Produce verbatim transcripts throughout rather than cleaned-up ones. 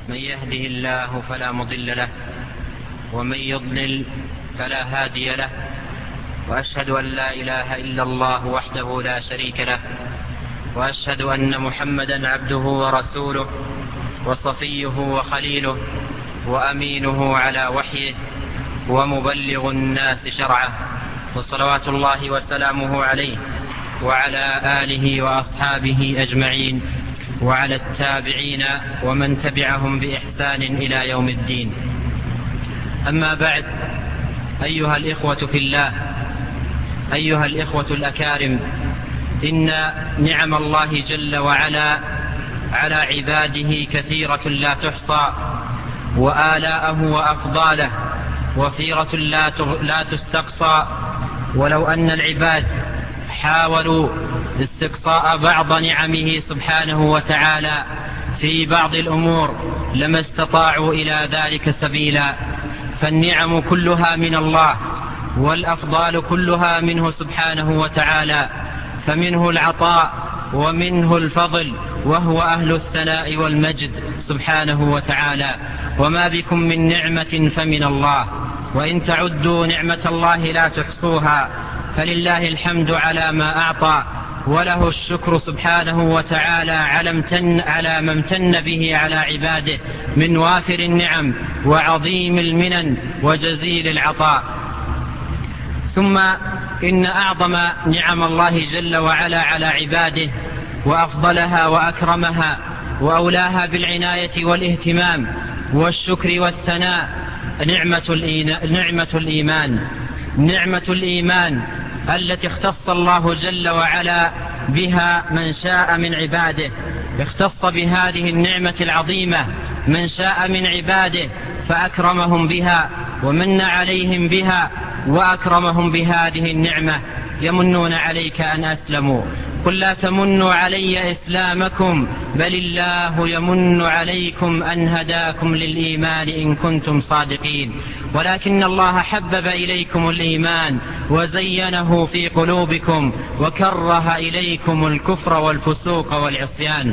من يهده الله فلا مضل له ومن يضلل فلا هادي له، وأشهد أن لا إله إلا الله وحده لا شريك له، وأشهد أن محمدا عبده ورسوله وصفيه وخليله وأمينه على وحيه ومبلغ الناس شرعه، وصلوات الله وسلامه عليه وعلى آله وأصحابه أجمعين وعلى التابعين ومن تبعهم بإحسان إلى يوم الدين. أما بعد، أيها الإخوة في الله، أيها الإخوة الأكارم، إن نعم الله جل وعلا على عباده كثيرة لا تحصى، وآلاءه وأفضاله وفيرة لا تستقصى. ولو أن العباد حاولوا استقصاء بعض نعمه سبحانه وتعالى في بعض الأمور لما استطاعوا إلى ذلك سبيلا، فالنعم كلها من الله، والأفضال كلها منه سبحانه وتعالى، فمنه العطاء ومنه الفضل، وهو أهل الثناء والمجد سبحانه وتعالى. وما بكم من نعمة فمن الله، وإن تعدوا نعمة الله لا تحصوها، فلله الحمد على ما أعطى، وله الشكر سبحانه وتعالى على ما امتن به على عباده من وافر النعم وعظيم المنن وجزيل العطاء. ثم إن أعظم نعم الله جل وعلا على عباده وأفضلها وأكرمها وأولاها بالعناية والاهتمام والشكر والثناء نعمة الإيمان، نعمة الإيمان التي اختص الله جل وعلا بها من شاء من عباده، اختص بهذه النعمة العظيمة من شاء من عباده فأكرمهم بها ومن عليهم بها وأكرمهم بهذه النعمة. يمنون عليك أن أسلموا، قل لا تمنوا علي إسلامكم بل الله يمن عليكم أن هداكم للإيمان إن كنتم صادقين، ولكن الله حبب إليكم الإيمان وزينه في قلوبكم وكره إليكم الكفر والفسوق والعصيان.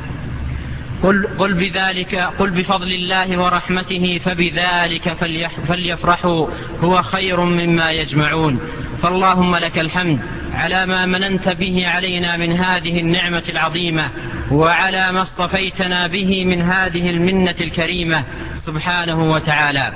قل, قل, بذلك قل بفضل الله ورحمته فبذلك فليفرحوا هو خير مما يجمعون. فاللهم لك الحمد على ما مننت به علينا من هذه النعمة العظيمة، وعلى ما اصطفيتنا به من هذه المنة الكريمة سبحانه وتعالى.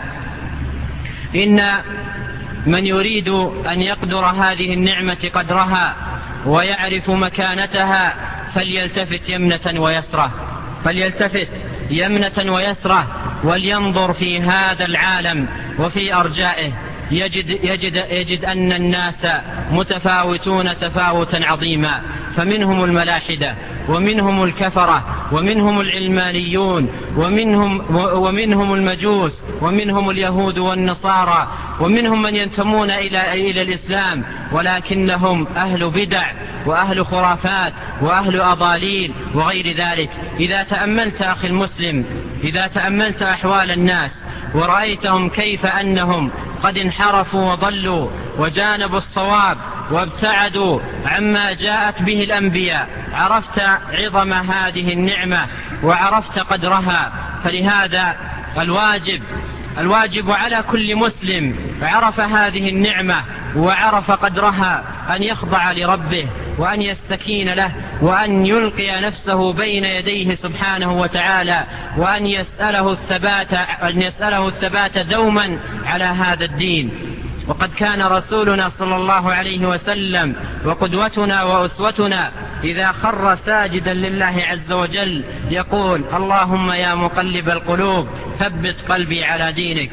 إن من يريد أن يقدر هذه النعمة قدرها ويعرف مكانتها فليلتفت يمنة ويسرة، فليلتفت يمنة ويسرة ولينظر في هذا العالم وفي أرجائه، يجد, يجد, يجد أن الناس متفاوتون تفاوتا عظيما، فمنهم الملاحدة ومنهم الكفرة ومنهم العلمانيون ومنهم, ومنهم المجوس ومنهم اليهود والنصارى، ومنهم من ينتمون إلى, إلى الإسلام ولكنهم أهل بدع وأهل خرافات وأهل أضاليل وغير ذلك. إذا تأملت أخي المسلم، إذا تأملت أحوال الناس ورأيتهم كيف أنهم قد انحرفوا وضلوا وجانبوا الصواب وابتعدوا عما جاءت به الأنبياء، عرفت عظم هذه النعمة وعرفت قدرها. فلهذا الواجب الواجب على كل مسلم عرف هذه النعمة وعرف قدرها أن يخضع لربه وأن يستكين له وأن يلقي نفسه بين يديه سبحانه وتعالى، وأن يسأله الثبات أن يسأله الثبات دوما على هذا الدين. وقد كان رسولنا صلى الله عليه وسلم وقدوتنا وأسوتنا إذا خر ساجدا لله عز وجل يقول: اللهم يا مقلب القلوب ثبت قلبي على دينك،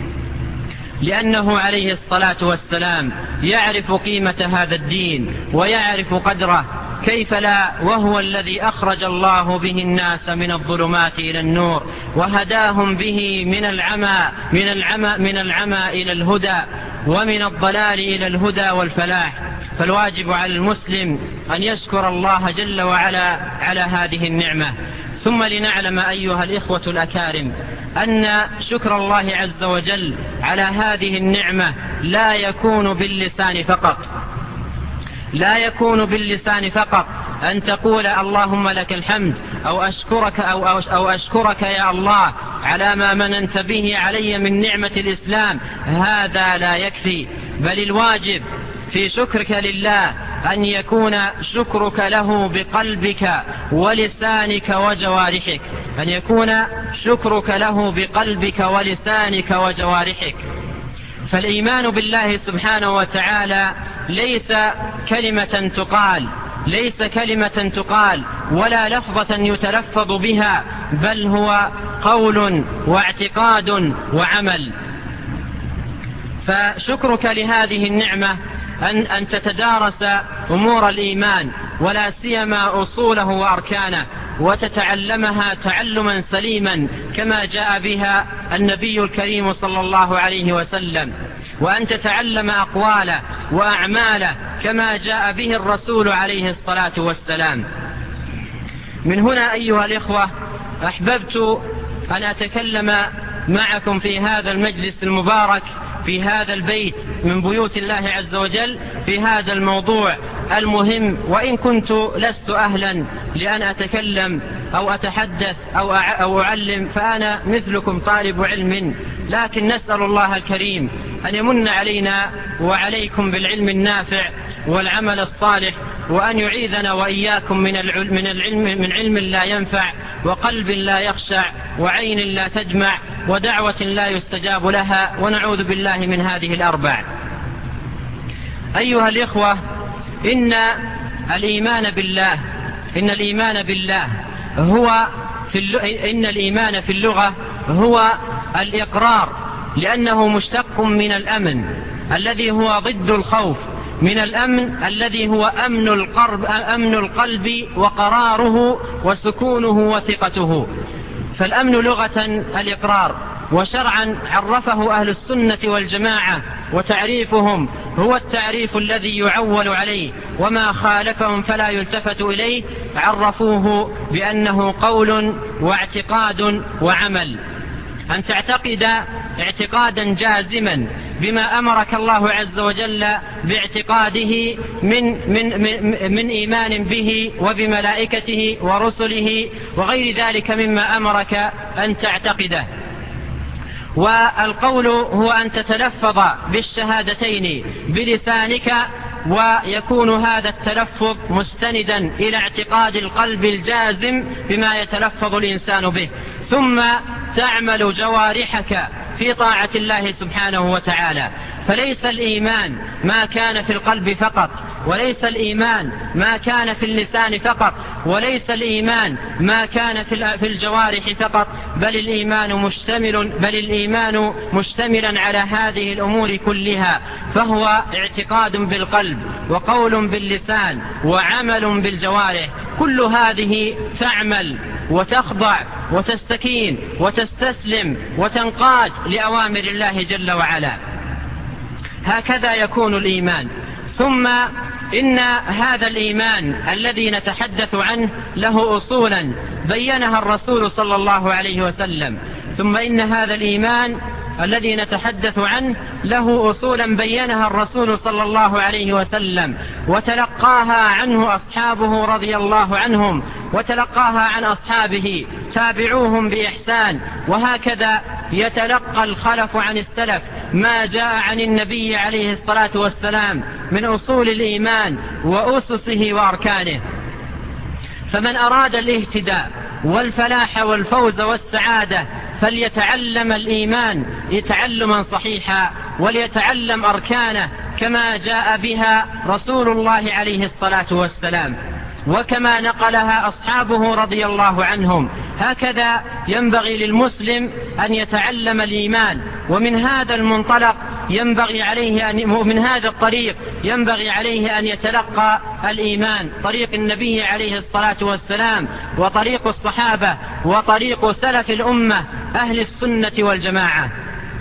لأنه عليه الصلاة والسلام يعرف قيمة هذا الدين ويعرف قدره، كيف لا وهو الذي أخرج الله به الناس من الظلمات إلى النور وهداهم به من العمى من العمى من العمى إلى الهدى ومن الضلال إلى الهدى والفلاح. فالواجب على المسلم أن يشكر الله جل وعلا على هذه النعمة. ثم لنعلم أيها الإخوة الأكارم أن شكر الله عز وجل على هذه النعمة لا يكون باللسان فقط، لا يكون باللسان فقط، أن تقول اللهم لك الحمد أو أشكرك, أو, أو, أو أشكرك يا الله على ما مننت به علي من نعمة الإسلام، هذا لا يكفي، بل الواجب في شكرك لله أن يكون شكرك له بقلبك ولسانك وجوارحك، أن يكون شكرك له بقلبك ولسانك وجوارحك. فالإيمان بالله سبحانه وتعالى ليس كلمة تقال ليس كلمة تقال ولا لفظة يتلفظ بها، بل هو قول واعتقاد وعمل. فشكرك لهذه النعمة أن, أن تتدارس أمور الإيمان ولا سيما أصوله وأركانه، وتتعلمها تعلما سليما كما جاء بها النبي الكريم صلى الله عليه وسلم، وأن تتعلم أقواله وأعماله كما جاء به الرسول عليه الصلاة والسلام. من هنا أيها الإخوة أحببت أن أتكلم معكم في هذا المجلس المبارك في هذا البيت من بيوت الله عز وجل في هذا الموضوع المهم، وإن كنت لست أهلا لأن أتكلم أو أتحدث أو أو أعلم، فأنا مثلكم طالب علم، لكن نسأل الله الكريم أن يمن علينا وعليكم بالعلم النافع والعمل الصالح، وأن يعيذنا وإياكم من العلم من العلم من علم لا ينفع، وقلب لا يخشع، وعين لا تدمع، ودعوة لا يستجاب لها، ونعوذ بالله من هذه الأربع. أيها الإخوة، إن الإيمان بالله إن الإيمان بالله هو في إن الإيمان في اللغة هو الإقرار، لأنه مشتق من الأمن الذي هو ضد الخوف، من الأمن الذي هو أمن القلب أمن القلب وقراره وسكونه وثقته. فالأمن لغة الإقرار، وشرعا عرفه أهل السنة والجماعة، وتعريفهم هو التعريف الذي يعول عليه، وما خالفهم فلا يلتفت إليه، عرفوه بأنه قول واعتقاد وعمل. أن تعتقد اعتقادا جازما بما أمرك الله عز وجل باعتقاده من, من, من, من إيمان به وبملائكته ورسله وغير ذلك مما أمرك أن تعتقده. والقول هو أن تتلفظ بالشهادتين بلسانك، ويكون هذا التلفظ مستندا إلى اعتقاد القلب الجازم بما يتلفظ الإنسان به، ثم تعمل جوارحك في طاعة الله سبحانه وتعالى. فليس الإيمان ما كان في القلب فقط، وليس الإيمان ما كان في اللسان فقط، وليس الإيمان ما كان في الجوارح فقط، بل الإيمان مشتمل بل الإيمان مشتملا على هذه الأمور كلها، فهو اعتقاد بالقلب وقول باللسان وعمل بالجوارح. كل هذه تعمل وتخضع وتستكين وتستسلم وتنقاد لأوامر الله جل وعلا. هكذا يكون الإيمان. ثم إن هذا الإيمان الذي نتحدث عنه له أصولا بينها الرسول صلى الله عليه وسلم. ثم إن هذا الإيمان الذي نتحدث عنه له أصولا بينها الرسول صلى الله عليه وسلم، وتلقاها عنه أصحابه رضي الله عنهم، وتلقاها عن أصحابه تابعوهم بإحسان. وهكذا يتلقى الخلف عن السلف ما جاء عن النبي عليه الصلاة والسلام من أصول الإيمان وأسسه وأركانه. فمن أراد الاهتداء والفلاح والفوز والسعادة فليتعلم الإيمان تعلما صحيحا، وليتعلم أركانه كما جاء بها رسول الله عليه الصلاة والسلام، وكما نقلها أصحابه رضي الله عنهم. هكذا ينبغي للمسلم أن يتعلم الإيمان، ومن هذا المنطلق ينبغي عليه أن من هذا الطريق ينبغي عليه أن يتلقى الإيمان، طريق النبي عليه الصلاة والسلام، وطريق الصحابة، وطريق سلف الأمة أهل السنة والجماعة.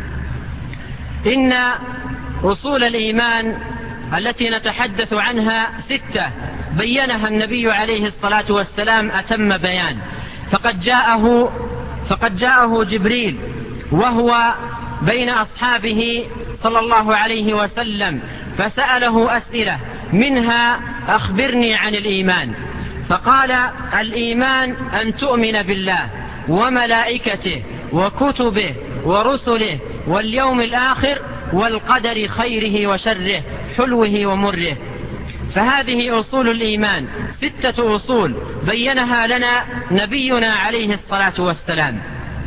إن أصول الإيمان التي نتحدث عنها ستة بينها النبي عليه الصلاة والسلام أتم بيان. فقد جاءه فقد جاءه جبريل وهو بين أصحابه صلى الله عليه وسلم، فسأله أسئلة، منها أخبرني عن الإيمان، فقال الإيمان أن تؤمن بالله وملائكته وكتبه ورسله واليوم الآخر والقدر خيره وشره حلوه ومره. فهذه أصول الإيمان، ستة أصول بينها لنا نبينا عليه الصلاة والسلام،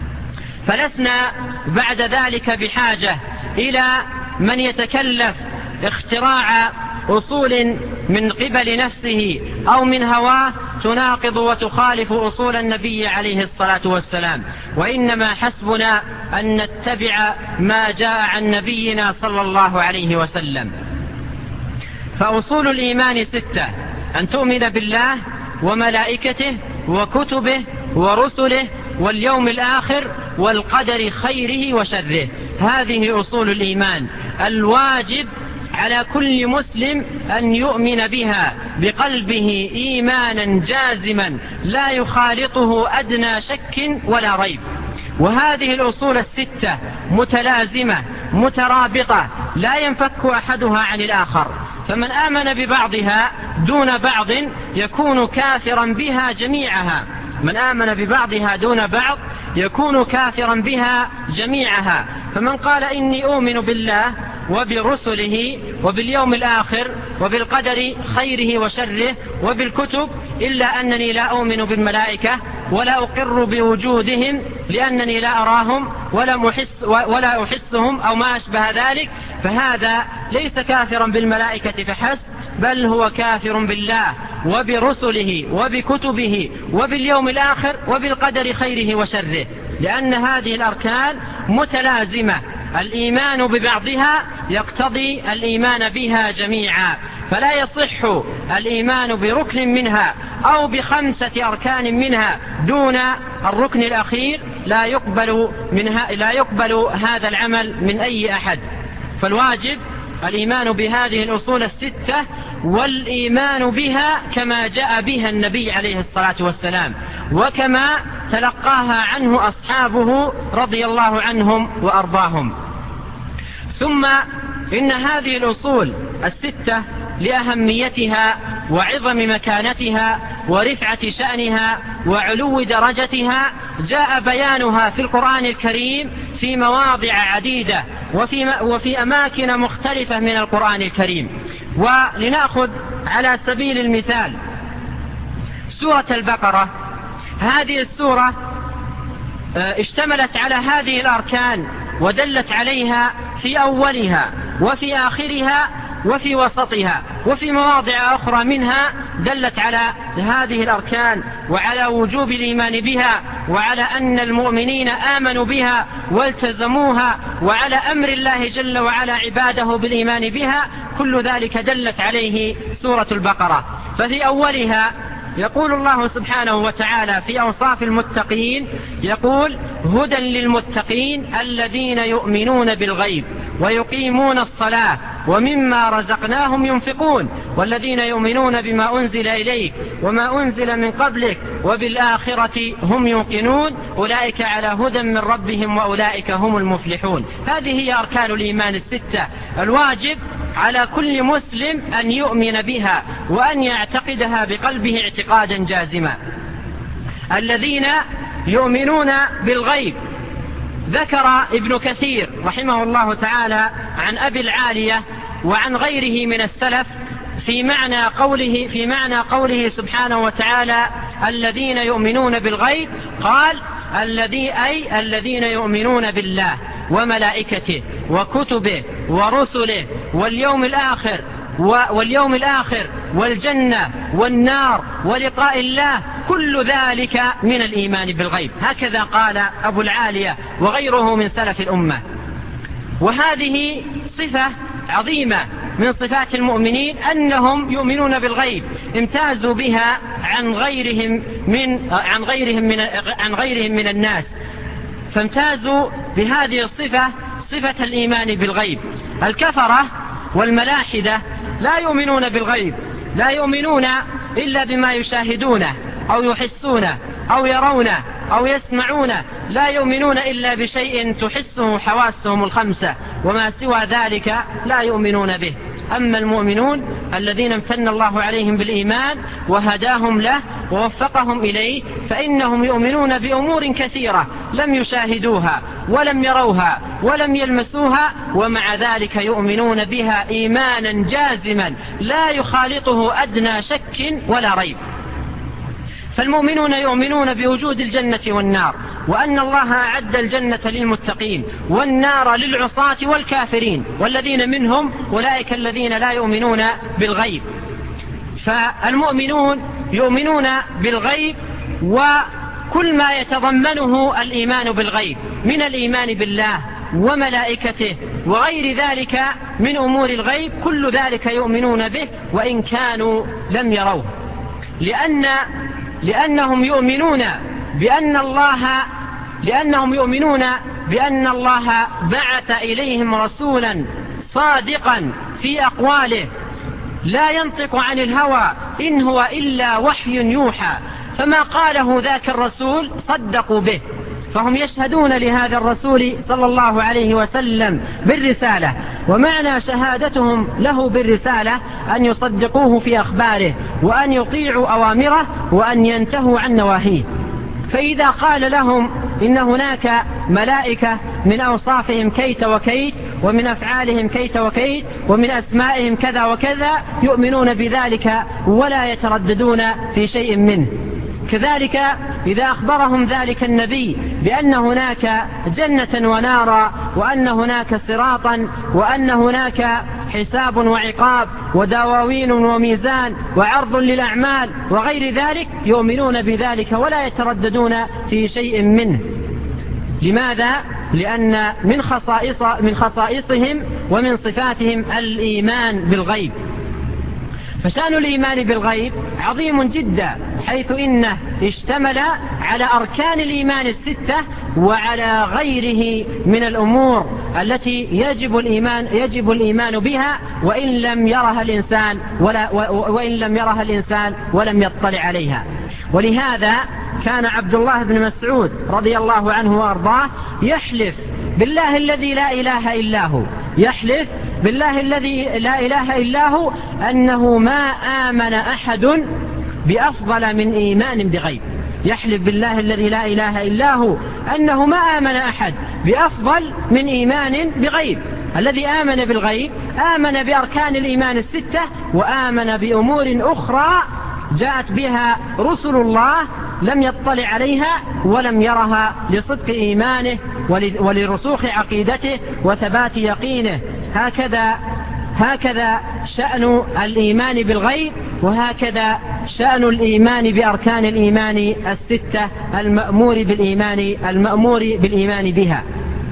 فلسنا بعد ذلك بحاجة إلى من يتكلف اختراع أصول من قبل نفسه أو من هواه تناقض وتخالف أصول النبي عليه الصلاة والسلام، وإنما حسبنا أن نتبع ما جاء عن نبينا صلى الله عليه وسلم. فأصول الإيمان ستة: أن تؤمن بالله وملائكته وكتبه ورسله واليوم الآخر والقدر خيره وشره. هذه أصول الإيمان الواجب على كل مسلم أن يؤمن بها بقلبه إيمانا جازما لا يخالطه أدنى شك ولا ريب. وهذه الأصول الستة متلازمة مترابطة لا ينفك أحدها عن الآخر، فمن آمن ببعضها دون بعض يكون كافرا بها جميعها، من آمن ببعضها دون بعض يكون كافرا بها جميعها. فمن قال إني أؤمن بالله وبرسله وباليوم الآخر وبالقدر خيره وشره وبالكتب إلا أنني لا أؤمن بالملائكة ولا أقر بوجودهم لأنني لا أراهم ولا أحس ولا أحسهم أو ما أشبه ذلك، فهذا ليس كافرا بالملائكة فحسب، بل هو كافر بالله وبرسله وبكتبه وباليوم الآخر وبالقدر خيره وشره، لأن هذه الأركان متلازمة، الإيمان ببعضها يقتضي الإيمان بها جميعا، فلا يصح الإيمان بركن منها أو بخمسة أركان منها دون الركن الأخير، لا يقبل منها لا يقبل هذا العمل من أي أحد. فالواجب الإيمان بهذه الأصول الستة والإيمان بها كما جاء بها النبي عليه الصلاة والسلام وكما تلقاها عنه أصحابه رضي الله عنهم وأرضاهم. ثم إن هذه الأصول الستة لأهميتها وعظم مكانتها ورفعة شأنها وعلو درجتها جاء بيانها في القرآن الكريم في مواضع عديدة وفي, وفي أماكن مختلفة من القرآن الكريم. ولنأخذ على سبيل المثال سورة البقرة، هذه السورة اشتملت على هذه الأركان ودلت عليها في أولها وفي آخرها وفي وسطها، وفي مواضع أخرى منها دلت على هذه الأركان وعلى وجوب الإيمان بها وعلى أن المؤمنين آمنوا بها والتزموها وعلى أمر الله جل وعلا عباده بالإيمان بها، كل ذلك دلت عليه سورة البقرة. ففي أولها يقول الله سبحانه وتعالى في أوصاف المتقين، يقول: هدى للمتقين الذين يؤمنون بالغيب ويقيمون الصلاة ومما رزقناهم ينفقون والذين يؤمنون بما أنزل إليك وما أنزل من قبلك وبالآخرة هم يوقنون أولئك على هدى من ربهم وأولئك هم المفلحون. هذه هي أركان الإيمان الستة، الواجب على كل مسلم أن يؤمن بها وأن يعتقدها بقلبه اعتقادا جازما. الذين يؤمنون بالغيب، ذكر ابن كثير رحمه الله تعالى عن أبي العالية وعن غيره من السلف في معنى قوله في معنى قوله سبحانه وتعالى الذين يؤمنون بالغيب، قال: الذي أي الذين يؤمنون بالله وملائكته وكتبه ورسله واليوم الآخر واليوم الآخر والجنة والنار ولقاء الله، كل ذلك من الإيمان بالغيب. هكذا قال أبو العالية وغيره من سلف الأمة. وهذه صفة عظيمة من صفات المؤمنين أنهم يؤمنون بالغيب، امتازوا بها عن غيرهم من عن غيرهم من عن غيرهم من الناس، فامتازوا بهذه الصفة، صفة الإيمان بالغيب. الكفرة والملاحدة لا يؤمنون بالغيب، لا يؤمنون إلا بما يشاهدونه أو يحسونه أو يرونه أو يسمعونه، لا يؤمنون إلا بشيء تحسه حواسهم الخمسة، وما سوى ذلك لا يؤمنون به. أما المؤمنون الذين امتن الله عليهم بالإيمان وهداهم له ووفقهم إليه، فإنهم يؤمنون بأمور كثيرة لم يشاهدوها ولم يروها ولم يلمسوها، ومع ذلك يؤمنون بها إيمانا جازما لا يخالطه أدنى شك ولا ريب. فالمؤمنون يؤمنون بوجود الجنة والنار، وأن الله أعد الجنة للمتقين والنار للعصاة والكافرين، والذين منهم أولئك الذين لا يؤمنون بالغيب. فالمؤمنون يؤمنون بالغيب وكل ما يتضمنه الإيمان بالغيب من الإيمان بالله وملائكته وغير ذلك من أمور الغيب، كل ذلك يؤمنون به وإن كانوا لم يروه، لأن لأنهم يؤمنون بأن الله لأنهم يؤمنون بأن الله بعث إليهم رسولا صادقا في أقواله لا ينطق عن الهوى إن هو إلا وحي يوحى، فما قاله ذاك الرسول صدقوا به، فهم يشهدون لهذا الرسول صلى الله عليه وسلم بالرسالة، ومعنى شهادتهم له بالرسالة أن يصدقوه في أخباره وأن يطيعوا أوامره وأن ينتهوا عن نواهيه. فإذا قال لهم إن هناك ملائكة من أوصافهم كيت وكيت ومن أفعالهم كيت وكيت ومن أسمائهم كذا وكذا، يؤمنون بذلك ولا يترددون في شيء منه. كذلك إذا أخبرهم ذلك النبي بأن هناك جنة ونارا وأن هناك صراطا وأن هناك حساب وعقاب ودواوين وميزان وعرض للأعمال وغير ذلك، يؤمنون بذلك ولا يترددون في شيء منه. لماذا؟ لأن من خصائص من خصائصهم ومن صفاتهم الإيمان بالغيب. فشأن الإيمان بالغيب عظيم جدا، حيث إنه اشتمل على أركان الإيمان الستة وعلى غيره من الأمور التي يجب الإيمان يجب الإيمان بها وإن لم يرها الإنسان ولا وإن لم يرها الإنسان ولم يطلع عليها. ولهذا كان عبد الله بن مسعود رضي الله عنه وأرضاه يحلف بالله الذي لا إله إلا هو يحلف بالله الذي لا إله إلا هو أنه ما آمن أحد بأفضل من إيمان بغيب. يحلف بالله الذي لا إله إلا هو أنه ما آمن أحد بأفضل من إيمان بغيب. الذي آمن بالغيب آمن بأركان الإيمان الستة وآمن بأمور أخرى جاءت بها رسل الله لم يطلع عليها ولم يرها لصدق إيمانه ولرسوخ عقيدته وثبات يقينه. هكذا هكذا شأن الإيمان بالغيب، وهكذا شأن الإيمان بأركان الإيمان الستة المأمور بالإيمان المأمور بالإيمان بها.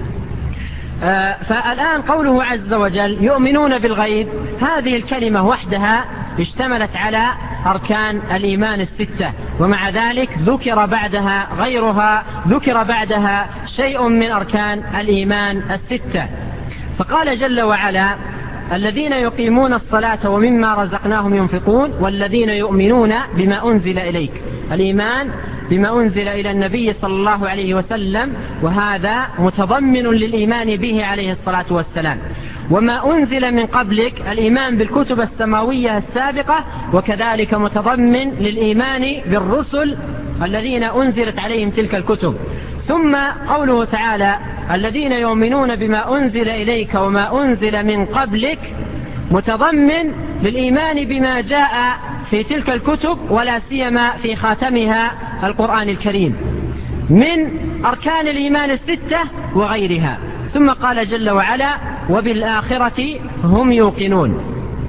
آه فالآن قوله عز وجل يؤمنون بالغيب، هذه الكلمة وحدها اشتملت على أركان الإيمان الستة، ومع ذلك ذكر بعدها غيرها، ذكر بعدها شيء من أركان الإيمان الستة. فقال جل وعلا الذين يقيمون الصلاة ومما رزقناهم ينفقون والذين يؤمنون بما أنزل إليك. الإيمان بما أنزل إلى النبي صلى الله عليه وسلم، وهذا متضمن للإيمان به عليه الصلاة والسلام. وما أنزل من قبلك الإيمان بالكتب السماوية السابقة، وكذلك متضمن للإيمان بالرسل الذين أنزلت عليهم تلك الكتب. ثم قوله تعالى الذين يؤمنون بما أنزل إليك وما أنزل من قبلك متضمن للإيمان بما جاء في تلك الكتب، ولا سيما في خاتمها القرآن الكريم من أركان الإيمان الستة وغيرها. ثم قال جل وعلا وبالآخرة هم يوقنون،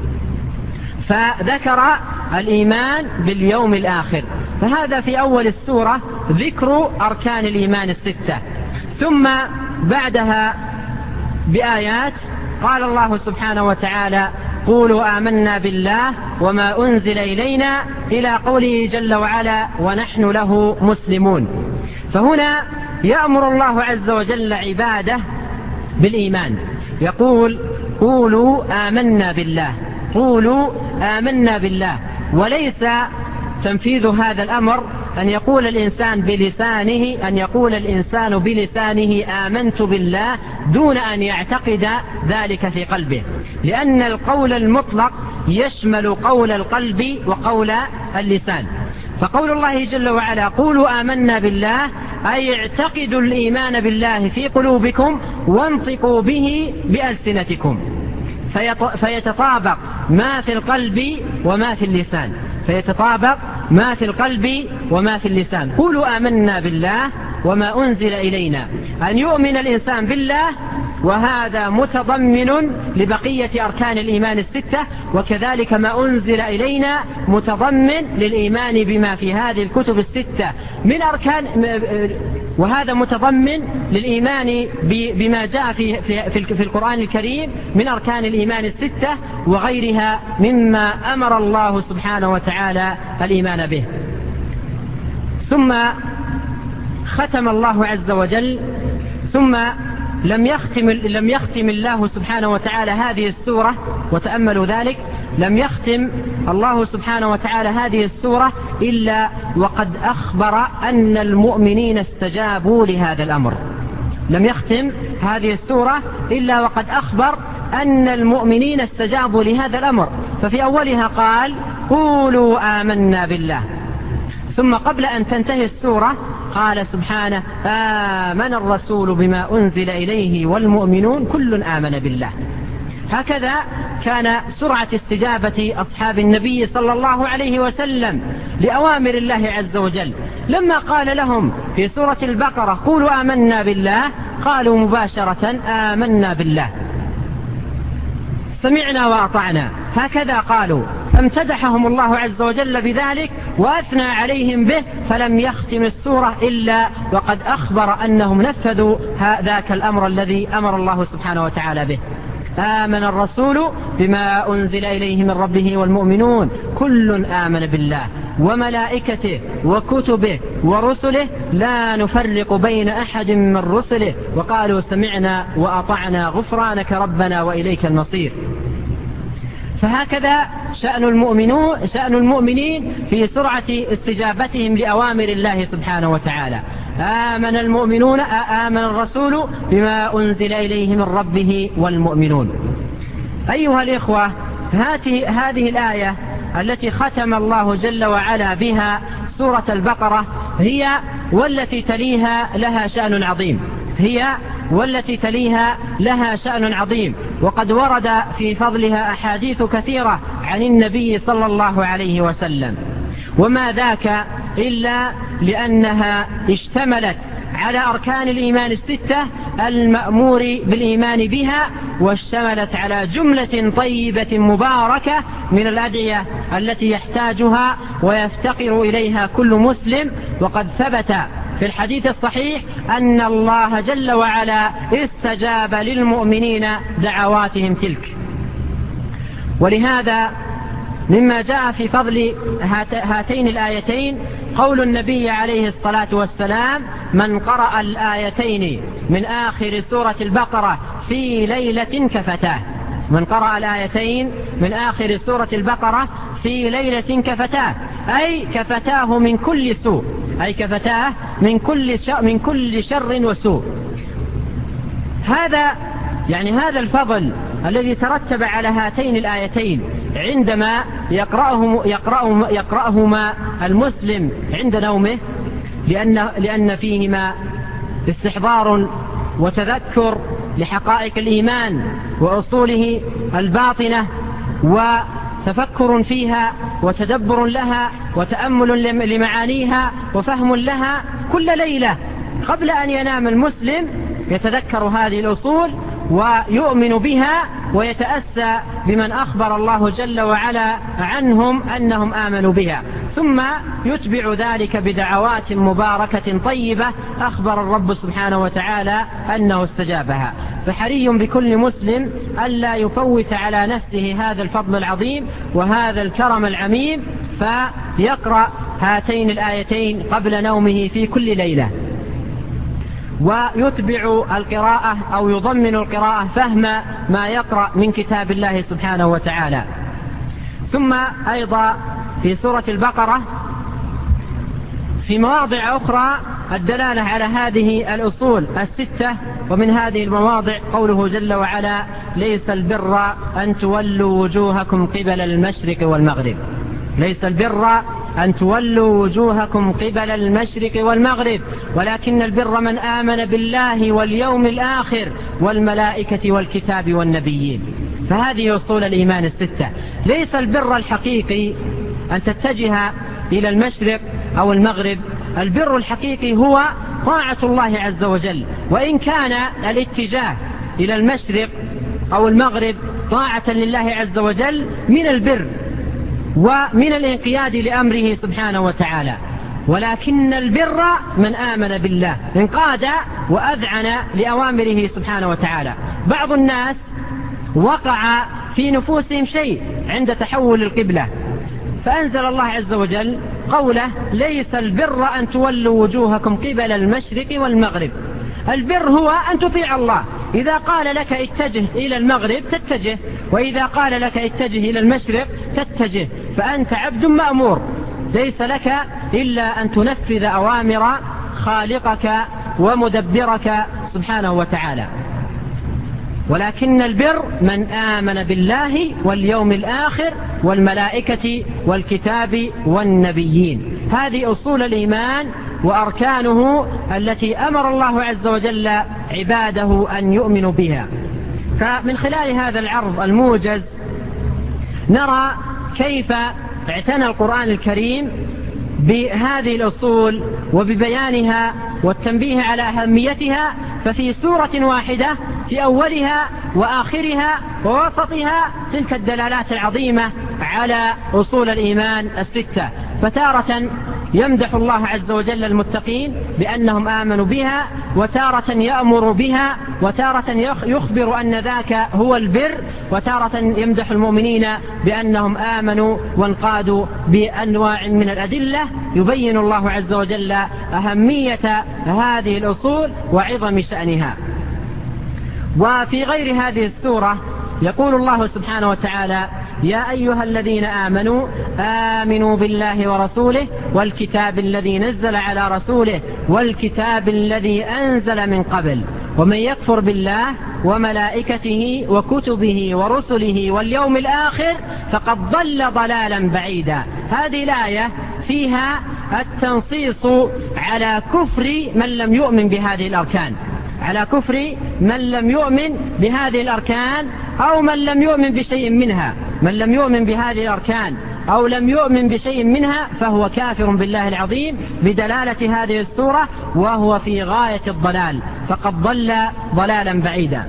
فذكر الإيمان باليوم الآخر. فهذا في أول السورة ذكر أركان الإيمان الستة. ثم بعدها بآيات قال الله سبحانه وتعالى قولوا آمنا بالله وما أنزل إلينا إلى قوله جل وعلا ونحن له مسلمون. فهنا يأمر الله عز وجل عباده بالإيمان، يقول قولوا آمنا بالله، قولوا آمنا بالله، وليس تنفيذ هذا الأمر أن يقول الإنسان بلسانه أن يقول الإنسان بلسانه آمنت بالله دون أن يعتقد ذلك في قلبه، لأن القول المطلق يشمل قول القلب وقول اللسان. فقول الله جل وعلا قولوا آمنا بالله أي اعتقدوا الإيمان بالله في قلوبكم وانطقوا به بألسنتكم، فيتطابق ما في القلب وما في اللسان، فيتطابق ما في القلب وما في اللسان. قولوا آمنا بالله وما أنزل إلينا، أن يؤمن الإنسان بالله، وهذا متضمن لبقية أركان الإيمان الستة، وكذلك ما أنزل إلينا متضمن للإيمان بما في هذه الكتب الستة من أركان، وهذا متضمن للإيمان بما جاء في, في, في القرآن الكريم من أركان الإيمان الستة وغيرها مما أمر الله سبحانه وتعالى الإيمان به. ثم ختم الله عز وجل ثم لم يختم, لم يختم الله سبحانه وتعالى هذه السورة، وتأملوا ذلك، لم يختم الله سبحانه وتعالى هذه السورة إلا وقد أخبر أن المؤمنين استجابوا لهذا الأمر. لم يختم هذه السورة إلا وقد أخبر أن المؤمنين استجابوا لهذا الأمر. ففي أولها قال قولوا آمنا بالله، ثم قبل أن تنتهي السورة قال سبحانه آمن الرسول بما أنزل إليه والمؤمنون كل آمن بالله. هكذا كان سرعة استجابة أصحاب النبي صلى الله عليه وسلم لأوامر الله عز وجل. لما قال لهم في سورة البقرة قولوا آمنا بالله قالوا مباشرة آمنا بالله، سمعنا وأطعنا، هكذا قالوا. فامتدحهم الله عز وجل بذلك وأثنى عليهم به، فلم يختم السورة إلا وقد أخبر أنهم نفذوا ذاك الأمر الذي أمر الله سبحانه وتعالى به. آمن الرسول بما أنزل إليه من ربه والمؤمنون كل آمن بالله وملائكته وكتبه ورسله لا نفرق بين أحد من رسله وقالوا سمعنا وأطعنا غفرانك ربنا وإليك المصير. فهكذا شأن المؤمنون شأن المؤمنين في سرعة استجابتهم لأوامر الله سبحانه وتعالى. آمن المؤمنون آمن الرسول بما أنزل إليه من ربه والمؤمنون. أيها الإخوة، هذه الآية التي ختم الله جل وعلا بها سورة البقرة هي والتي تليها لها شأن عظيم، هي والتي تليها لها شأن عظيم، وقد ورد في فضلها أحاديث كثيرة عن النبي صلى الله عليه وسلم، وما ذاك إلا لأنها اشتملت على أركان الإيمان الستة المأمور بالإيمان بها، واشتملت على جملة طيبة مباركة من الأدعية التي يحتاجها ويفتقر إليها كل مسلم. وقد ثبت في الحديث الصحيح أن الله جل وعلا استجاب للمؤمنين دعواتهم تلك. ولهذا مما جاء في فضل هاتين الآيتين قول النبي عليه الصلاة والسلام من قرأ الآيتين من آخر سورة البقرة في ليلة كفتاه، من قرأ الآيتين من آخر سورة البقرة في ليلة كفتاه، أي كفتاه من كل سوء، أي كفتاه من كل شر من كل شر وسوء. هذا يعني هذا الفضل الذي ترتب على هاتين الآيتين عندما يقرأهم يقرأهم يقرأهما المسلم عند نومه، لأن لأن فيهما استحضار وتذكر لحقائق الإيمان وأصوله الباطنة، وتفكر فيها وتدبر لها وتأمل لمعانيها وفهم لها. كل ليلة قبل أن ينام المسلم يتذكر هذه الأصول ويؤمن بها ويتأسى بمن أخبر الله جل وعلا عنهم أنهم آمنوا بها، ثم يتبع ذلك بدعوات مباركة طيبة أخبر الرب سبحانه وتعالى أنه استجابها. فحري بكل مسلم ألا يفوت على نفسه هذا الفضل العظيم وهذا الكرم العميم، فيقرأ هاتين الآيتين قبل نومه في كل ليلة، ويتبع القراءة أو يضمن القراءة فهم ما يقرأ من كتاب الله سبحانه وتعالى. ثم أيضا في سورة البقرة في مواضع أخرى الدلالة على هذه الأصول الستة. ومن هذه المواضع قوله جل وعلا: ليس البر أن تولوا وجوهكم قبل المشرق والمغرب. ليس البر أن تولوا وجوهكم قبل المشرق والمغرب، ولكن البر من آمن بالله واليوم الآخر والملائكة والكتاب والنبيين. فهذه أصول الإيمان الستة. ليس البر الحقيقي أن تتجه إلى المشرق أو المغرب. البر الحقيقي هو طاعة الله عز وجل، وإن كان الاتجاه إلى المشرق أو المغرب طاعة لله عز وجل من البر ومن الانقياد لأمره سبحانه وتعالى، ولكن البر من آمن بالله، انقاد وأذعن لأوامره سبحانه وتعالى. بعض الناس وقع في نفوسهم شيء عند تحول القبلة، فأنزل الله عز وجل قوله: ليس البر أن تولوا وجوهكم قبل المشرق والمغرب. البر هو أن تطيع الله، إذا قال لك اتجه إلى المغرب تتجه، وإذا قال لك اتجه إلى المشرق تتجه، فأنت عبد مأمور، ليس لك إلا أن تنفذ أوامر خالقك ومدبرك سبحانه وتعالى. ولكن البر من آمن بالله واليوم الآخر والملائكة والكتاب والنبيين. هذه أصول الإيمان وأركانه التي أمر الله عز وجل عباده أن يؤمنوا بها. فمن خلال هذا العرض الموجز نرى كيف اعتنى القرآن الكريم بهذه الأصول وببيانها والتنبيه على أهميتها. ففي سورة واحدة في أولها وآخرها ووسطها تلك الدلالات العظيمة على أصول الإيمان الستة. فتارة يمدح الله عز وجل المتقين بأنهم آمنوا بها، وتارة يأمر بها، وتارة يخبر أن ذاك هو البر، وتارة يمدح المؤمنين بأنهم آمنوا وانقادوا بأنواع من الأدلة. يبين الله عز وجل أهمية هذه الأصول وعظم شأنها. وفي غير هذه السورة يقول الله سبحانه وتعالى: يا أيها الذين آمنوا آمنوا بالله ورسوله والكتاب الذي نزل على رسوله والكتاب الذي أنزل من قبل، ومن يكفر بالله وملائكته وكتبه ورسله واليوم الآخر فقد ضل ضلالا بعيدا. هذه الآية فيها التنصيص على كفر من لم يؤمن بهذه الأركان، على كفر من لم يؤمن بهذه الأركان أو من لم يؤمن بشيء منها. من لم يؤمن بهذه الأركان أو لم يؤمن بشيء منها فهو كافر بالله العظيم بدلالة هذه السورة، وهو في غاية الضلال، فقد ضل ضلالا بعيدا.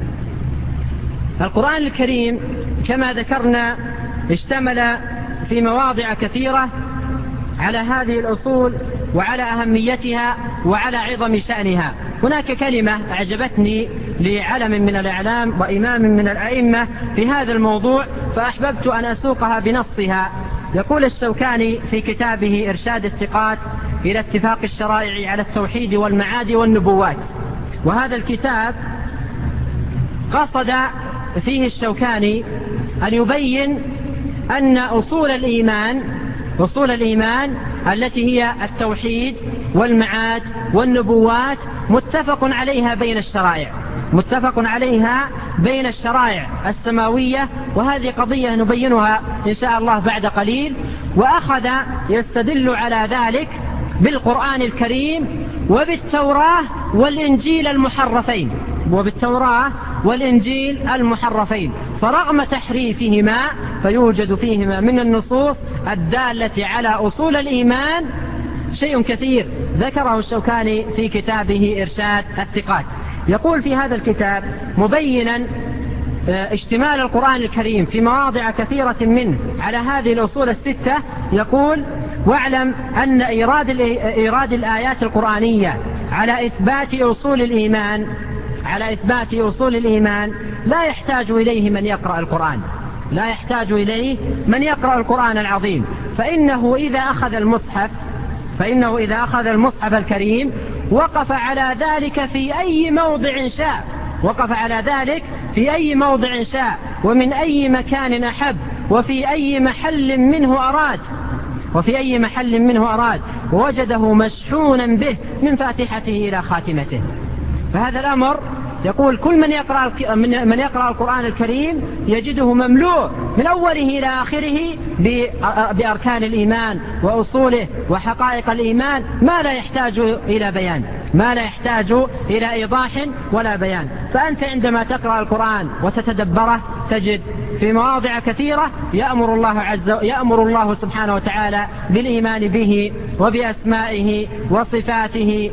القرآن الكريم كما ذكرنا اشتمل في مواضع كثيرة على هذه الأصول وعلى أهميتها وعلى عظم شأنها. هناك كلمة أعجبتني لعلم من الإعلام وإمام من الأئمة في هذا الموضوع، فأحببت أن أسوقها بنصها. يقول الشوكاني في كتابه إرشاد الثقات إلى اتفاق الشرائع على التوحيد والمعاد والنبوات، وهذا الكتاب قصد فيه الشوكاني أن يبين أن أصول الإيمان أصول الإيمان التي هي التوحيد والمعاد والنبوات متفق عليها بين الشرائع متفق عليها بين الشرائع السماوية، وهذه قضية نبينها إن شاء الله بعد قليل. وأخذ يستدل على ذلك بالقرآن الكريم وبالتوراة والإنجيل المحرفين وبالتوراة والإنجيل المحرفين فرغم تحريفهما فيوجد فيهما من النصوص الدالة على أصول الإيمان شيء كثير ذكره الشوكاني في كتابه إرشاد الثقات. يقول في هذا الكتاب مبينا اشتمال القرآن الكريم في مواضع كثيرة منه على هذه الأصول الستة، يقول: واعلم أن إيراد, إيراد الآيات القرآنية على إثبات أصول الإيمان على إثبات أصول الإيمان لا يحتاج إليه من يقرأ القرآن لا يحتاج إليه من يقرأ القرآن العظيم، فإنه إذا أخذ المصحف فإنه إذا أخذ المصحف الكريم وقف على ذلك في أي موضع شاء وقف على ذلك في أي موضع شاء ومن أي مكان أحب وفي أي محل منه أراد وفي أي محل منه أراد ووجده مشحونا به من فاتحته إلى خاتمته. فهذا الأمر يقول كل من يقرأ, من يقرأ القرآن الكريم يجده مملوء من أوله إلى آخره بأركان الإيمان وأصوله وحقائق الإيمان، ما لا يحتاج إلى بيان، ما لا يحتاج إلى إيضاح ولا بيان. فأنت عندما تقرأ القرآن وتتدبره تجد في مواضع كثيرة يأمر الله عز يأمر الله سبحانه وتعالى بالإيمان به وبأسمائه وصفاته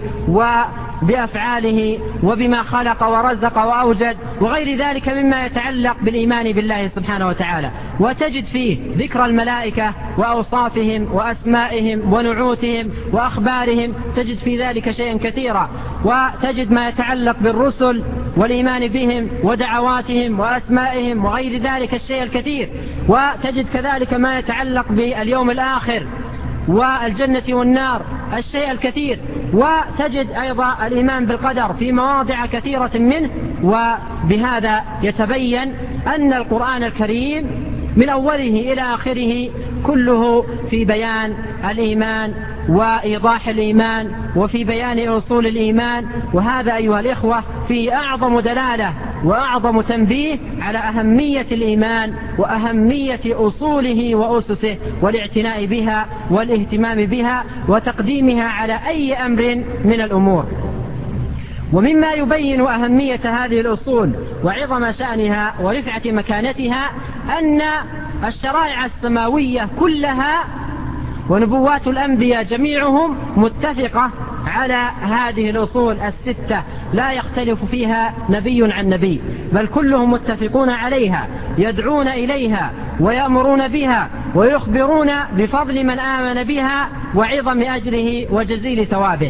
وبأفعاله وبما خلق ورزق وأوجد وغير ذلك مما يتعلق بالإيمان بالله سبحانه وتعالى. وتجد فيه ذكر الملائكة وأوصافهم وأسمائهم ونعوتهم وأخبارهم، تجد في ذلك شيئا كثيرا. وتجد ما يتعلق بالرسل والإيمان بهم ودعواتهم وأسمائهم وغير ذلك الشيء الكثير. وتجد كذلك ما يتعلق باليوم الآخر والجنة والنار الشيء الكثير. وتجد أيضا الإيمان بالقدر في مواضع كثيرة منه. وبهذا يتبين أن القرآن الكريم من أوله إلى آخره كله في بيان الإيمان وإيضاح الإيمان وفي بيان أصول الإيمان. وهذا أيها الإخوة في أعظم دلالة وأعظم تنبيه على أهمية الإيمان وأهمية أصوله وأسسه والاعتناء بها والاهتمام بها وتقديمها على أي أمر من الأمور. ومما يبين أهمية هذه الأصول وعظم شأنها ورفعة مكانتها أن الشرائع السماوية كلها ونبوات الأنبياء جميعهم متفقة على هذه الأصول الستة، لا يختلف فيها نبي عن نبي، بل كلهم متفقون عليها، يدعون إليها ويأمرون بها ويخبرون بفضل من آمن بها وعظم أجره وجزيل ثوابه.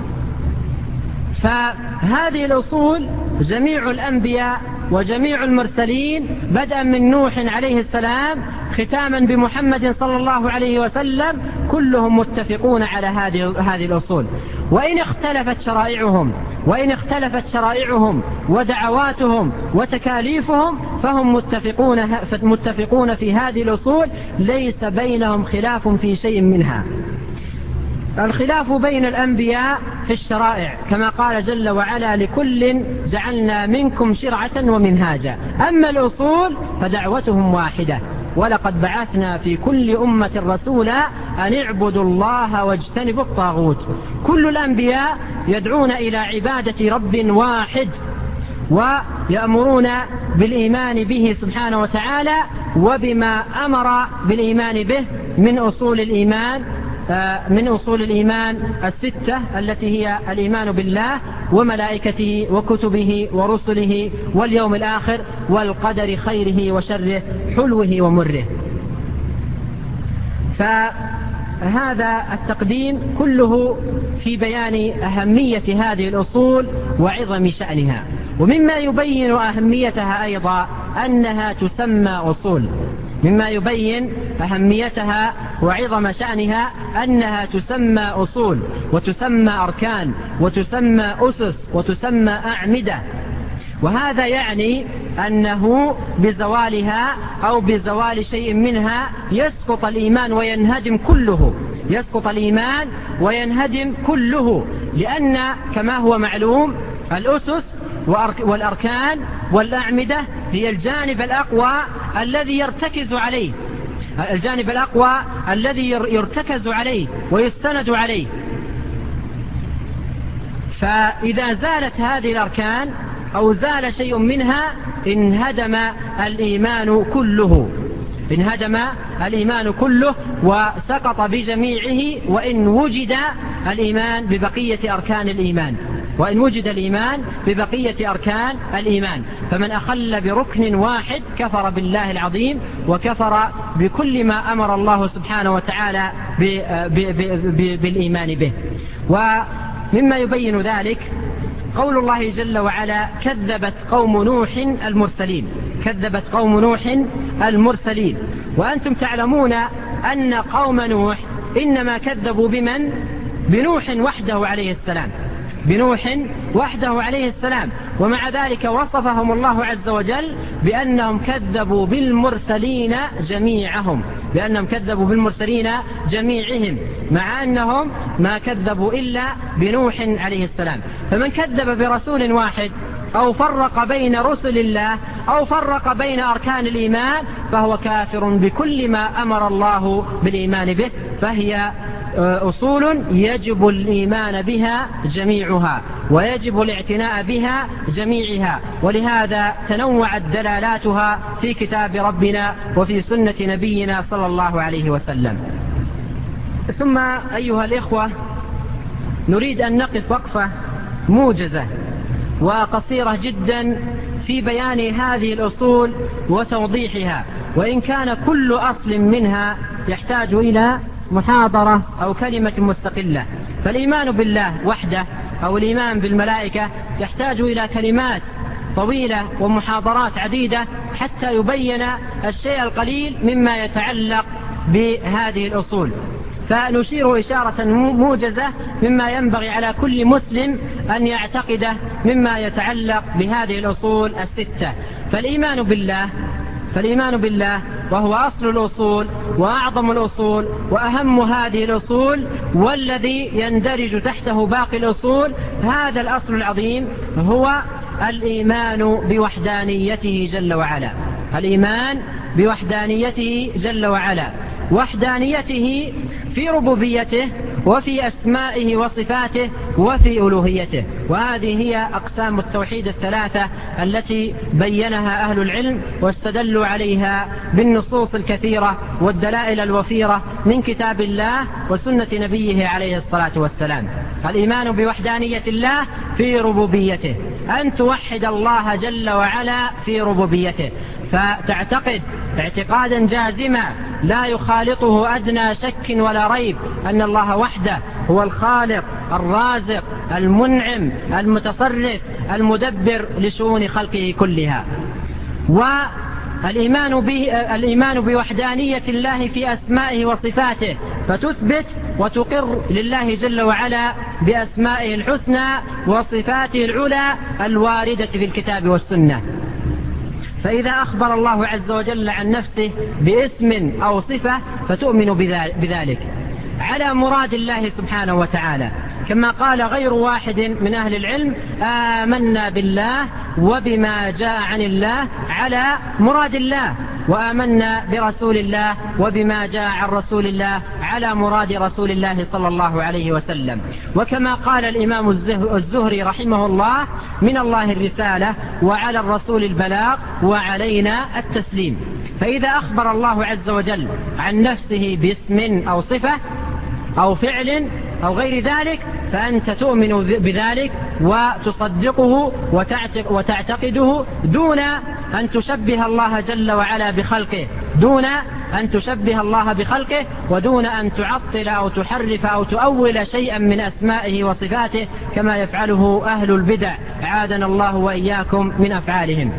فهذه الأصول جميع الأنبياء وجميع المرسلين بدءا من نوح عليه السلام ختاما بمحمد صلى الله عليه وسلم كلهم متفقون على هذه هذه الأصول. وإن اختلفت شرائعهم وإن اختلفت شرائعهم ودعواتهم وتكاليفهم فهم متفقون متفقون في هذه الأصول، ليس بينهم خلاف في شيء منها. الخلاف بين الأنبياء في الشرائع كما قال جل وعلا لكل جعلنا منكم شرعة ومنهاجا، أما الأصول فدعوتهم واحدة، ولقد بعثنا في كل أمة رسولا أن اعبدوا الله واجتنبوا الطاغوت. كل الأنبياء يدعون إلى عبادة رب واحد ويأمرون بالإيمان به سبحانه وتعالى وبما أمر بالإيمان به من أصول الإيمان من أصول الإيمان الستة التي هي الإيمان بالله وملائكته وكتبه ورسله واليوم الآخر والقدر خيره وشره حلوه ومره. فهذا التقديم كله في بيان أهمية هذه الأصول وعظم شأنها. ومما يبين أهميتها أيضا أنها تسمى أصول، مما يبين أهميتها وعظم شأنها أنها تسمى أصول وتسمى أركان وتسمى أسس وتسمى أعمدة. وهذا يعني أنه بزوالها أو بزوال شيء منها يسقط الإيمان وينهدم كله، يسقط الإيمان وينهدم كله، لأن كما هو معلوم الأسس والأركان والأعمدة هي الجانب الأقوى الذي يرتكز عليه الجانب الأقوى الذي يرتكز عليه ويستند عليه. فإذا زالت هذه الأركان أو زال شيء منها انهدم الإيمان كله انهدم الإيمان كله وسقط بجميعه، وإن وجد الإيمان ببقية أركان الإيمان وإن وجد الإيمان ببقية أركان الإيمان. فمن أخل بركن واحد كفر بالله العظيم وكفر بكل ما أمر الله سبحانه وتعالى بالإيمان به. ومما يبين ذلك قول الله جل وعلا كذبت قوم نوح المرسلين كذبت قوم نوح المرسلين. وأنتم تعلمون أن قوم نوح إنما كذبوا بمن؟ بنوح وحده عليه السلام، بنوح وحده عليه السلام، ومع ذلك وصفهم الله عز وجل بأنهم كذبوا بالمرسلين جميعهم، بأنهم كذبوا بالمرسلين جميعهم، مع أنهم ما كذبوا إلا بنوح عليه السلام. فمن كذب برسول واحد أو فرق بين رسل الله أو فرق بين أركان الإيمان فهو كافر بكل ما أمر الله بالإيمان به، فهي أصول يجب الإيمان بها جميعها ويجب الاعتناء بها جميعها، ولهذا تنوعت دلالاتها في كتاب ربنا وفي سنة نبينا صلى الله عليه وسلم. ثم أيها الإخوة، نريد أن نقف وقفة موجزة وقصيرة جدا في بيان هذه الأصول وتوضيحها، وإن كان كل أصل منها يحتاج إلى محاضرة أو كلمة مستقلة. فالإيمان بالله وحده أو الإيمان بالملائكة يحتاج إلى كلمات طويلة ومحاضرات عديدة حتى يبين الشيء القليل مما يتعلق بهذه الأصول. فنشير إشارة موجزة مما ينبغي على كل مسلم أن يعتقده مما يتعلق بهذه الأصول الستة. فالإيمان بالله فالإيمان بالله وهو أصل الأصول وأعظم الأصول وأهم هذه الأصول، والذي يندرج تحته باقي الأصول. هذا الأصل العظيم هو الإيمان بوحدانيته جل وعلا، الإيمان بوحدانيته جل وعلا، وحدانيته في ربوبيته وفي أسمائه وصفاته وفي ألوهيته. وهذه هي أقسام التوحيد الثلاثة التي بينها أهل العلم واستدلوا عليها بالنصوص الكثيرة والدلائل الوفيرة من كتاب الله وسنة نبيه عليه الصلاة والسلام. الإيمان بوحدانية الله في ربوبيته، أن توحد الله جل وعلا في ربوبيته، فتعتقد اعتقادا جازما لا يخالطه أدنى شك ولا ريب أن الله وحده هو الخالق الرازق المنعم المتصرف المدبر لشؤون خلقه كلها. والإيمان به الإيمان بوحدانية الله في أسمائه وصفاته، فتثبت وتقر لله جل وعلا بأسمائه الحسنى وصفاته العلى الواردة في الكتاب والسنة. فإذا أخبر الله عز وجل عن نفسه باسم أو صفة فتؤمن بذلك على مراد الله سبحانه وتعالى، كما قال غير واحد من أهل العلم: آمنا بالله وبما جاء عن الله على مراد الله، وآمنا برسول الله وبما جاء عن رسول الله على مراد رسول الله صلى الله عليه وسلم. وكما قال الإمام الزهري رحمه الله: من الله الرسالة وعلى الرسول البلاغ وعلينا التسليم. فإذا أخبر الله عز وجل عن نفسه باسم أو صفة أو فعل أو غير ذلك فأنت تؤمن بذلك وتصدقه وتعتقده دون أن تشبه الله جل وعلا بخلقه، دون أن تشبه الله بخلقه ودون أن تعطل أو تحرف أو تؤول شيئا من أسمائه وصفاته كما يفعله أهل البدع، عادنا الله وإياكم من أفعالهم.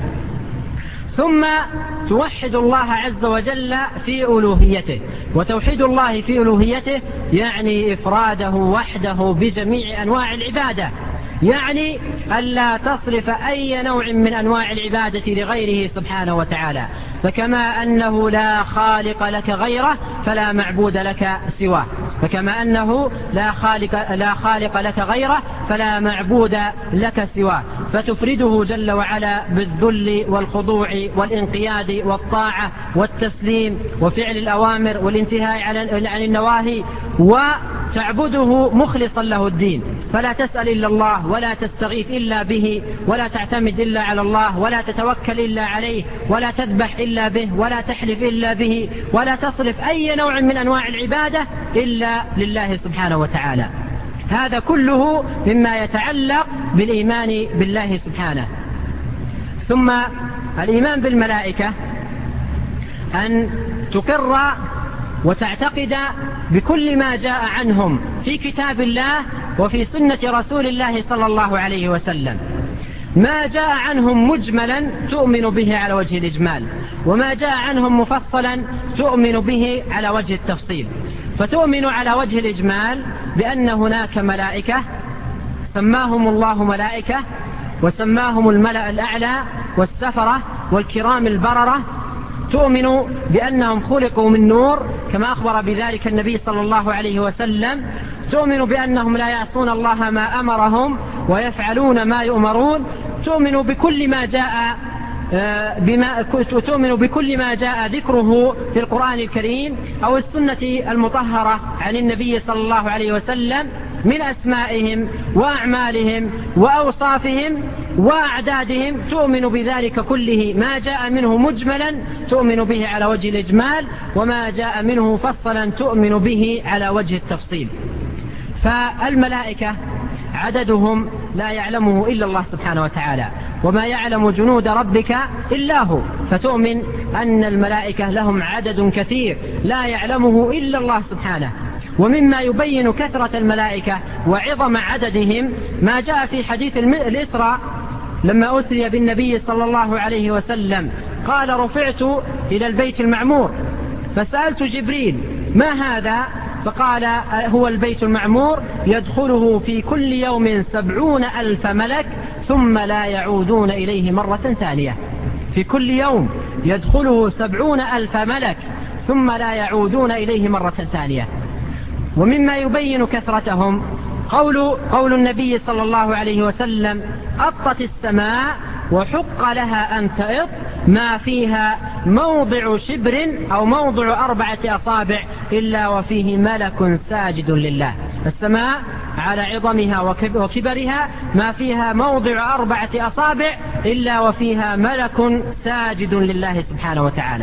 ثم توحد الله عز وجل في ألوهيته، وتوحيد الله في ألوهيته يعني إفراده وحده بجميع أنواع العبادة، يعني ألا تصرف أي نوع من أنواع العبادة لغيره سبحانه وتعالى. فكما أنه لا خالق لك غيره فلا معبود لك سواه، فكما أنه لا خالق, لا خالق لك غيره فلا معبود لك سواه، فتفرده جل وعلا بالذل والخضوع والانقياد والطاعة والتسليم وفعل الأوامر والانتهاء عن النواهي، وتعبده مخلصا له الدين، فلا تسأل إلا الله ولا تستغيث إلا به ولا تعتمد إلا على الله ولا تتوكل إلا عليه ولا تذبح إلا به ولا تحلف إلا به ولا تصرف أي نوع من أنواع العبادة إلا لله سبحانه وتعالى. هذا كله مما يتعلق بالإيمان بالله سبحانه. ثم الإيمان بالملائكة أن تقر وتعتقد بكل ما جاء عنهم في كتاب الله وفي سنة رسول الله صلى الله عليه وسلم. ما جاء عنهم مجملا تؤمن به على وجه الإجمال، وما جاء عنهم مفصلا تؤمن به على وجه التفصيل. فتؤمن على وجه الإجمال بأن هناك ملائكة سماهم الله ملائكة وسماهم الملأ الأعلى والسفرة والكرام البررة. تؤمن بأنهم خلقوا من نور كما أخبر بذلك النبي صلى الله عليه وسلم. تؤمن بأنهم لا يعصون الله ما أمرهم ويفعلون ما يؤمرون. تؤمن بكل ما جاء بما تؤمن بكل ما جاء ذكره في القرآن الكريم أو السنة المطهرة عن النبي صلى الله عليه وسلم من أسمائهم وأعمالهم وأوصافهم وأعدادهم. تؤمن بذلك كله، ما جاء منه مجملا تؤمن به على وجه الإجمال، وما جاء منه مفصلا تؤمن به على وجه التفصيل. فالملائكة عددهم لا يعلمه إلا الله سبحانه وتعالى، وما يعلم جنود ربك إلا هو. فتؤمن أن الملائكة لهم عدد كثير لا يعلمه إلا الله سبحانه. ومما يبين كثرة الملائكة وعظم عددهم ما جاء في حديث الإسراء لما أسري بالنبي صلى الله عليه وسلم، قال: رفعت إلى البيت المعمور فسألت جبريل: ما هذا؟ فقال: هو البيت المعمور يدخله في كل يوم سبعون ألف ملك ثم لا يعودون إليه مرة ثانية. في كل يوم يدخله سبعون ألف ملك ثم لا يعودون إليه مرة ثانية. ومما يبين كثرتهم قول, قول النبي صلى الله عليه وسلم: أطت السماء وحق لها أن تئط ما فيها موضع شبر أو موضع أربعة أصابع إلا وفيه ملك ساجد لله. السماء على عظمها وكبرها ما فيها موضع أربعة أصابع إلا وفيها ملك ساجد لله سبحانه وتعالى.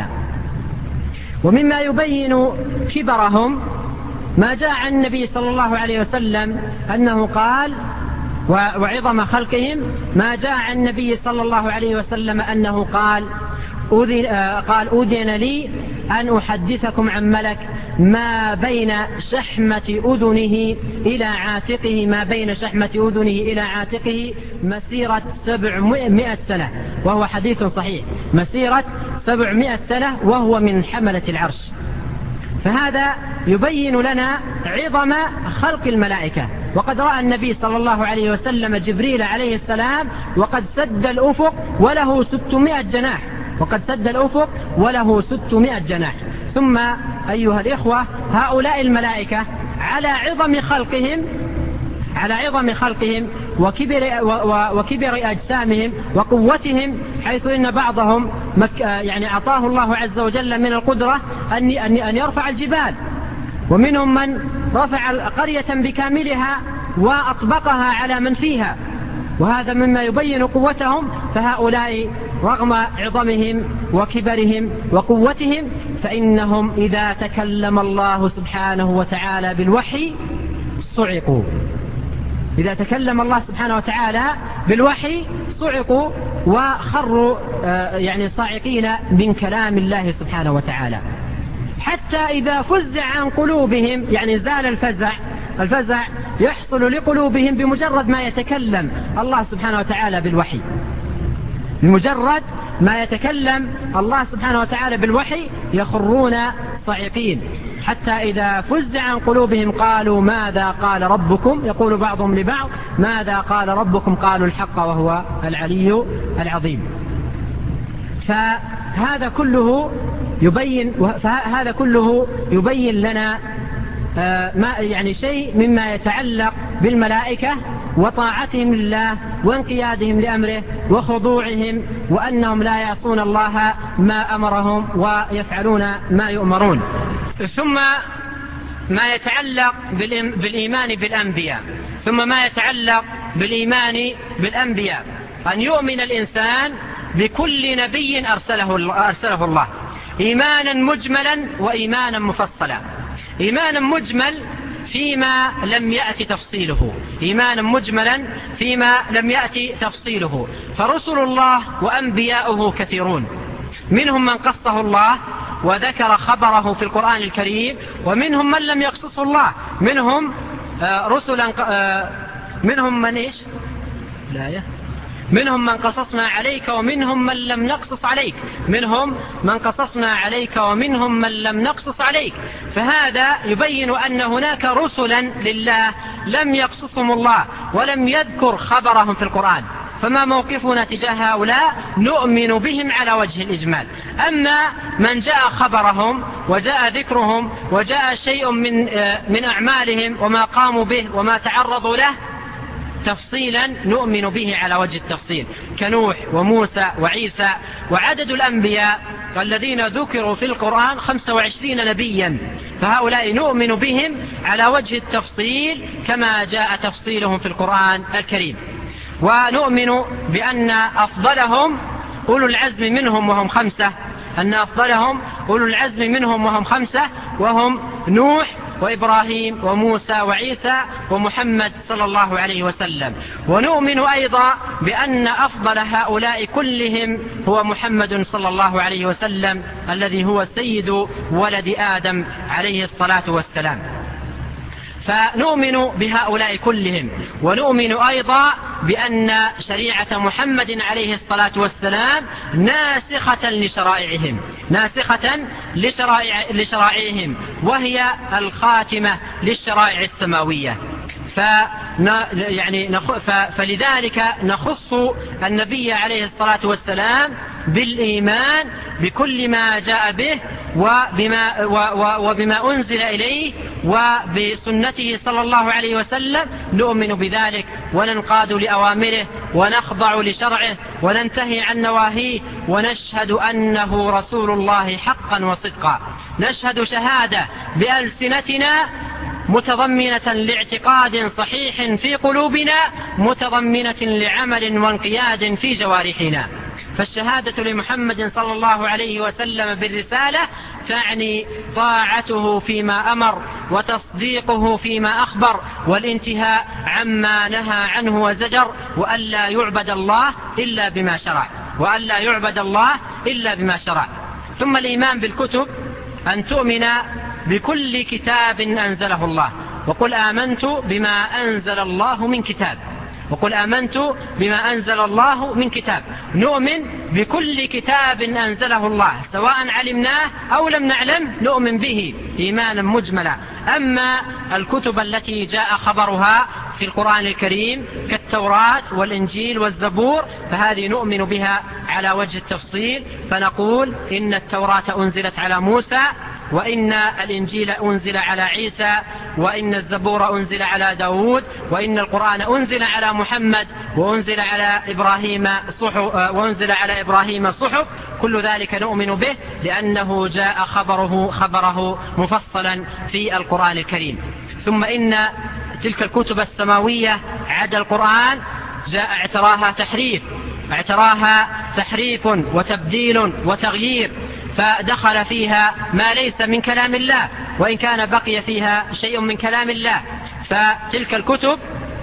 ومما يبين كبرهم ما جاء عن النبي صلى الله عليه وسلم أنه قال: وعظم خلقهم ما جاء عن النبي صلى الله عليه وسلم أنه قال: أذن, قال أذن لي أن أحدثكم عن ملك ما بين شحمة أذنه إلى عاتقه ما بين شحمة أذنه إلى عاتقه مسيرة سبعمائة سنة، وهو حديث صحيح، مسيرة سبعمائة سنة، وهو من حملة العرش. فهذا يبين لنا عظم خلق الملائكة. وقد رأى النبي صلى الله عليه وسلم جبريل عليه السلام وقد سد الأفق وله ستمائة جناح وقد سد الأفق وله ستمائة جناح. ثم أيها الإخوة، هؤلاء الملائكة على عظم خلقهم على عظم خلقهم وكبر, وكبر أجسامهم وقوتهم، حيث إن بعضهم يعني أعطاه الله عز وجل من القدرة أن يرفع الجبال، ومنهم من رفع قرية بكاملها وأطبقها على من فيها، وهذا مما يبين قوتهم. فهؤلاء رغم عظمهم وكبرهم وقوتهم فإنهم إذا تكلم الله سبحانه وتعالى بالوحي صعقوا. إذا تكلم الله سبحانه وتعالى بالوحي صعقوا وخروا يعني صاعقين من كلام الله سبحانه وتعالى، حتى إذا فزع عن قلوبهم، يعني زال الفزع الفزع يحصل لقلوبهم بمجرد ما يتكلم الله سبحانه وتعالى بالوحي. بمجرد ما يتكلم الله سبحانه وتعالى بالوحي يخرون صاعقين، حتى إذا فزع عن قلوبهم قالوا: ماذا قال ربكم؟ يقول بعضهم لبعض: ماذا قال ربكم؟ قالوا: الحق وهو العلي العظيم. فهذا كله يبين فهذا كله يبين لنا ما يعني شيء مما يتعلق بالملائكة وطاعتهم لله وانقيادهم لأمره وخضوعهم، وأنهم لا يعصون الله ما أمرهم ويفعلون ما يؤمرون. ثم ما يتعلق بالإيمان بالأنبياء ثم ما يتعلق بالإيمان بالأنبياء أن يؤمن الإنسان بكل نبي أرسله, أرسله الله إيمانا مجملا وإيمانا مفصلا. إيمانا مجمل فيما لم يأتي تفصيله إيمانا مجملا فيما لم يأتي تفصيله فرسل الله وأنبياؤه كثيرون، منهم من قصه الله وذكر خبره في القرآن الكريم، ومنهم من لم يقصصه الله، منهم آه رسلا آه منهم من إيش لا منهم من قصصنا عليك ومنهم من لم نقصص عليك منهم من قصصنا عليك ومنهم من لم نقصص عليك. فهذا يبين أن هناك رسلا لله لم يقصصهم الله ولم يذكر خبرهم في القرآن، فما موقفنا تجاه هؤلاء؟ نؤمن بهم على وجه الإجمال. أما من جاء خبرهم وجاء ذكرهم وجاء شيء من من أعمالهم وما قاموا به وما تعرضوا له تفصيلا نؤمن به على وجه التفصيل، كنوح وموسى وعيسى. وعدد الأنبياء الذين ذكروا في القرآن خمسة وعشرين نبيا، فهؤلاء نؤمن بهم على وجه التفصيل كما جاء تفصيلهم في القرآن الكريم. ونؤمن بأن أفضلهم أولو العزم منهم وهم خمسة، أن أفضلهم أولو العزم منهم وهم خمسة، وهم نوح وإبراهيم وموسى وعيسى ومحمد صلى الله عليه وسلم. ونؤمن أيضا بأن أفضل هؤلاء كلهم هو محمد صلى الله عليه وسلم الذي هو سيد ولد آدم عليه الصلاة والسلام. فنؤمن بهؤلاء كلهم. ونؤمن أيضا بأن شريعة محمد عليه الصلاة والسلام ناسخة لشرائعهم، ناسخة لشرائع لشرائعهم وهي الخاتمة للشرائع السماوية. يعني فلذلك نخص النبي عليه الصلاة والسلام بالإيمان بكل ما جاء به وبما, وبما أنزل إليه وبسنته صلى الله عليه وسلم، نؤمن بذلك وننقاد لأوامره ونخضع لشرعه وننتهي عن نواهيه، ونشهد أنه رسول الله حقا وصدقا. نشهد شهادة بألسنتنا متضمنة لاعتقاد صحيح في قلوبنا، متضمنة لعمل وانقياد في جوارحنا. فالشهادة لمحمد صلى الله عليه وسلم بالرسالة تعني طاعته فيما أمر وتصديقه فيما أخبر والانتهاء عما نهى عنه وزجر، وألا يعبد الله إلا بما شرع، وألا يعبد الله إلا بما شرع. ثم الإيمان بالكتب أن تؤمن بكل كتاب أنزله الله، وقل آمنت بما أنزل الله من كتاب، وقل آمنت بما أنزل الله من كتاب. نؤمن بكل كتاب أنزله الله سواء علمناه أو لم نعلم، نؤمن به إيمانا مجملا. أما الكتب التي جاء خبرها في القرآن الكريم كالتوراة والإنجيل والزبور فهذه نؤمن بها على وجه التفصيل، فنقول إن التوراة أنزلت على موسى، وإن الإنجيل أنزل على عيسى، وإن الزبور أنزل على داود، وإن القرآن أنزل على محمد، وأنزل على إبراهيم صحف، وأنزل على إبراهيم صحف. كل ذلك نؤمن به لأنه جاء خبره خبره مفصلا في القرآن الكريم. ثم إن تلك الكتب السماوية عدا القرآن جاء اعتراها تحريف، اعتراها تحريف وتبديل وتغيير، فدخل فيها ما ليس من كلام الله وإن كان بقي فيها شيء من كلام الله. فتلك الكتب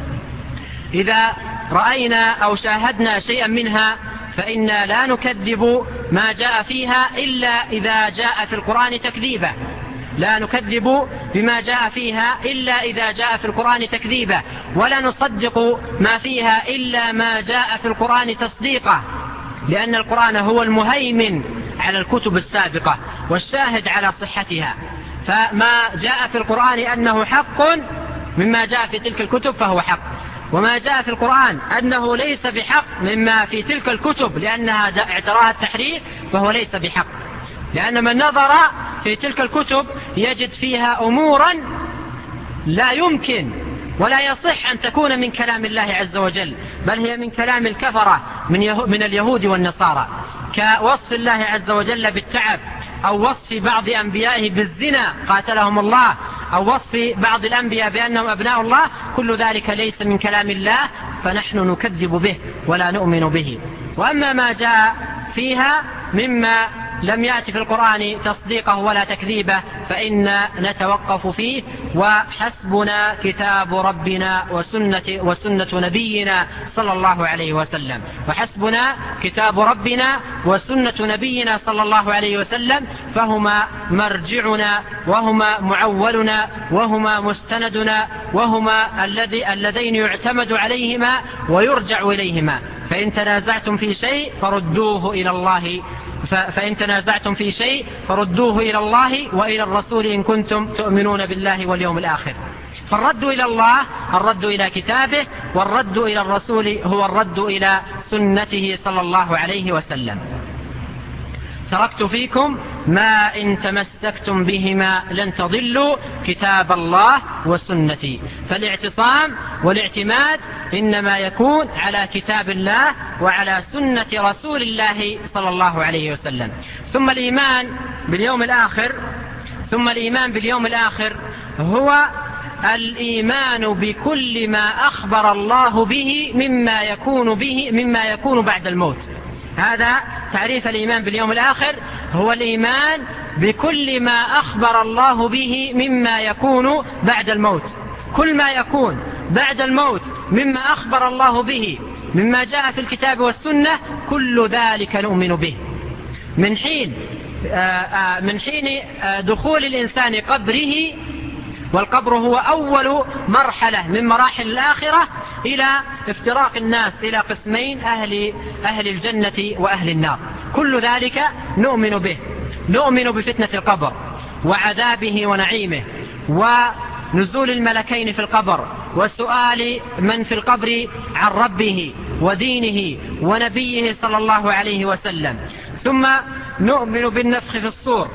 إذا رأينا أو شاهدنا شيئا منها فإنا لا نكذب ما جاء فيها إلا إذا جاء في القرآن تكذيبا، لا نكذب بما جاء فيها إلا إذا جاء في القرآن تكذيبا، ولا نصدق ما فيها إلا ما جاء في القرآن تصديقا، لأن القرآن هو المهيمن على الكتب السابقة والشاهد على صحتها. فما جاء في القرآن أنه حق مما جاء في تلك الكتب فهو حق، وما جاء في القرآن أنه ليس بحق مما في تلك الكتب لأنها اعتراها التحريف فهو ليس بحق، لأن من نظر في تلك الكتب يجد فيها أمورا لا يمكن ولا يصح أن تكون من كلام الله عز وجل، بل هي من كلام الكفرة من, من اليهود والنصارى، كوصف الله عز وجل بالتعب، أو وصف بعض أنبيائه بالزنا قاتلهم الله، أو وصف بعض الأنبياء بأنهم أبناء الله. كل ذلك ليس من كلام الله، فنحن نكذب به ولا نؤمن به. وأما ما جاء فيها مما لم يأتي في القرآن تصديقه ولا تكذيبه فإن نتوقف فيه، وحسبنا كتاب ربنا وسنة, وسنة نبينا صلى الله عليه وسلم، وحسبنا كتاب ربنا وسنة نبينا صلى الله عليه وسلم، فهما مرجعنا وهما معولنا وهما مستندنا وهما الذي اللذين يعتمد عليهما ويرجع إليهما. فإن تنازعتم في شيء فردوه إلى الله فإن تنازعتم في شيء فردوه إلى الله وإلى الرسول إن كنتم تؤمنون بالله واليوم الآخر. فالرد إلى الله الرد إلى كتابه، والرد إلى الرسول هو الرد إلى سنته صلى الله عليه وسلم. تركت فيكم ما إن تمسكتم بهما لن تضلوا كتاب الله وسنتي. فالاعتصام والاعتماد إنما يكون على كتاب الله وعلى سنة رسول الله صلى الله عليه وسلم. ثم الإيمان باليوم الآخر ثم الإيمان باليوم الآخر هو الإيمان بكل ما أخبر الله به مما يكون به مما يكون بعد الموت. هذا تعريف الإيمان باليوم الآخر، هو الإيمان بكل ما أخبر الله به مما يكون بعد الموت. كل ما يكون بعد الموت مما أخبر الله به مما جاء في الكتاب والسنة كل ذلك نؤمن به. من حين من حين دخول الإنسان قبره، والقبر هو أول مرحلة من مراحل الآخرة، إلى افتراق الناس إلى قسمين، أهل, أهل الجنة وأهل النار. كل ذلك نؤمن به. نؤمن بفتنة القبر وعذابه ونعيمه ونزول الملكين في القبر وسؤال من في القبر عن ربه ودينه ونبيه صلى الله عليه وسلم. ثم نؤمن بالنفخ في الصور،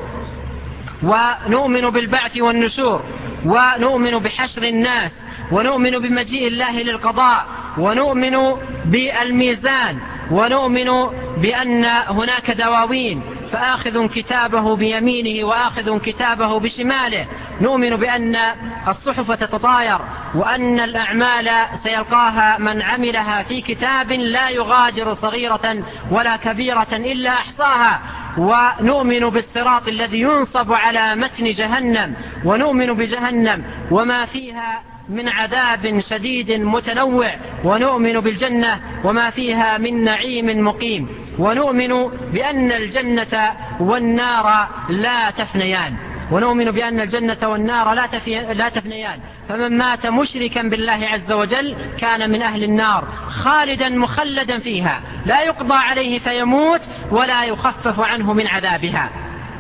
ونؤمن بالبعث والنشور، ونؤمن بحشر الناس، ونؤمن بمجيء الله للقضاء، ونؤمن بالميزان، ونؤمن بأن هناك دواوين، فآخذ كتابه بيمينه وآخذ كتابه بشماله. نؤمن بأن الصحف تتطاير، وأن الأعمال سيلقاها من عملها في كتاب لا يغادر صغيرة ولا كبيرة إلا أحصاها. ونؤمن بالصراط الذي ينصب على متن جهنم، ونؤمن بجهنم وما فيها من عذاب شديد متنوع، ونؤمن بالجنة وما فيها من نعيم مقيم، ونؤمن بأن الجنة والنار لا تفنيان، ونؤمن بأن الجنة والنار لا, لا تفنيان. فمن مات مشركا بالله عز وجل كان من أهل النار خالدا مخلدا فيها، لا يقضى عليه فيموت ولا يخفف عنه من عذابها.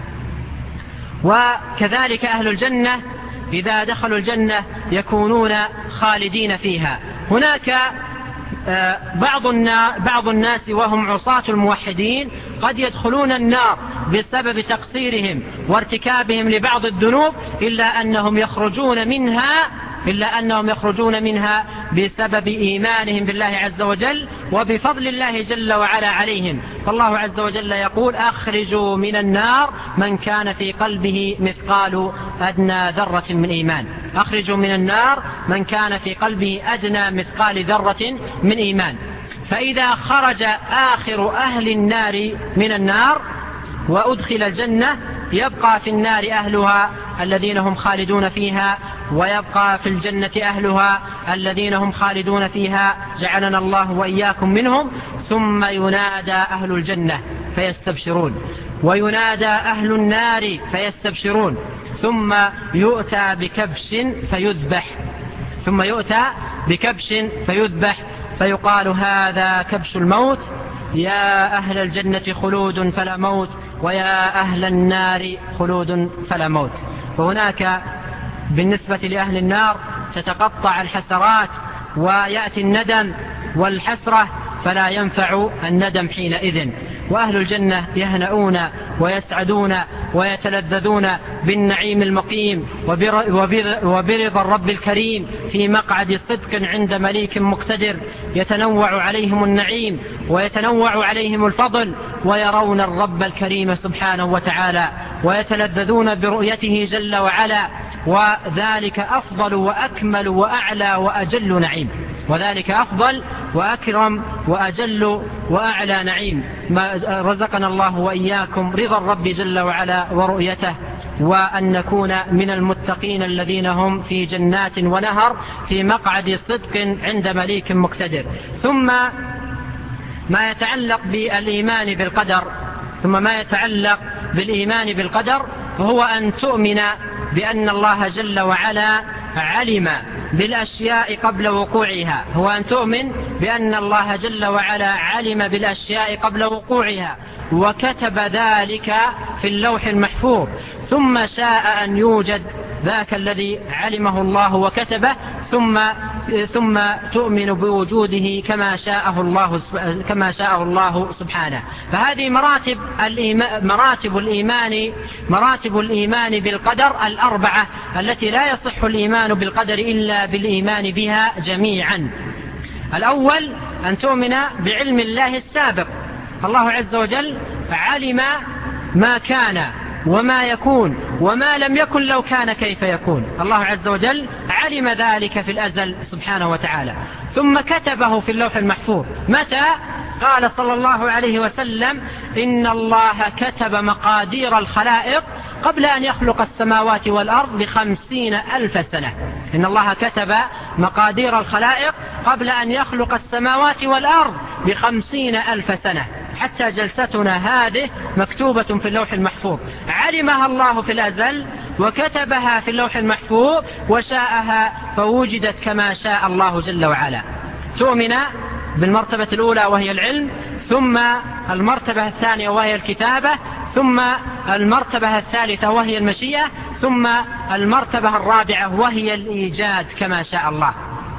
وكذلك أهل الجنة إذا دخلوا الجنة يكونون خالدين فيها. هناك بعض الناس وهم عصاة الموحدين قد يدخلون النار بسبب تقصيرهم وارتكابهم لبعض الذنوب، إلا أنهم يخرجون منها إلا أنهم يخرجون منها بسبب إيمانهم بالله عز وجل وبفضل الله جل وعلا عليهم. فالله عز وجل يقول: أخرجوا من النار من كان في قلبه مثقال أدنى ذرة من إيمان. أخرجوا من النار من كان في قلبه أدنى مثقال ذرة من إيمان. فإذا خرج آخر أهل النار من النار وأدخل الجنة يبقى في النار أهلها الذين هم خالدون فيها، ويبقى في الجنة أهلها الذين هم خالدون فيها، جعلنا الله وإياكم منهم. ثم ينادى أهل الجنة فيستبشرون، وينادى أهل النار فيستبشرون، ثم يؤتى بكبش فيذبح ثم يؤتى بكبش فيذبح فيقال: هذا كبش الموت، يا أهل الجنة خلود فلا موت، ويا أهل النار خلود فلا موت. فهناك بالنسبة لأهل النار تتقطع الحسرات ويأتي الندم والحسرة، فلا ينفع الندم حينئذ. وأهل الجنة يهنؤون ويسعدون ويتلذذون بالنعيم المقيم وبرضا الرب الكريم في مقعد صدق عند مليك مقتدر، يتنوع عليهم النعيم ويتنوع عليهم الفضل، ويرون الرب الكريم سبحانه وتعالى ويتلذذون برؤيته جل وعلا. وذلك أفضل وأكمل وأعلى وأجل نعيم، وذلك أفضل وأكرم وأجل وأعلى نعيم. ما رزقنا الله وإياكم رضا الرب جل وعلا ورؤيته، وأن نكون من المتقين الذين هم في جنات ونهر في مقعد صدق عند مليك مقتدر. ثم ما يتعلق بالإيمان بالقدر ثم ما يتعلق بالإيمان بالقدر هو أن تؤمن بأن الله جل وعلا علم بالأشياء قبل وقوعها هو أن تؤمن بأن الله جل وعلا علم بالأشياء قبل وقوعها، وكتب ذلك في اللوح المحفوظ، ثم شاء أن يوجد ذاك الذي علمه الله وكتبه، ثم ثم تؤمن بوجوده كما شاءه الله كما شاءه الله سبحانه. فهذه مراتب الإيمان مراتب الإيمان مراتب الإيمان بالقدر الأربعة التي لا يصح الإيمان بالقدر إلا بالإيمان بها جميعا. الأول أن تؤمن بعلم الله السابق، الله عز وجل علم ما كان وما يكون وما لم يكن لو كان كيف يكون، الله عز وجل علم ذلك في الأزل سبحانه وتعالى، ثم كتبه في اللوح المحفوظ. متى؟ قال صلى الله عليه وسلم: إن الله كتب مقادير الخلائق قبل أن يخلق السماوات والأرض بخمسين ألف سنة. إن الله كتب مقادير الخلائق قبل أن يخلق السماوات والأرض بخمسين ألف سنة، حتى جلستنا هذه مكتوبة في اللوح المحفوظ، علمها الله في الأزل وكتبها في اللوح المحفوظ وشاءها فوجدت كما شاء الله جل وعلا. تؤمن بالمرتبة الأولى وهي العلم، ثم المرتبة الثانية وهي الكتابة، ثم المرتبة الثالثة وهي المشيئة، ثم المرتبة الرابعة وهي الإيجاد كما شاء الله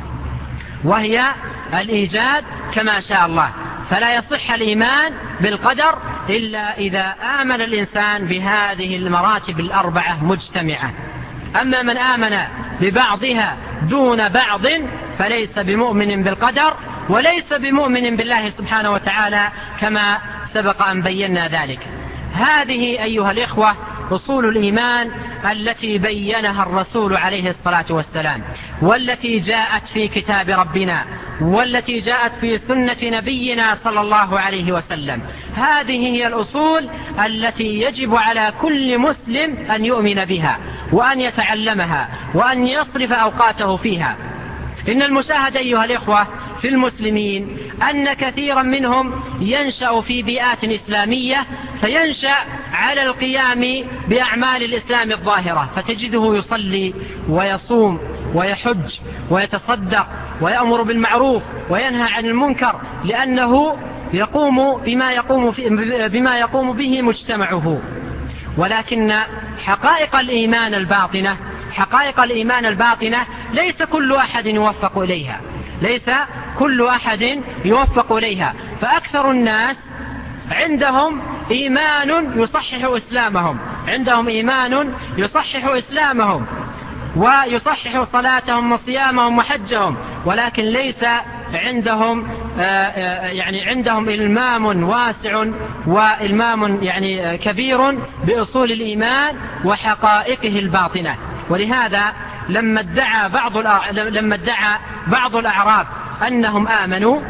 وهي الإيجاد كما شاء الله. فلا يصح الإيمان بالقدر إلا إذا آمن الإنسان بهذه المراتب الأربعة مجتمعة. أما من آمن ببعضها دون بعض فليس بمؤمن بالقدر وليس بمؤمن بالله سبحانه وتعالى، كما سبق أن بينا ذلك. هذه أيها الإخوة أصول الإيمان التي بينها الرسول عليه الصلاة والسلام، والتي جاءت في كتاب ربنا، والتي جاءت في سنة نبينا صلى الله عليه وسلم. هذه هي الأصول التي يجب على كل مسلم أن يؤمن بها وأن يتعلمها وأن يصرف أوقاته فيها. إن المشاهد أيها الإخوة في المسلمين أن كثيرا منهم ينشأ في بيئات إسلامية، فينشأ على القيام بأعمال الإسلام الظاهرة، فتجده يصلي ويصوم ويحج ويتصدق ويأمر بالمعروف وينهى عن المنكر، لأنه يقوم بما يقوم, بما يقوم به مجتمعه. ولكن حقائق الإيمان الباطنة حقائق الإيمان الباطنة ليس كل أحد يوفق إليها ليس كل أحد يوفق إليها فأكثر الناس عندهم إيمان يصحح إسلامهم عندهم إيمان يصحح إسلامهم ويصحح صلاتهم وصيامهم وحجهم، ولكن ليس عندهم يعني عندهم إلمام واسع وإلمام يعني كبير بأصول الإيمان وحقائقه الباطنة. ولهذا لما ادعى بعض لما ادعى بعض الأعراب أنهم آمنوا،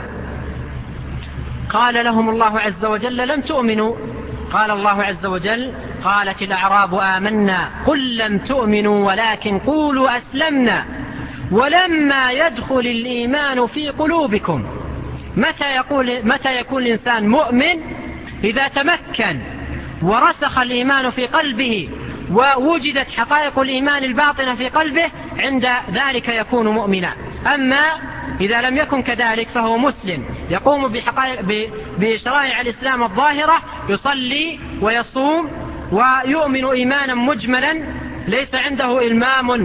قال لهم الله عز وجل: لم تؤمنوا. قال الله عز وجل: قالت الأعراب آمنا قل لم تؤمنوا ولكن قولوا أسلمنا ولما يدخل الإيمان في قلوبكم. متى يقول متى يكون الإنسان مؤمن؟ إذا تمكن ورسخ الإيمان في قلبه ووجدت حقائق الإيمان الباطنة في قلبه، عند ذلك يكون مؤمنا. أما إذا لم يكن كذلك فهو مسلم يقوم بحقائق بشرائع الإسلام الظاهرة، يصلي ويصوم ويؤمن إيمانا مجملا، ليس عنده إلمام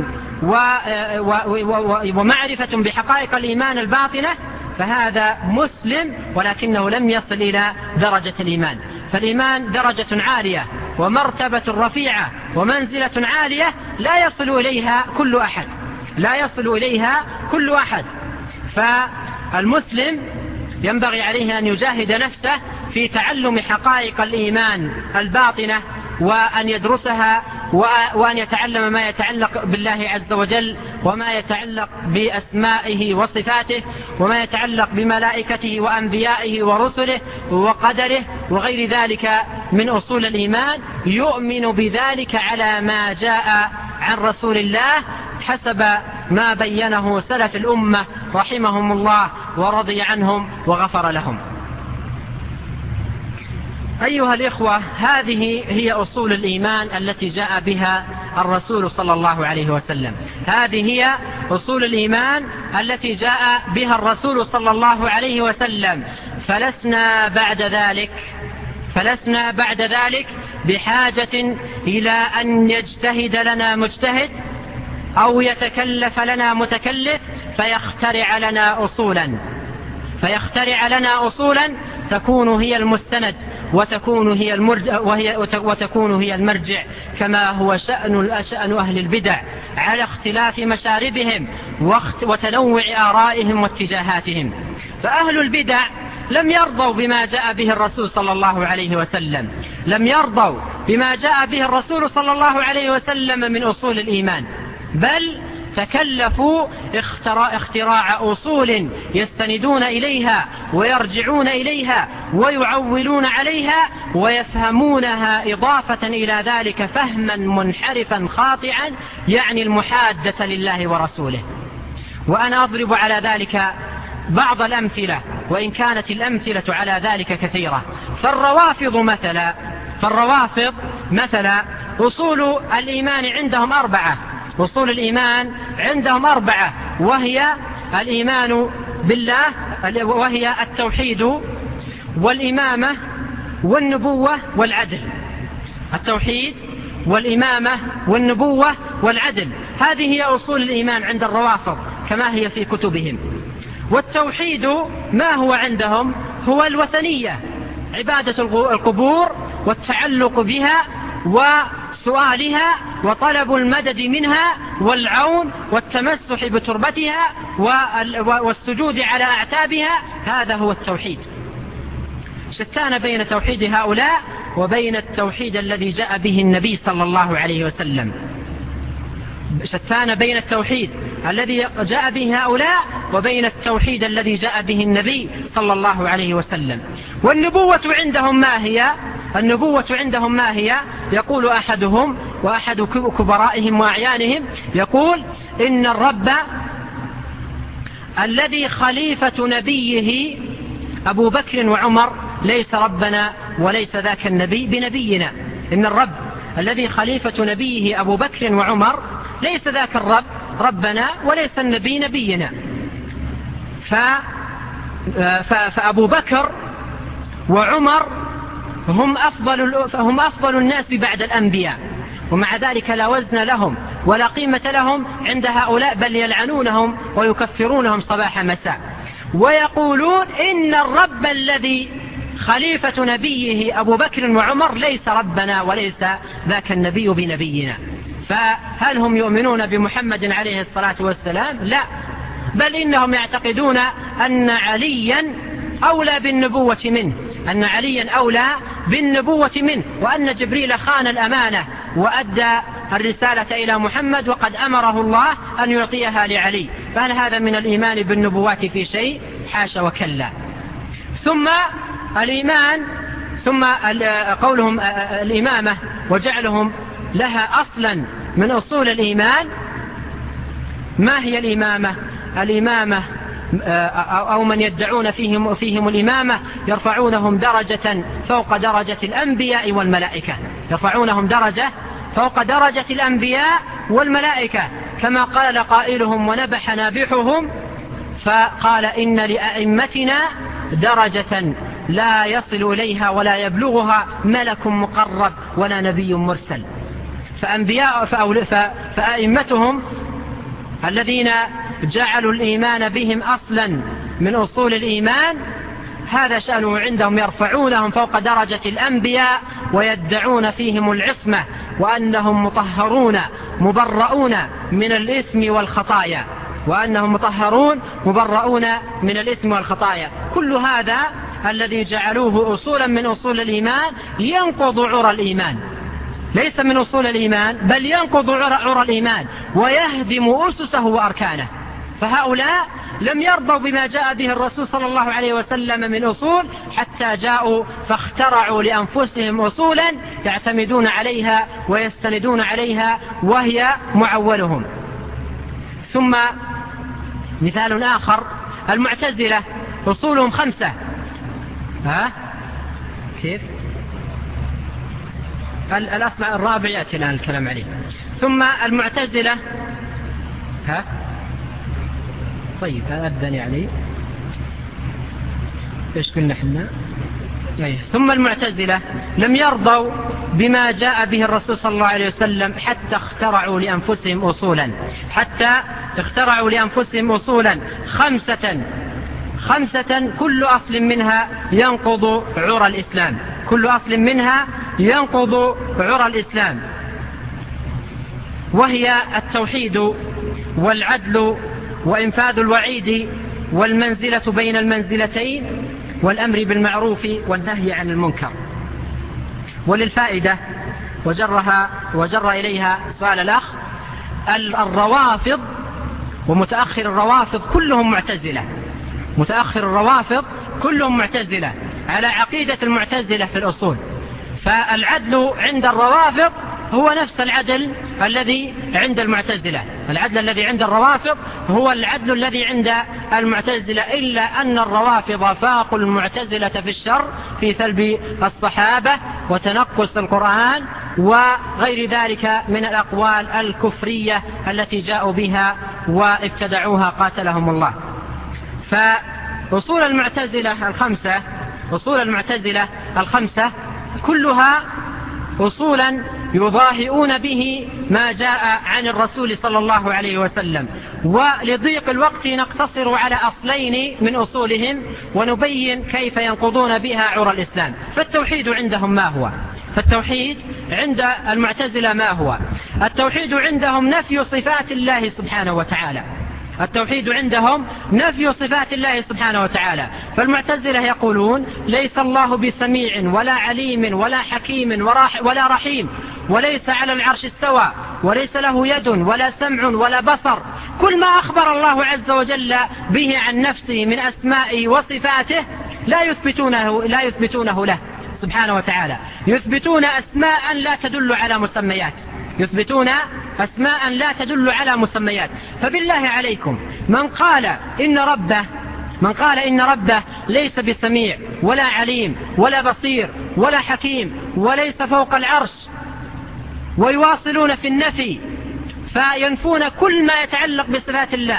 ومعرفة بحقائق الإيمان الباطنة، فهذا مسلم ولكنه لم يصل إلى درجة الإيمان. فالإيمان درجة عالية ومرتبة رفيعة ومنزلة عالية لا يصل إليها كل أحد لا يصل إليها كل أحد فالمسلم ينبغي عليه أن يجاهد نفسه في تعلم حقائق الإيمان الباطنة وأن يدرسها وأن يتعلم ما يتعلق بالله عز وجل وما يتعلق بأسمائه وصفاته وما يتعلق بملائكته وأنبيائه ورسله وقدره وغير ذلك من أصول الإيمان، يؤمن بذلك على ما جاء عن رسول الله حسب ما بينه سلف الأمة رحمهم الله ورضي عنهم وغفر لهم. أيها الإخوة، هذه هي أصول الإيمان التي جاء بها الرسول صلى الله عليه وسلم هذه هي أصول الإيمان التي جاء بها الرسول صلى الله عليه وسلم فلسنا بعد ذلك فلسنا بعد ذلك بحاجة إلى أن يجتهد لنا مجتهد أو يتكلف لنا متكلف فيخترع لنا أصولا فيخترع لنا أصولا تكون هي المستند وتكون هي المرجع وهي وتكون هي المرجع، كما هو شأن شأن أهل البدع على اختلاف مشاربهم وتنوع آرائهم واتجاهاتهم. فأهل البدع لم يرضوا بما جاء به الرسول صلى الله عليه وسلم لم يرضوا بما جاء به الرسول صلى الله عليه وسلم من أصول الإيمان، بل تكلفوا اختراع أصول يستندون إليها ويرجعون إليها ويعولون عليها ويفهمونها إضافة إلى ذلك فهما منحرفا خاطئا، يعني المحادة لله ورسوله. وأنا أضرب على ذلك بعض الأمثلة، وإن كانت الأمثلة على ذلك كثيرة. فالروافض مثلا فالروافض مثلا أصول الإيمان عندهم أربعة أصول الإيمان عندهم أربعة وهي الإيمان بالله، وهي التوحيد والإمامة والنبوة والعدل. التوحيد والإمامة والنبوة والعدل، هذه هي أصول الإيمان عند الروافض كما هي في كتبهم. والتوحيد ما هو عندهم؟ هو الوثنية، عبادة القبور والتعلق بها وسؤالها وطلب المدد منها والعون والتمسح بتربتها والسجود على أعتابها، هذا هو التوحيد. شتان بين توحيد هؤلاء وبين التوحيد الذي جاء به النبي صلى الله عليه وسلم. شتان بين التوحيد الذي جاء به هؤلاء وبين التوحيد الذي جاء به النبي صلى الله عليه وسلم. والنبوة عندهم ما هي؟ النبوة عندهم ما هي؟ يقول أحدهم وأحد كبرائهم وأعيانهم، يقول إن الرب الذي خليفة نبيه أبو بكر وعمر ليس ربنا وليس ذاك النبي بنبينا. إن الرب الذي خليفة نبيه أبو بكر وعمر ليس ذاك الرب ربنا وليس النبي نبينا. ف... فأبو بكر وعمر هم أفضل, هم أفضل الناس بعد الأنبياء، ومع ذلك لا وزن لهم ولا قيمة لهم عند هؤلاء، بل يلعنونهم ويكفرونهم صباح مساء، ويقولون إن الرب الذي خليفة نبيه أبو بكر وعمر ليس ربنا وليس ذاك النبي بنبينا. فهل هم يؤمنون بمحمد عليه الصلاة والسلام؟ لا، بل إنهم يعتقدون أن عليا أولى بالنبوة منه أن عليا أولى بالنبوة منه وأن جبريل خان الأمانة وأدى الرسالة إلى محمد وقد أمره الله أن يعطيها لعلي. فهل هذا من الإيمان بالنبوات في شيء؟ حاشا وكلا. ثم الإيمان ثم قولهم الإمامة وجعلهم لها أصلا من أصول الإيمان. ما هي الإمامة؟ الإمامة أو من يدعون فيهم, فيهم الإمامة يرفعونهم درجة فوق درجة الأنبياء والملائكة يرفعونهم درجة فوق درجة الأنبياء والملائكة، كما قال قائلهم ونبح نابحهم فقال إن لأئمتنا درجة لا يصل إليها ولا يبلغها ملك مقرب ولا نبي مرسل. فأنبياء فأئمتهم الذين جعلوا الإيمان بهم أصلا من أصول الإيمان هذا شأنه عندهم، يرفعونهم فوق درجة الأنبياء ويدعون فيهم العصمة وأنهم مطهرون مبرؤون من الإثم والخطايا وأنهم مطهرون مبرؤون من الإثم والخطايا. كل هذا الذي جعلوه أصولا من أصول الإيمان ينقض عرى الإيمان، ليس من أصول الإيمان بل ينقض عرى الإيمان ويهدم أسسه وأركانه. فهؤلاء لم يرضوا بما جاء به الرسول صلى الله عليه وسلم من أصول حتى جاءوا فاخترعوا لأنفسهم أصولا يعتمدون عليها ويستندون عليها وهي معولهم. ثم مثال آخر المعتزلة أصولهم خمسة. ها كيف؟ الأصل الرابع يأتي الآن الكلام عليه. ثم المعتزلة ها طيب أذن يعني إيش قلنا حنا؟ ثم المعتزلة لم يرضوا بما جاء به الرسول صلى الله عليه وسلم حتى اخترعوا لأنفسهم أصولا حتى اخترعوا لأنفسهم أصولا خمسة خمسة كل أصل منها ينقض عرى الإسلام كل أصل منها ينقض عرى الإسلام وهي التوحيد والعدل وإنفاذ الوعيد والمنزلة بين المنزلتين والأمر بالمعروف والنهي عن المنكر. وللفائدة وجرها وجر إليها سؤال الأخ، الروافض ومتأخر الروافض كلهم معتزلة متأخر الروافض كلهم معتزلة على عقيدة المعتزلة في الأصول. فالعدل عند الروافض هو نفس العدل الذي عند المعتزلة العدل الذي عند الروافض هو العدل الذي عند المعتزلة، إلا أن الروافض فاقوا المعتزلة في الشر في سلب الصحابة وتنقص القرآن وغير ذلك من الأقوال الكفرية التي جاءوا بها وابتدعوها قاتلهم الله. فأصول المعتزلة الخمسة أصول المعتزلة الخمسة كلها أصولا يضاهئون به ما جاء عن الرسول صلى الله عليه وسلم. ولضيق الوقت نقتصر على أصلين من أصولهم ونبين كيف ينقضون بها عرى الإسلام. فالتوحيد عندهم ما هو؟ فالتوحيد عند المعتزلة ما هو؟ التوحيد عندهم نفي صفات الله سبحانه وتعالى التوحيد عندهم نفي صفات الله سبحانه وتعالى. فالمعتزلة يقولون ليس الله بسميع ولا عليم ولا حكيم ولا رحيم وليس على العرش استوى وليس له يد ولا سمع ولا بصر. كل ما أخبر الله عز وجل به عن نفسه من أسمائه وصفاته لا يثبتونه, لا يثبتونه له سبحانه وتعالى. يثبتون أسماء لا تدل على مسميات يثبتون أسماء لا تدل على مسميات. فبالله عليكم من قال إن ربه من قال إن ربه ليس بسميع ولا عليم ولا بصير ولا حكيم وليس فوق العرش ويواصلون في النفي فينفون كل ما يتعلق بصفات الله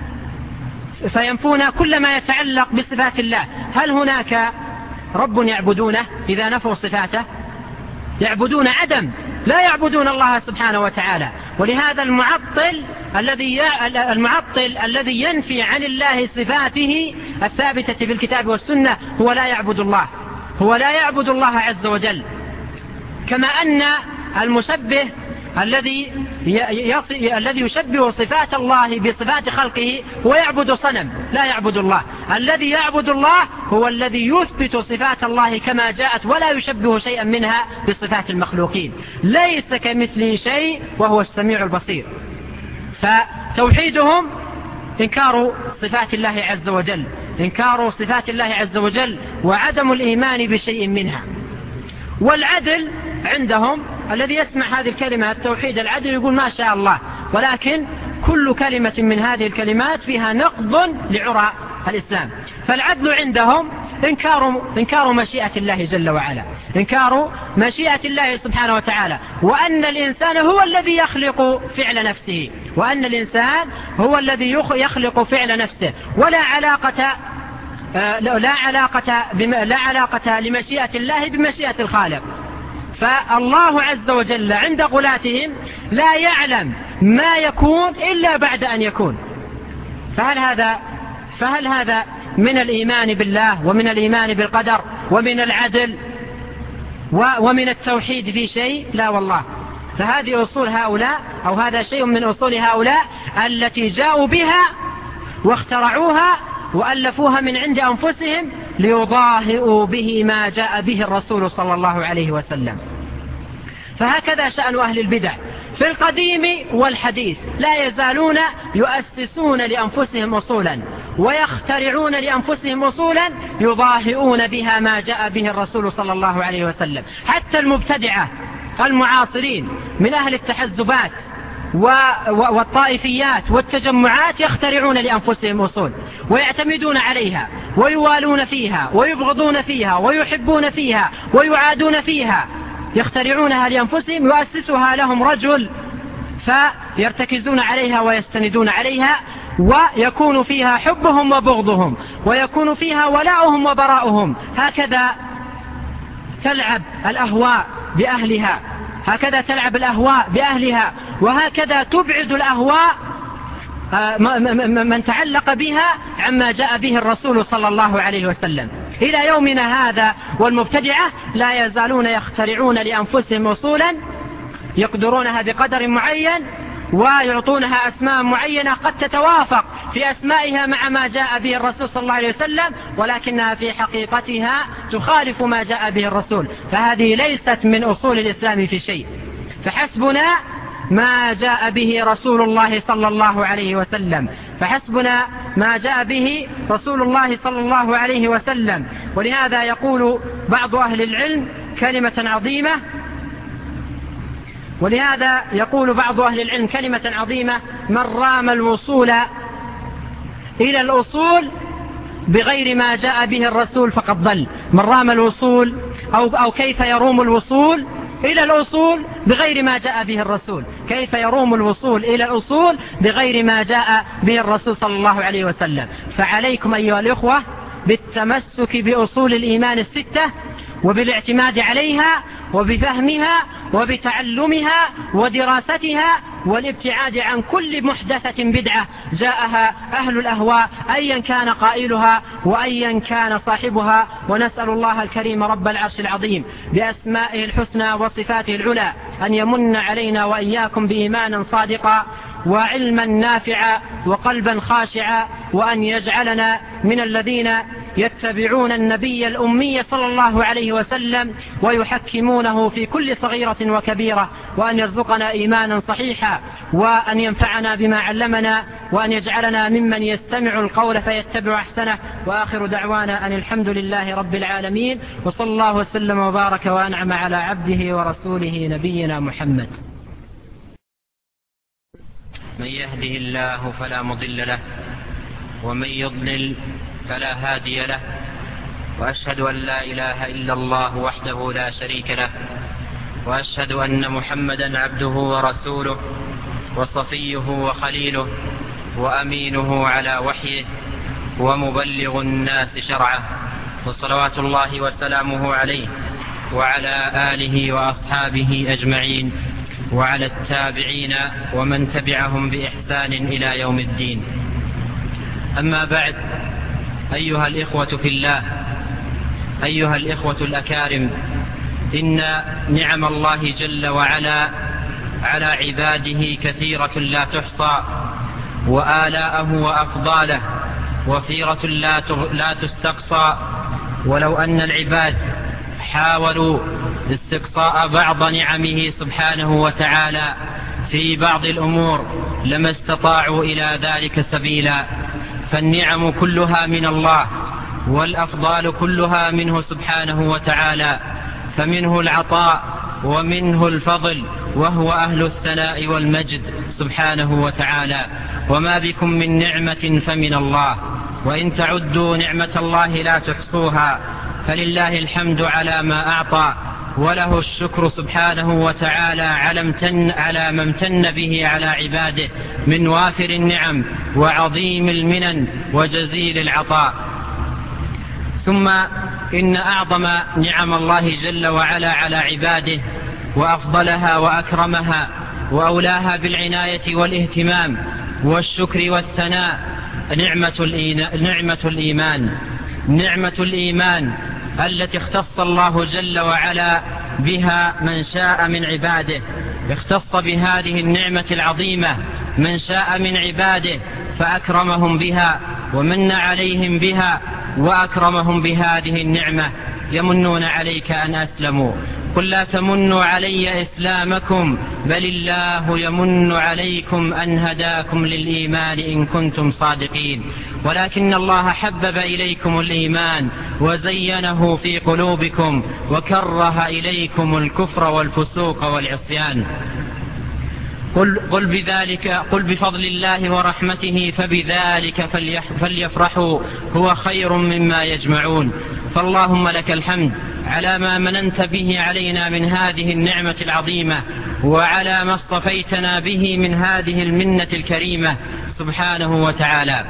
فينفون كل ما يتعلق بصفات الله هل هناك رب يعبدونه إذا نفوا صفاته؟ يعبدون عدم، لا يعبدون الله سبحانه وتعالى. ولهذا المعطل الذي المعطل الذي ينفي عن الله صفاته الثابتة في الكتاب والسنة هو لا يعبد الله هو لا يعبد الله عز وجل. كما أن المشبه الذي الذي يشبه صفات الله بصفات خلقه هو يعبد صنم لا يعبد الله. الذي يعبد الله هو الذي يثبت صفات الله كما جاءت ولا يشبه شيئا منها بصفات المخلوقين. ليس كمثله شيء وهو السميع البصير. فتوحيدهم إنكار صفات الله عز وجل إنكار صفات الله عز وجل وعدم الإيمان بشيء منها. والعدل عندهم الذي يسمع هذه الكلمة التوحيد العدل يقول ما شاء الله، ولكن كل كلمة من هذه الكلمات فيها نقض لعرى الإسلام. فالعدل عندهم إنكار, إنكار مشيئة الله جل وعلا إنكار مشيئة الله سبحانه وتعالى وأن الإنسان هو الذي يخلق فعل نفسه وأن الإنسان هو الذي يخلق فعل نفسه ولا علاقة لا علاقة لا علاقة لمشيئة الله بمشيئة الخالق. فالله عز وجل عند غلاتهم لا يعلم ما يكون إلا بعد أن يكون. فهل هذا فهل هذا من الإيمان بالله ومن الإيمان بالقدر ومن العدل ومن التوحيد في شيء؟ لا والله. فهذه أصول هؤلاء أو هذا شيء من أصول هؤلاء التي جاءوا بها واخترعوها وألفوها من عند أنفسهم ليضاهئوا به ما جاء به الرسول صلى الله عليه وسلم. فهكذا شأن أهل البدع في القديم والحديث، لا يزالون يؤسسون لأنفسهم أصولا ويخترعون لأنفسهم أصولا يضاهئون بها ما جاء به الرسول صلى الله عليه وسلم. حتى المبتدعة المعاصرين من أهل التحزبات والطائفيات والتجمعات يخترعون لأنفسهم أصول ويعتمدون عليها ويوالون فيها ويبغضون فيها ويحبون فيها ويعادون فيها، يخترعونها لأنفسهم يؤسسها لهم رجل فيرتكزون عليها ويستندون عليها ويكون فيها حبهم وبغضهم ويكون فيها ولاؤهم وبراؤهم. هكذا تلعب الأهواء بأهلها، هكذا تلعب الأهواء بأهلها، وهكذا تبعد الأهواء من تعلق بها عما جاء به الرسول صلى الله عليه وسلم. إلى يومنا هذا والمبتدعة لا يزالون يخترعون لأنفسهم أصولا يقدرونها بقدر معين ويعطونها أسماء معينة قد تتوافق في أسمائها مع ما جاء به الرسول صلى الله عليه وسلم، ولكنها في حقيقتها تخالف ما جاء به الرسول، فهذه ليست من أصول الإسلام في شيء. فحسبنا ما جاء به رسول الله صلى الله عليه وسلم، فحسبنا ما جاء به رسول الله صلى الله عليه وسلم. ولهذا يقول بعض أهل العلم كلمة عظيمة ولهذا يقول بعض أهل العلم كلمة عظيمة: من رام الوصول إلى الأصول بغير ما جاء به الرسول فقد ضل. من رام الوصول أو, أو كيف يروم الوصول إلى الأصول بغير ما جاء به الرسول، كيف يروم الوصول إلى الأصول بغير ما جاء به الرسول صلى الله عليه وسلم. فعليكم أيها الإخوة بالتمسك بأصول الإيمان الستة وبالاعتماد عليها وبفهمها وبتعلمها ودراستها والابتعاد عن كل محدثة بدعة جاءها أهل الأهواء أيا كان قائلها وأيا كان صاحبها. ونسأل الله الكريم رب العرش العظيم بأسمائه الحسنى وصفاته العلى أن يمن علينا وإياكم بإيمانا صادقا وعلما نافعا وقلبا خاشعا، وأن يجعلنا من الذين يتبعون النبي الأمي صلى الله عليه وسلم ويحكمونه في كل صغيرة وكبيرة، وأن يرزقنا إيمانا صحيحا، وأن ينفعنا بما علمنا، وأن يجعلنا ممن يستمع القول فيتبع أحسنه. وآخر دعوانا أن الحمد لله رب العالمين، وصلى الله وسلم وبارك وأنعم على عبده ورسوله نبينا محمد. من يهده الله فلا مضل له ومن يضلل فلا هادي له، وأشهد أن لا إله إلا الله وحده لا شريك له، وأشهد أن محمدا عبده ورسوله وصفيه وخليله وأمينه على وحيه ومبلغ الناس شرعه، وصلوات الله وسلامه عليه وعلى آله وأصحابه أجمعين وعلى التابعين ومن تبعهم بإحسان إلى يوم الدين. أما بعد، أيها الإخوة في الله، أيها الإخوة الأكارم، إن نعم الله جل وعلا على عباده كثيرة لا تحصى، وآلاءه وأفضاله وفيرة لا تستقصى. ولو أن العباد حاولوا استقصاء بعض نعمه سبحانه وتعالى في بعض الأمور لما استطاعوا إلى ذلك سبيلا، فالنعم كلها من الله والأفضال كلها منه سبحانه وتعالى، فمنه العطاء ومنه الفضل، وهو أهل الثناء والمجد سبحانه وتعالى. وما بكم من نعمة فمن الله، وإن تعدوا نعمة الله لا تحصوها، فلله الحمد على ما أعطى، وله الشكر سبحانه وتعالى على ما امتن به على عباده من وافر النعم وعظيم المنن وجزيل العطاء. ثم إن أعظم نعم الله جل وعلا على عباده وأفضلها وأكرمها وأولاها بالعناية والاهتمام والشكر والثناء نعمة الإيمان، نعمة الإيمان التي اختص الله جل وعلا بها من شاء من عباده، اختص بهذه النعمة العظيمة من شاء من عباده فأكرمهم بها ومن عليهم بها وأكرمهم بهذه النعمة. يمنون عليك أن أسلموا، قل لا تمنوا علي إسلامكم بل الله يمن عليكم أن هداكم للإيمان إن كنتم صادقين، ولكن الله حبب إليكم الإيمان وزينه في قلوبكم وكره إليكم الكفر والفسوق والعصيان. قل, قل, بذلك قل بفضل الله ورحمته فبذلك فليفرحوا هو خير مما يجمعون. فاللهم لك الحمد على ما مننت به علينا من هذه النعمة العظيمة، وعلى ما اصطفيتنا به من هذه المنة الكريمة سبحانه وتعالى.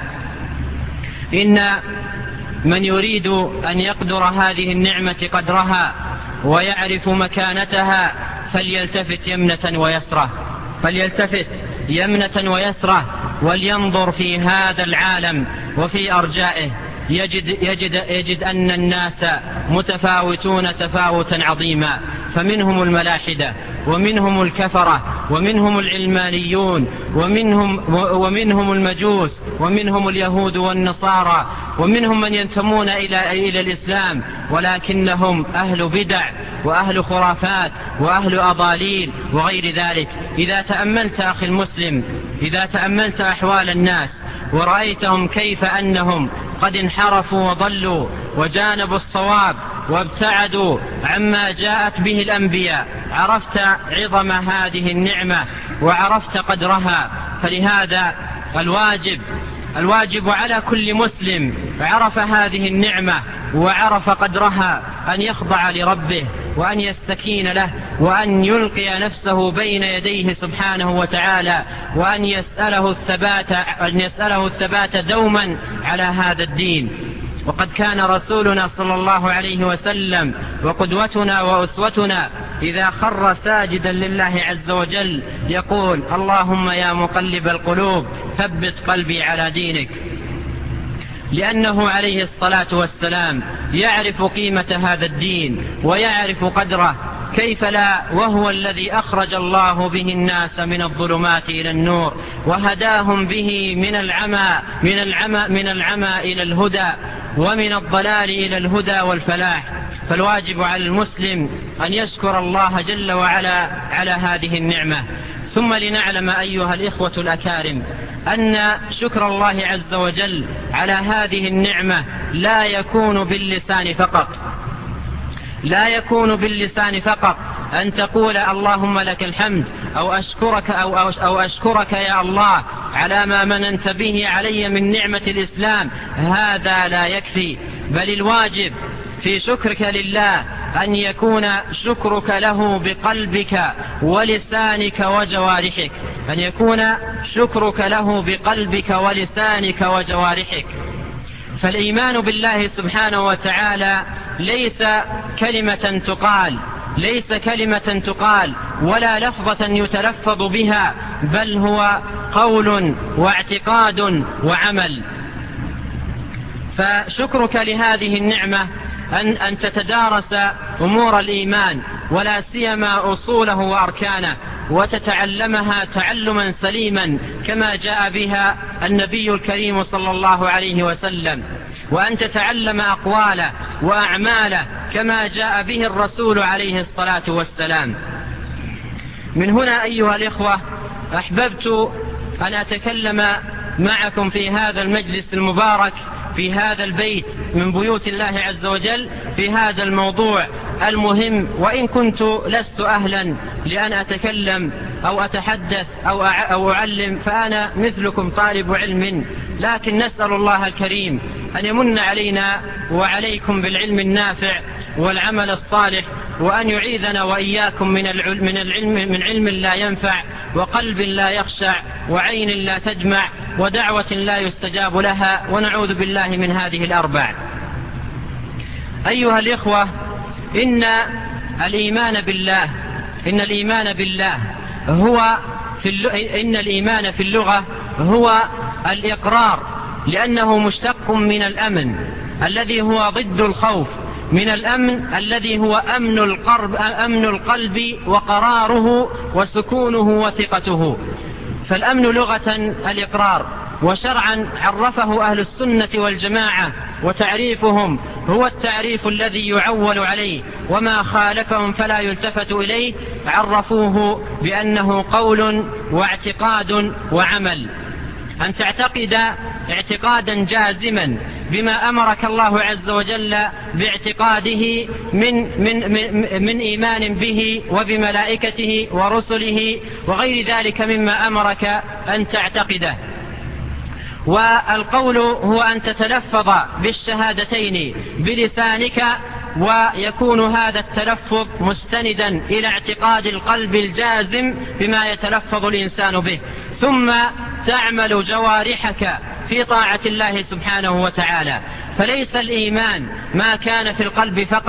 إن من يريد أن يقدر هذه النعمة قدرها ويعرف مكانتها فليلتفت يمنة ويسرة فليلتفت يمنة ويسرة ولينظر في هذا العالم وفي أرجائه يجد, يجد, يجد أن الناس متفاوتون تفاوتا عظيما، فمنهم الملاحدة ومنهم الكفرة ومنهم العلمانيون ومنهم, ومنهم المجوس ومنهم اليهود والنصارى ومنهم من ينتمون إلى, إلى الإسلام ولكنهم أهل بدع وأهل خرافات وأهل أضاليل وغير ذلك. إذا تأملت أخي المسلم إذا تأملت أحوال الناس ورأيتهم كيف أنهم قد انحرفوا وضلوا وجانبوا الصواب وابتعدوا عما جاءت به الأنبياء، عرفت عظم هذه النعمة وعرفت قدرها. فلهذا الواجب الواجب على كل مسلم عرف هذه النعمة وعرف قدرها أن يخضع لربه وأن يستكين له وأن يلقي نفسه بين يديه سبحانه وتعالى وأن يسأله الثبات, أن يسأله الثبات دوما على هذا الدين. وقد كان رسولنا صلى الله عليه وسلم وقدوتنا وأسوتنا إذا خر ساجدا لله عز وجل يقول: اللهم يا مقلب القلوب ثبت قلبي على دينك، لأنه عليه الصلاة والسلام يعرف قيمة هذا الدين ويعرف قدره، كيف لا وهو الذي أخرج الله به الناس من الظلمات إلى النور وهداهم به من العمى من العمى من العمى إلى الهدى ومن الضلال إلى الهدى والفلاح. فالواجب على المسلم أن يشكر الله جل وعلا على هذه النعمة. ثم لنعلم أيها الإخوة الأكارم أن شكر الله عز وجل على هذه النعمة لا يكون باللسان فقط لا يكون باللسان فقط أن تقول اللهم لك الحمد أو أشكرك, أو, أو, أو أشكرك يا الله على ما مننت به علي من نعمة الإسلام، هذا لا يكفي، بل الواجب في شكرك لله أن يكون شكرك له بقلبك ولسانك وجوارحك أن يكون شكرك له بقلبك ولسانك وجوارحك. فالإيمان بالله سبحانه وتعالى ليس كلمة تقال ليس كلمة تقال ولا لفظة يتلفظ بها، بل هو قول واعتقاد وعمل. فشكرك لهذه النعمة أن, أن تتدارس أمور الإيمان ولا سيما أصوله وأركانه وتتعلمها تعلما سليما كما جاء بها النبي الكريم صلى الله عليه وسلم، وأن تتعلم أقواله وأعماله كما جاء به الرسول عليه الصلاة والسلام. من هنا أيها الإخوة أحببت أن أتكلم معكم في هذا المجلس المبارك في هذا البيت من بيوت الله عز وجل في هذا الموضوع المهم، وإن كنت لست أهلا لأن أتكلم أو أتحدث أو أو أعلم، فأنا مثلكم طالب علم، لكن نسأل الله الكريم أن يمن علينا وعليكم بالعلم النافع والعمل الصالح، وأن يعيذنا وإياكم من العلم من العلم من علم لا ينفع وقلب لا يخشع وعين لا تدمع ودعوة لا يستجاب لها، ونعوذ بالله من هذه الأربع. أيها الإخوة، إن الإيمان بالله إن الإيمان بالله هو في إن الإيمان في اللغة هو الإقرار، لأنه مشتق من الأمن الذي هو ضد الخوف، من الأمن الذي هو أمن القلب أمن القلب وقراره وسكونه وثقته. فالأمن لغة الإقرار، وشرعا عرفه أهل السنة والجماعة، وتعريفهم هو التعريف الذي يعول عليه، وما خالفهم فلا يلتفت إليه، عرفوه بأنه قول واعتقاد وعمل. أن تعتقد اعتقادا جازما بما أمرك الله عز وجل باعتقاده من, من, من, من إيمان به وبملائكته ورسله وغير ذلك مما أمرك أن تعتقده. والقول هو أن تتلفظ بالشهادتين بلسانك، ويكون هذا التلفظ مستندا إلى اعتقاد القلب الجازم بما يتلفظ الإنسان به، ثم تعمل جوارحك في طاعة الله سبحانه وتعالى. فليس الإيمان ما كان في القلب فقط،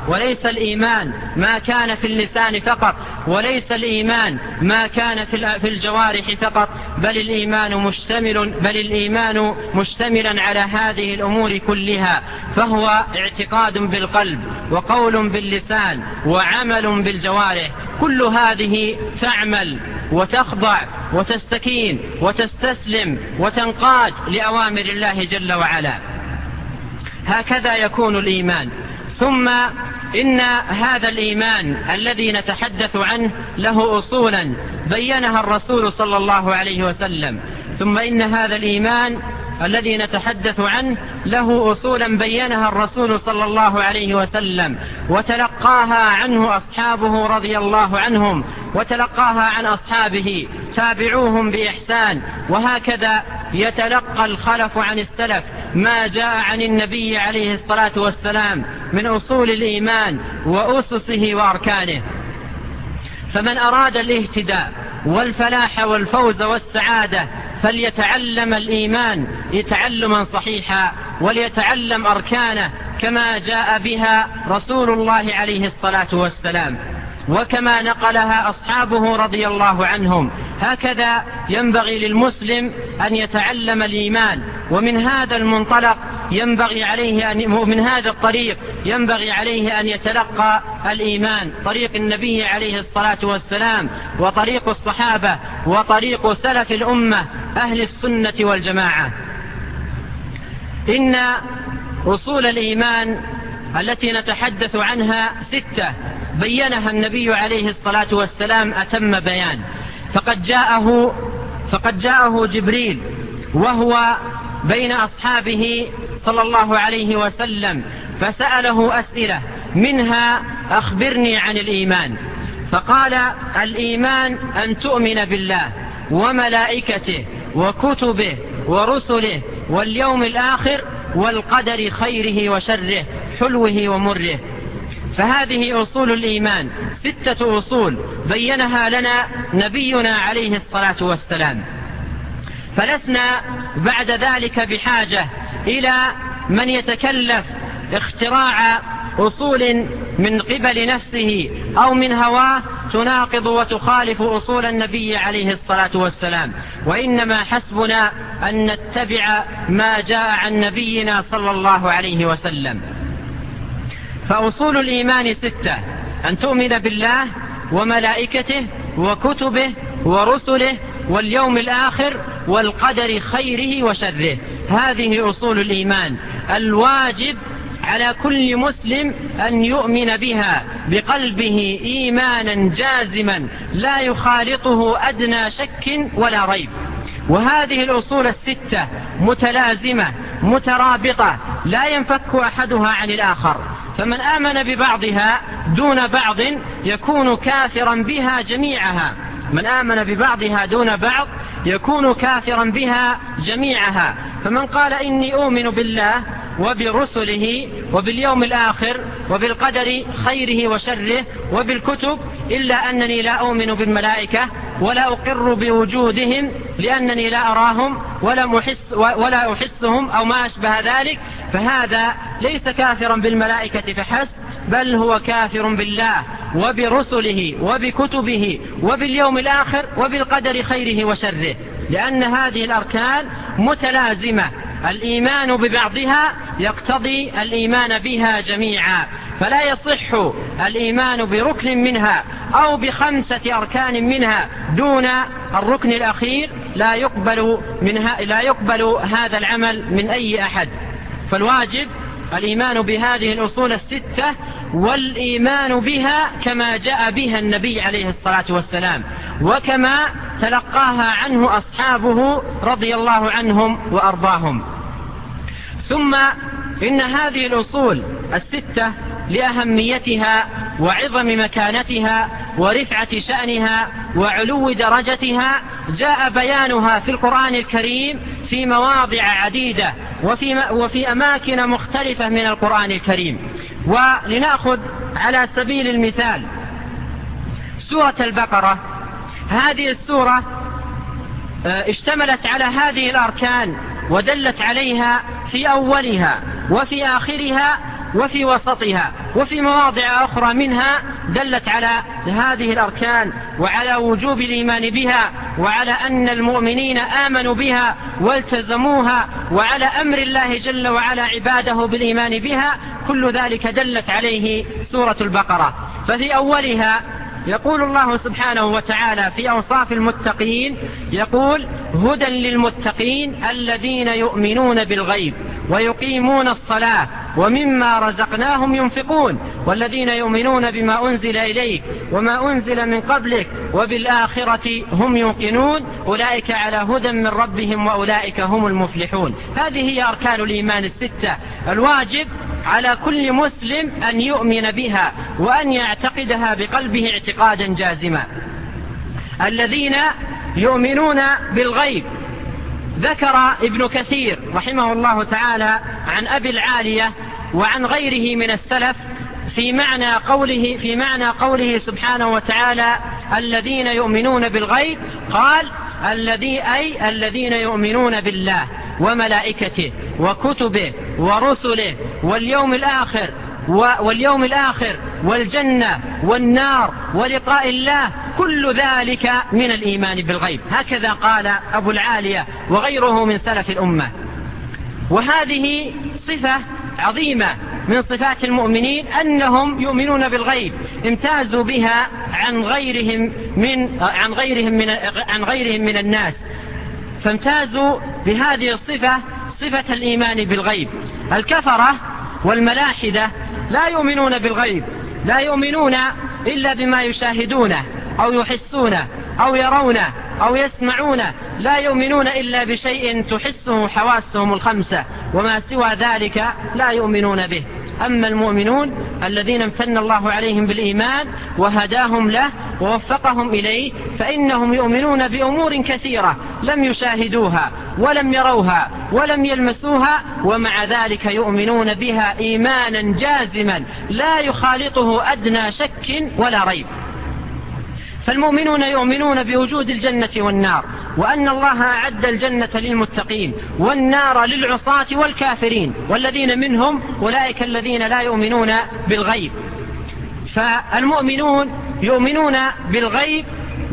وليس الإيمان ما كان في اللسان فقط، وليس الإيمان ما كان في الجوارح فقط، بل الإيمان مشتمل بل الإيمان مشتملا على هذه الأمور كلها، فهو اعتقاد بالقلب وقول باللسان وعمل بالجوارح. كل هذه تعمل وتخضع وتستكين وتستسلم وتنقاد لأوامر الله جل وعلا. هكذا يكون الإيمان. ثم إن هذا الإيمان الذي نتحدث عنه له أصولا بينها الرسول صلى الله عليه وسلم. ثم إن هذا الإيمان الذي نتحدث عنه له أصولا بينها الرسول صلى الله عليه وسلم، وتلقاها عنه أصحابه رضي الله عنهم، وتلقاها عن أصحابه تابعوهم بإحسان. وهكذا يتلقى الخلف عن السلف ما جاء عن النبي عليه الصلاة والسلام من أصول الإيمان وأسسه وأركانه. فمن أراد الاهتداء والفلاح والفوز والسعادة فليتعلم الإيمان تعلما صحيحا، وليتعلم أركانه كما جاء بها رسول الله عليه الصلاة والسلام، وكما نقلها أصحابه رضي الله عنهم. هكذا ينبغي للمسلم أن يتعلم الإيمان، ومن هذا المنطلق ينبغي عليه أن من هذا الطريق ينبغي عليه أن يتلقى الإيمان، طريق النبي عليه الصلاة والسلام، وطريق الصحابة، وطريق سلف الأمة أهل السنة والجماعة. إن أصول الإيمان التي نتحدث عنها ستة بينها النبي عليه الصلاة والسلام أتم بيان. فقد جاءه فقد جاءه جبريل وهو بين أصحابه صلى الله عليه وسلم، فسأله أسئلة، منها أخبرني عن الإيمان. فقال: الإيمان أن تؤمن بالله وملائكته وكتبه ورسله واليوم الآخر والقدر خيره وشره حلوه ومره. فهذه أصول الإيمان، ستة أصول بينها لنا نبينا عليه الصلاة والسلام. فلسنا بعد ذلك بحاجة إلى من يتكلف اختراع أصول من قبل نفسه أو من هواه تناقض وتخالف أصول النبي عليه الصلاة والسلام، وإنما حسبنا أن نتبع ما جاء عن نبينا صلى الله عليه وسلم. فأصول الإيمان ستة: أن تؤمن بالله وملائكته وكتبه ورسله واليوم الآخر والقدر خيره وشره. هذه أصول الإيمان الواجب على كل مسلم أن يؤمن بها بقلبه إيمانا جازما لا يخالطه أدنى شك ولا ريب. وهذه الأصول الستة متلازمة مترابطة لا ينفك أحدها عن الآخر، فمن آمن ببعضها دون بعض يكون كافرا بها جميعها. من آمن ببعضها دون بعض يكون كافرا بها جميعها. فمن قال إني أؤمن بالله وبرسله وباليوم الآخر وبالقدر خيره وشره وبالكتب، إلا أنني لا أؤمن بالملائكة ولا أقر بوجودهم لأنني لا أراهم ولا أحس ولا أحسهم أو ما أشبه ذلك، فهذا ليس كافرا بالملائكة فحسب، بل هو كافر بالله وبرسله وبكتبه وباليوم الآخر وبالقدر خيره وشره، لأن هذه الأركان متلازمة، الإيمان ببعضها يقتضي الإيمان بها جميعا، فلا يصح الإيمان بركن منها أو بخمسة أركان منها دون الركن الأخير، لا يقبل منها لا يقبل هذا العمل من أي أحد. فالواجب الإيمان بهذه الأصول الستة، والإيمان بها كما جاء بها النبي عليه الصلاة والسلام، وكما تلقاها عنه أصحابه رضي الله عنهم وأرضاهم. ثم إن هذه الأصول الستة لأهميتها وعظم مكانتها ورفعة شأنها وعلو درجتها جاء بيانها في القرآن الكريم في مواضع عديدة وفي, وفي أماكن مختلفة من القرآن الكريم. ولنأخذ على سبيل المثال سورة البقرة. هذه السورة اشتملت على هذه الأركان ودلت عليها في أولها وفي آخرها وفي وسطها، وفي مواضع أخرى منها دلت على هذه الأركان وعلى وجوب الإيمان بها وعلى أن المؤمنين آمنوا بها والتزموها وعلى أمر الله جل وعلا عباده بالإيمان بها. كل ذلك دلت عليه سورة البقرة. ففي أولها يقول الله سبحانه وتعالى في أوصاف المتقين، يقول: هدى للمتقين الذين يؤمنون بالغيب ويقيمون الصلاة ومما رزقناهم ينفقون والذين يؤمنون بما أنزل إليك وما أنزل من قبلك وبالآخرة هم يوقنون أولئك على هدى من ربهم وأولئك هم المفلحون. هذه هي أركان الإيمان الستة، الواجب على كل مسلم أن يؤمن بها وأن يعتقدها بقلبه اعتقادا جازما. الذين يؤمنون بالغيب، ذكر ابن كثير رحمه الله تعالى عن أبي العالية وعن غيره من السلف في معنى قوله في معنى قوله سبحانه وتعالى: الذين يؤمنون بالغيب، قال: الذي أي الذين يؤمنون بالله وملائكته وكتبه ورسله واليوم الآخر واليوم الآخر والجنة والنار ولقاء الله، كل ذلك من الإيمان بالغيب. هكذا قال أبو العالية وغيره من سلف الأمة. وهذه صفة عظيمة من صفات المؤمنين، أنهم يؤمنون بالغيب، امتازوا بها عن غيرهم من عن غيرهم من عن غيرهم من الناس، فامتازوا بهذه الصفة، صفة الإيمان بالغيب. الكفرة والملاحدة لا يؤمنون بالغيب، لا يؤمنون إلا بما يشاهدونه أو يحسونه أو يرونه أو يسمعونه، لا يؤمنون إلا بشيء تحسه حواسهم الخمسة، وما سوى ذلك لا يؤمنون به. أما المؤمنون الذين امتن الله عليهم بالإيمان وهداهم له ووفقهم إليه، فإنهم يؤمنون بأمور كثيرة لم يشاهدوها ولم يروها ولم يلمسوها، ومع ذلك يؤمنون بها إيمانا جازما لا يخالطه أدنى شك ولا ريب. فالمؤمنون يؤمنون بوجود الجنة والنار، وأن الله أعد الجنة للمتقين والنار للعصاة والكافرين، والذين منهم أولئك الذين لا يؤمنون بالغيب. فالمؤمنون يؤمنون بالغيب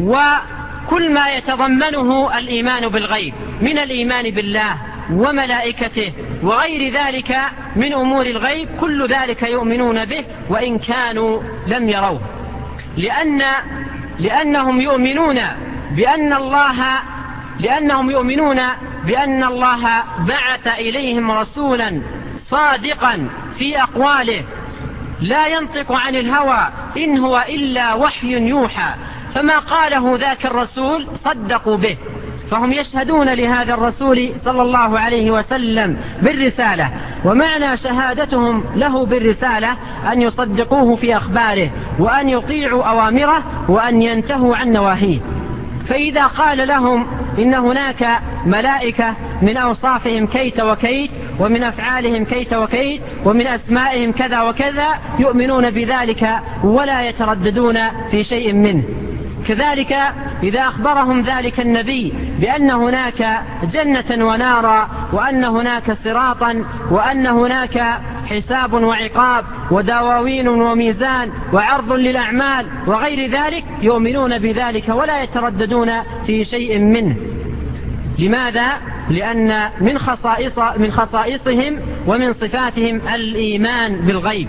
وكل ما يتضمنه الإيمان بالغيب من الإيمان بالله وملائكته وغير ذلك من أمور الغيب، كل ذلك يؤمنون به وإن كانوا لم يروه، لأن لأنهم يؤمنون بأن الله لأنهم يؤمنون بأن الله بعث إليهم رسولا صادقا في أقواله لا ينطق عن الهوى إن هو إلا وحي يوحى، فما قاله ذاك الرسول صدقوا به، فهم يشهدون لهذا الرسول صلى الله عليه وسلم بالرسالة، ومعنى شهادتهم له بالرسالة أن يصدقوه في أخباره وأن يطيعوا أوامره وأن ينتهوا عن نواهيه. فإذا قال لهم إن هناك ملائكة من أوصافهم كيت وكيت ومن أفعالهم كيت وكيت ومن أسمائهم كذا وكذا، يؤمنون بذلك ولا يترددون في شيء منه. كذلك إذا أخبرهم ذلك النبي بأن هناك جنة ونارا وأن هناك صراطا وأن هناك حساب وعقاب ودواوين وميزان وعرض للأعمال وغير ذلك، يؤمنون بذلك ولا يترددون في شيء منه. لماذا؟ لأن من خصائص من خصائصهم ومن صفاتهم الإيمان بالغيب.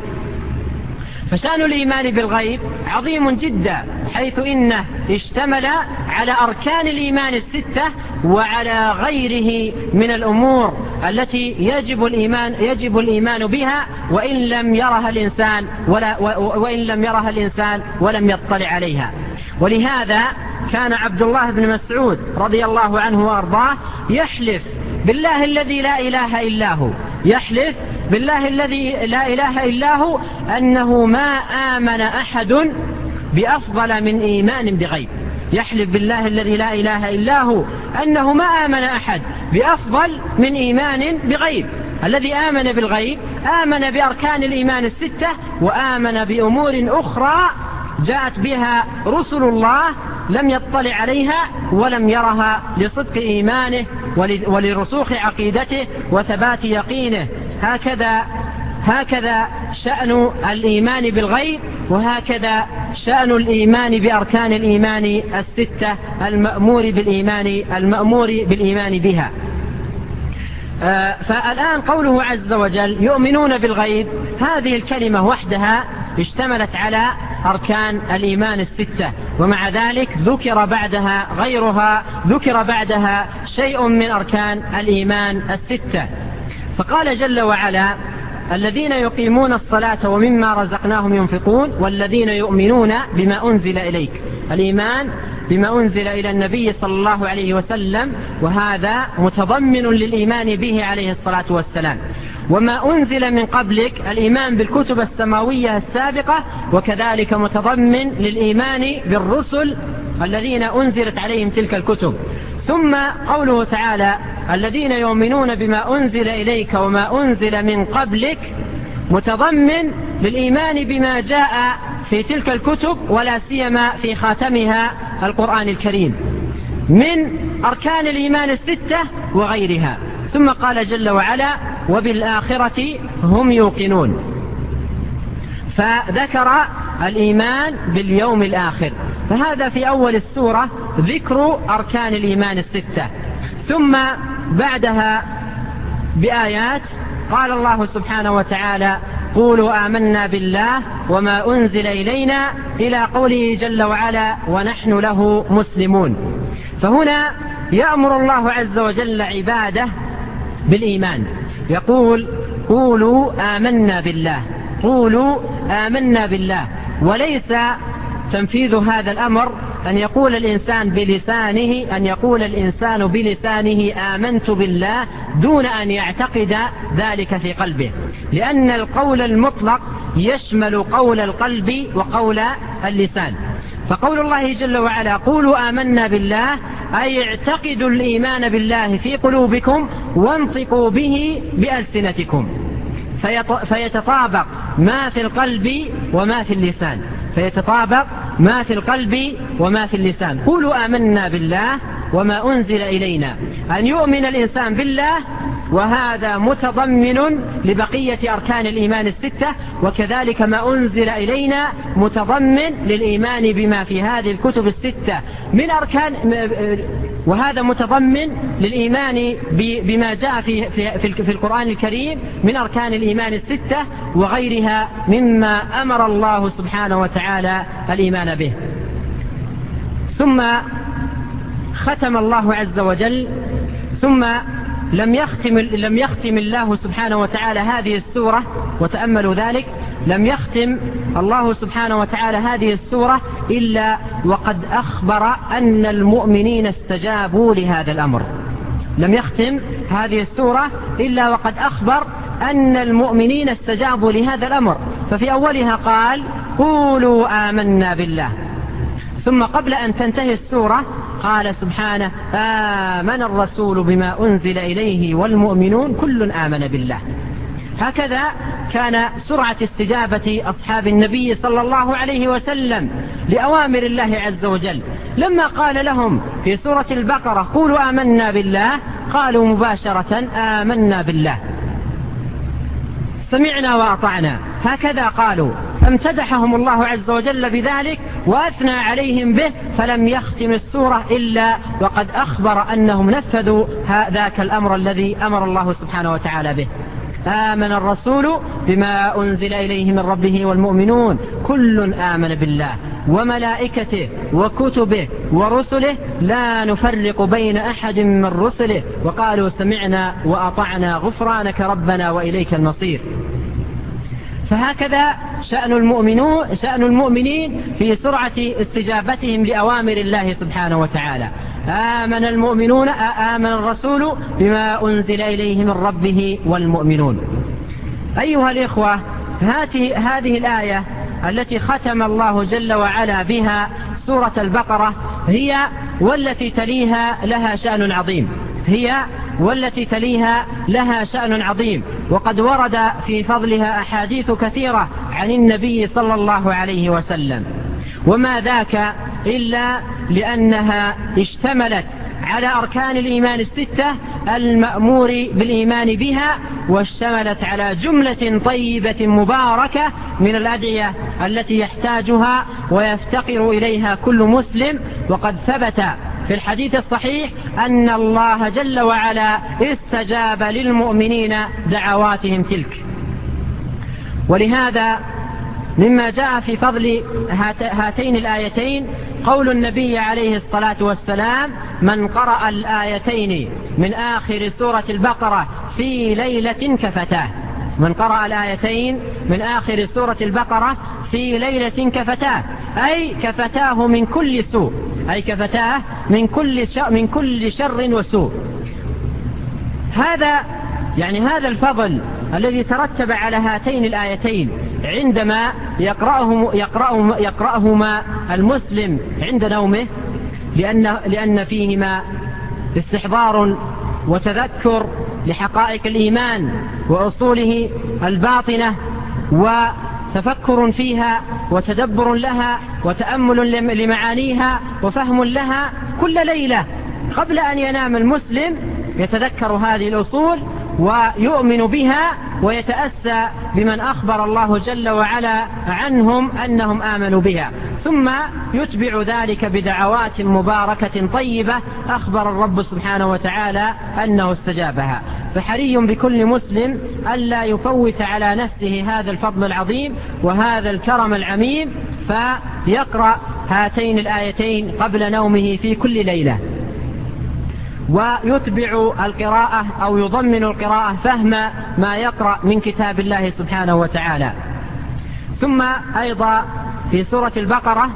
فشأن الإيمان بالغيب عظيم جدا، حيث إنه اشتمل على أركان الإيمان الستة وعلى غيره من الأمور التي يجب الإيمان يجب الإيمان بها وإن لم يرها الإنسان ولا وإن لم يرها الإنسان ولم يطلع عليها. ولهذا كان عبد الله بن مسعود رضي الله عنه وأرضاه يحلف بالله الذي لا إله إلا هو يحلف بالله الذي لا إله إلا هو أنه ما آمن أحد بأفضل من إيمان بغيب. يحلف بالله الذي لا إله إلا هو أنه ما آمن أحد بأفضل من إيمان بغيب. الذي آمن بالغيب آمن بأركان الإيمان الستة وآمن بأمور أخرى جاءت بها رسل الله لم يطلع عليها ولم يرها لصدق إيمانه ولرسوخ عقيدته وثبات يقينه. هكذا هكذا شأن الإيمان بالغيب، وهكذا شأن الإيمان بأركان الإيمان الستة المأمور بالإيمان المأمور بالإيمان بها. فالآن قوله عز وجل يؤمنون بالغيب، هذه الكلمة وحدها اشتملت على أركان الإيمان الستة، ومع ذلك ذكر بعدها غيرها، ذكر بعدها شيء من أركان الإيمان الستة. فقال جل وعلا الذين يقيمون الصلاة ومما رزقناهم ينفقون والذين يؤمنون بما أنزل إليك، الإيمان بما أنزل إلى النبي صلى الله عليه وسلم، وهذا متضمن للإيمان به عليه الصلاة والسلام. وما أنزل من قبلك الإيمان بالكتب السماوية السابقة، وكذلك متضمن للإيمان بالرسل الذين أنزلت عليهم تلك الكتب. ثم قوله تعالى الذين يؤمنون بما أنزل إليك وما أنزل من قبلك متضمن للإيمان بما جاء في تلك الكتب، ولا سيما في خاتمها القرآن الكريم من أركان الإيمان الستة وغيرها. ثم قال جل وعلا وبالآخرة هم يوقنون، فذكر الإيمان باليوم الآخر. فهذا في أول السورة ذكر أركان الإيمان الستة. ثم بعدها بآيات قال الله سبحانه وتعالى قولوا آمنا بالله وما أنزل إلينا إلى قوله جل وعلا ونحن له مسلمون. فهنا يأمر الله عز وجل عباده بالإيمان، يقول قولوا آمنا بالله، قولوا آمنا بالله، وليس تنفيذ هذا الأمر أن يقول الإنسان بلسانه أن يقول الإنسان بلسانه آمنت بالله دون أن يعتقد ذلك في قلبه، لأن القول المطلق يشمل قول القلب وقول اللسان. فقول الله جل وعلا قولوا آمنا بالله أي اعتقدوا الإيمان بالله في قلوبكم وانطقوا به بألسنتكم، فيتطابق ما في القلب وما في اللسان، فيتطابق ما في القلب وما في اللسان. قولوا آمنا بالله وما أنزل إلينا، أن يؤمن الإنسان بالله، وهذا متضمن لبقية أركان الإيمان الستة، وكذلك ما أنزل إلينا متضمن للإيمان بما في هذه الكتب الستة من أركان، وهذا متضمن للإيمان بما جاء في, في, في القرآن الكريم من أركان الإيمان الستة وغيرها مما أمر الله سبحانه وتعالى الإيمان به. ثم ختم الله عز وجل ثم لم يختم, لم يختم الله سبحانه وتعالى هذه السورة، وتأملوا ذلك، لم يختم الله سبحانه وتعالى هذه السورة إلا وقد أخبر أن المؤمنين استجابوا لهذا الأمر. لم يختم هذه السورة إلا وقد أخبر أن المؤمنين استجابوا لهذا الأمر. ففي أولها قال قولوا آمنا بالله، ثم قبل أن تنتهي السورة قال سبحانه آمن الرسول بما أنزل إليه والمؤمنون كل آمن بالله. هكذا كان سرعة استجابة أصحاب النبي صلى الله عليه وسلم لأوامر الله عز وجل. لما قال لهم في سورة البقرة قولوا آمنا بالله قالوا مباشرة آمنا بالله، سمعنا وأطعنا، هكذا قالوا. فامتدحهم الله عز وجل بذلك وأثنى عليهم به، فلم يختم السورة إلا وقد أخبر أنهم نفذوا ذاك الأمر الذي أمر الله سبحانه وتعالى به. آمن الرسول بما أنزل إليه من ربه والمؤمنون كل آمن بالله وملائكته وكتبه ورسله لا نفرق بين أحد من رسله وقالوا سمعنا وأطعنا غفرانك ربنا وإليك المصير. فهكذا شأن المؤمنون شأن المؤمنين في سرعة استجابتهم لأوامر الله سبحانه وتعالى. آمن المؤمنون آمن الرسول بما أنزل إليه من ربه والمؤمنون. أيها الإخوة، هذه الآية التي ختم الله جل وعلا بها سورة البقرة هي والتي تليها لها شأن عظيم، هي والتي تليها لها شأن عظيم، وقد ورد في فضلها أحاديث كثيرة عن النبي صلى الله عليه وسلم، وما ذاك إلا لأنها اشتملت على أركان الإيمان الستة المأمور بالإيمان بها، واشتملت على جملة طيبة مباركة من الأدعية التي يحتاجها ويفتقر إليها كل مسلم. وقد ثبت في الحديث الصحيح أن الله جل وعلا استجاب للمؤمنين دعواتهم تلك. ولهذا مما جاء في فضل هاتين الآيتين قول النبي عليه الصلاة والسلام: من قرأ الآيتين من آخر سورة البقرة في ليلة كفتاه. من قرأ الآيتين من آخر سورة البقرة في ليلة كفتاه، أي كفتاه من كل سوء، أي كفتاه من كل شر من كل شر وسوء. هذا يعني هذا الفضل الذي ترتب على هاتين الآيتين عندما يقرأهم يقرأهم يقرأهما المسلم عند نومه، لأن لأن فيهما استحضار وتذكر لحقائق الإيمان وأصوله الباطنة، وتفكر فيها وتدبر لها وتأمل لمعانيها وفهم لها. كل ليلة قبل أن ينام المسلم يتذكر هذه الأصول ويؤمن بها ويتأسى بمن أخبر الله جل وعلا عنهم أنهم آمنوا بها، ثم يتبع ذلك بدعوات مباركة طيبة أخبر الرب سبحانه وتعالى أنه استجابها. فحري بكل مسلم ألا يفوت على نفسه هذا الفضل العظيم وهذا الكرم العميم، فيقرأ هاتين الآيتين قبل نومه في كل ليلة، ويتبع القراءة أو يضمن القراءة فهم ما يقرأ من كتاب الله سبحانه وتعالى. ثم أيضا في سورة البقرة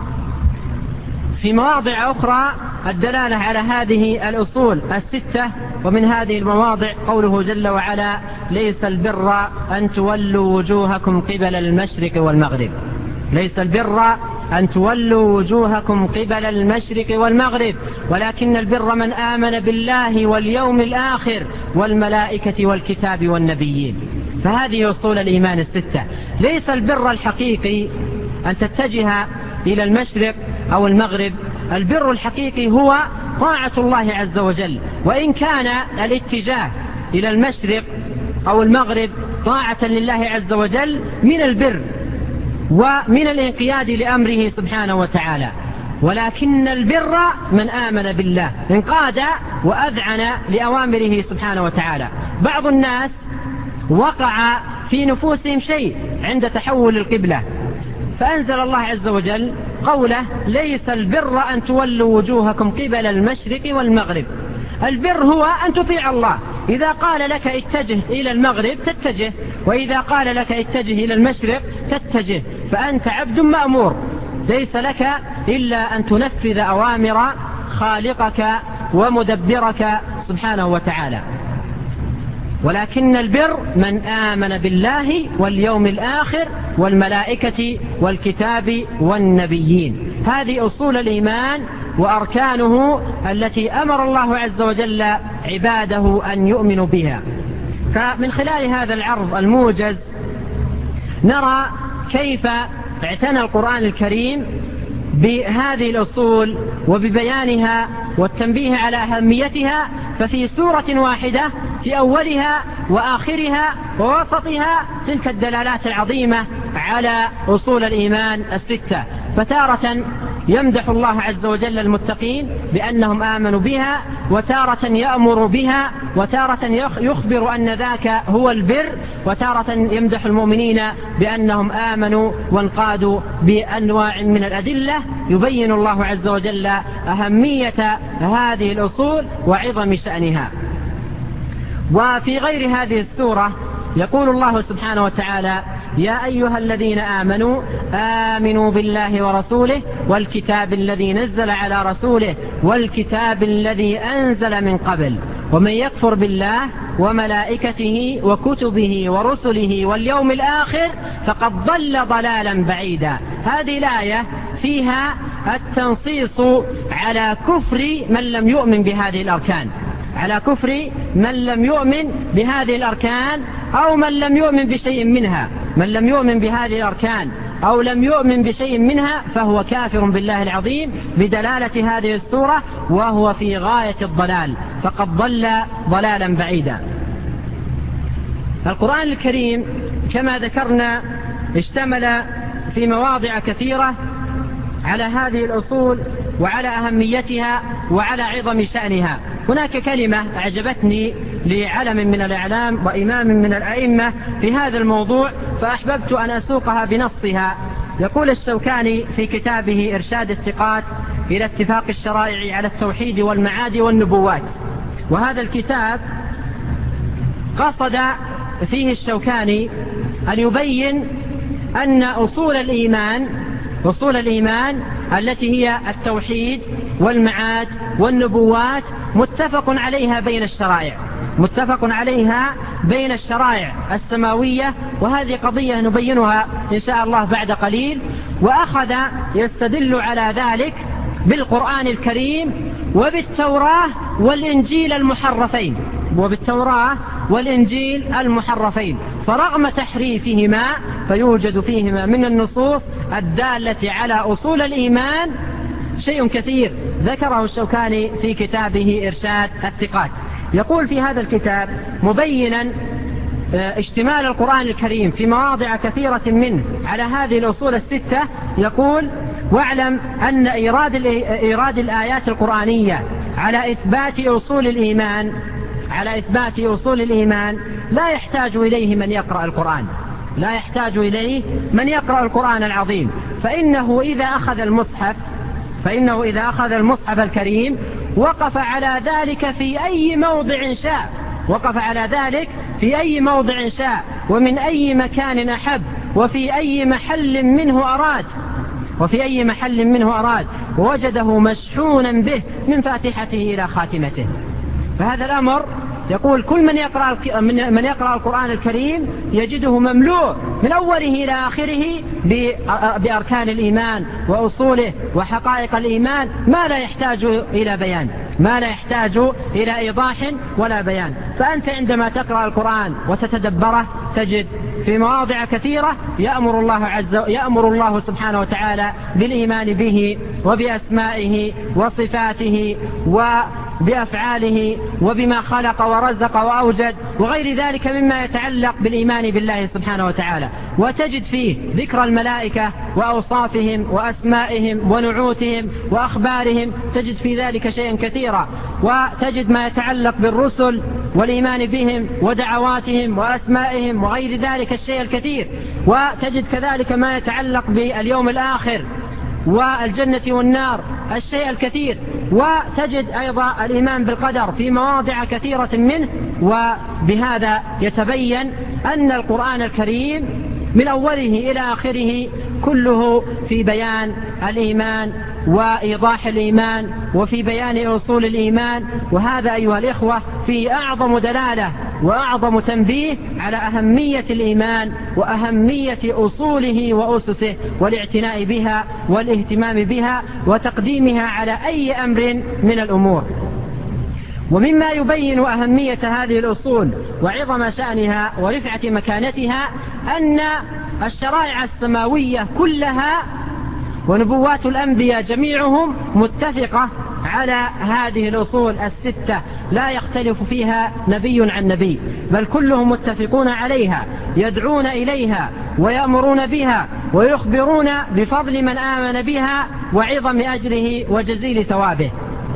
في مواضع أخرى الدلالة على هذه الأصول الستة، ومن هذه المواضع قوله جل وعلا: ليس البر أن تولوا وجوهكم قبل المشرق والمغرب. ليس البر أن تولوا وجوهكم قبل المشرق والمغرب، ولكن البر من آمن بالله واليوم الآخر والملائكة والكتاب والنبيين. فهذه أصول الإيمان الستة. ليس البر الحقيقي أن تتجه إلى المشرق أو المغرب، البر الحقيقي هو طاعة الله عز وجل، وإن كان الاتجاه إلى المشرق أو المغرب طاعة لله عز وجل من البر ومن الانقياد لأمره سبحانه وتعالى، ولكن البر من آمن بالله انقاد وأذعن لأوامره سبحانه وتعالى. بعض الناس وقع في نفوسهم شيء عند تحول القبلة، فأنزل الله عز وجل قوله: ليس البر أن تولوا وجوهكم قبل المشرق والمغرب. البر هو أن تطيع الله، إذا قال لك اتجه إلى المغرب تتجه، وإذا قال لك اتجه إلى المشرق تتجه، فأنت عبد مأمور، ليس لك إلا أن تنفذ أوامر خالقك ومدبرك سبحانه وتعالى. ولكن البر من آمن بالله واليوم الآخر والملائكة والكتاب والنبيين. هذه أصول الإيمان وأركانه التي أمر الله عز وجل عباده أن يؤمنوا بها. فمن خلال هذا العرض الموجز نرى كيف اعتنى القرآن الكريم بهذه الأصول وببيانها والتنبيه على أهميتها. ففي سورة واحدة في أولها وآخرها ووسطها تلك الدلالات العظيمة على أصول الإيمان الستة. فتارة يمدح الله عز وجل المتقين بأنهم آمنوا بها، وتارة يأمر بها، وتارة يخبر أن ذاك هو البر، وتارة يمدح المؤمنين بأنهم آمنوا وانقادوا بأنواع من الأدلة يبين الله عز وجل أهمية هذه الأصول وعظم شأنها. وفي غير هذه السورة يقول الله سبحانه وتعالى: يا أيها الذين آمنوا آمنوا بالله ورسوله والكتاب الذي نزل على رسوله والكتاب الذي أنزل من قبل، ومن يكفر بالله وملائكته وكتبه ورسله واليوم الآخر فقد ضل ضلالا بعيدا. هذه الآية فيها التنصيص على كفر من لم يؤمن بهذه الأركان، على كفر من لم يؤمن بهذه الأركان أو من لم يؤمن بشيء منها. من لم يؤمن بهذه الأركان أو لم يؤمن بشيء منها فهو كافر بالله العظيم بدلالة هذه السورة، وهو في غاية الضلال، فقد ضل ضلالا بعيدا. القرآن الكريم كما ذكرنا اشتمل في مواضع كثيرة على هذه الأصول وعلى أهميتها وعلى عظم شأنها. هناك كلمة أعجبتني لعلم من الإعلام وإمام من الأئمة في هذا الموضوع، فأحببت أن أسوقها بنصها. يقول الشوكاني في كتابه إرشاد الثقات إلى اتفاق الشرائع على التوحيد والمعاد والنبوات، وهذا الكتاب قصد فيه الشوكاني أن يبين أن أصول الإيمان أصول الإيمان التي هي التوحيد والمعاد والنبوات متفق عليها بين الشرائع متفق عليها بين الشرائع السماوية، وهذه قضية نبينها إن شاء الله بعد قليل. وأخذ يستدل على ذلك بالقرآن الكريم وبالتوراة والإنجيل المحرفين وبالتوراة والإنجيل المحرفين فرغم تحريفهما فيوجد فيهما من النصوص الدالة على أصول الإيمان شيء كثير ذكره الشوكاني في كتابه إرشاد الثقات. يقول في هذا الكتاب مبينا اشتمال القرآن الكريم في مواضع كثيرة منه على هذه الأصول الستة، يقول: واعلم أن إيراد, إيراد الآيات القرآنية على إثبات أصول الإيمان على إثبات أصول الإيمان لا يحتاج إليه من يقرأ القرآن لا يحتاج إليه من يقرأ القرآن العظيم، فإنه إذا أخذ المصحف فإنه إذا أخذ المصحف الكريم وقف على ذلك في أي موضع شاء وقف على ذلك في أي موضع شاء ومن أي مكان أحب وفي أي محل منه أراد وفي أي محل منه أراد ووجده مشحونا به من فاتحته إلى خاتمته. فهذا الأمر يقول كل من يقرأ من يقرأ القرآن الكريم يجده مملوء من أوله إلى آخره بأركان الإيمان وأصوله وحقائق الإيمان ما لا يحتاج إلى بيان ما لا يحتاج إلى إيضاح ولا بيان. فأنت عندما تقرأ القرآن وتتدبره تجد في مواضع كثيرة يأمر الله عز يأمر الله سبحانه وتعالى بالإيمان به وبأسمائه وصفاته وبأفعاله وبما خلق ورزق وأوجد وغير ذلك مما يتعلق بالإيمان بالله سبحانه وتعالى. وتجد فيه ذكر الملائكة وأوصافهم وأسمائهم ونعوتهم وأخبارهم، تجد في ذلك شيئا كثيرا. وتجد ما يتعلق بالرسل والإيمان بهم ودعواتهم وأسمائهم وغير ذلك الشيء الكثير. وتجد كذلك ما يتعلق باليوم الآخر والجنة والنار الشيء الكثير. وتجد أيضا الإيمان بالقدر في مواضع كثيرة منه. وبهذا يتبين أن القرآن الكريم من أوله إلى آخره كله في بيان الإيمان وإيضاح الإيمان وفي بيان أصول الإيمان. وهذا أيها الإخوة في أعظم دلالة وأعظم تنبيه على أهمية الإيمان وأهمية أصوله وأسسه والاعتناء بها والاهتمام بها وتقديمها على أي أمر من الأمور. ومما يبين أهمية هذه الأصول وعظم شأنها ورفعة مكانتها أن الشرائع السماوية كلها ونبوات الأنبياء جميعهم متفقة على هذه الأصول الستة لا يختلف فيها نبي عن نبي، بل كلهم متفقون عليها يدعون إليها ويأمرون بها ويخبرون بفضل من آمن بها وعظم أجره وجزيل ثوابه.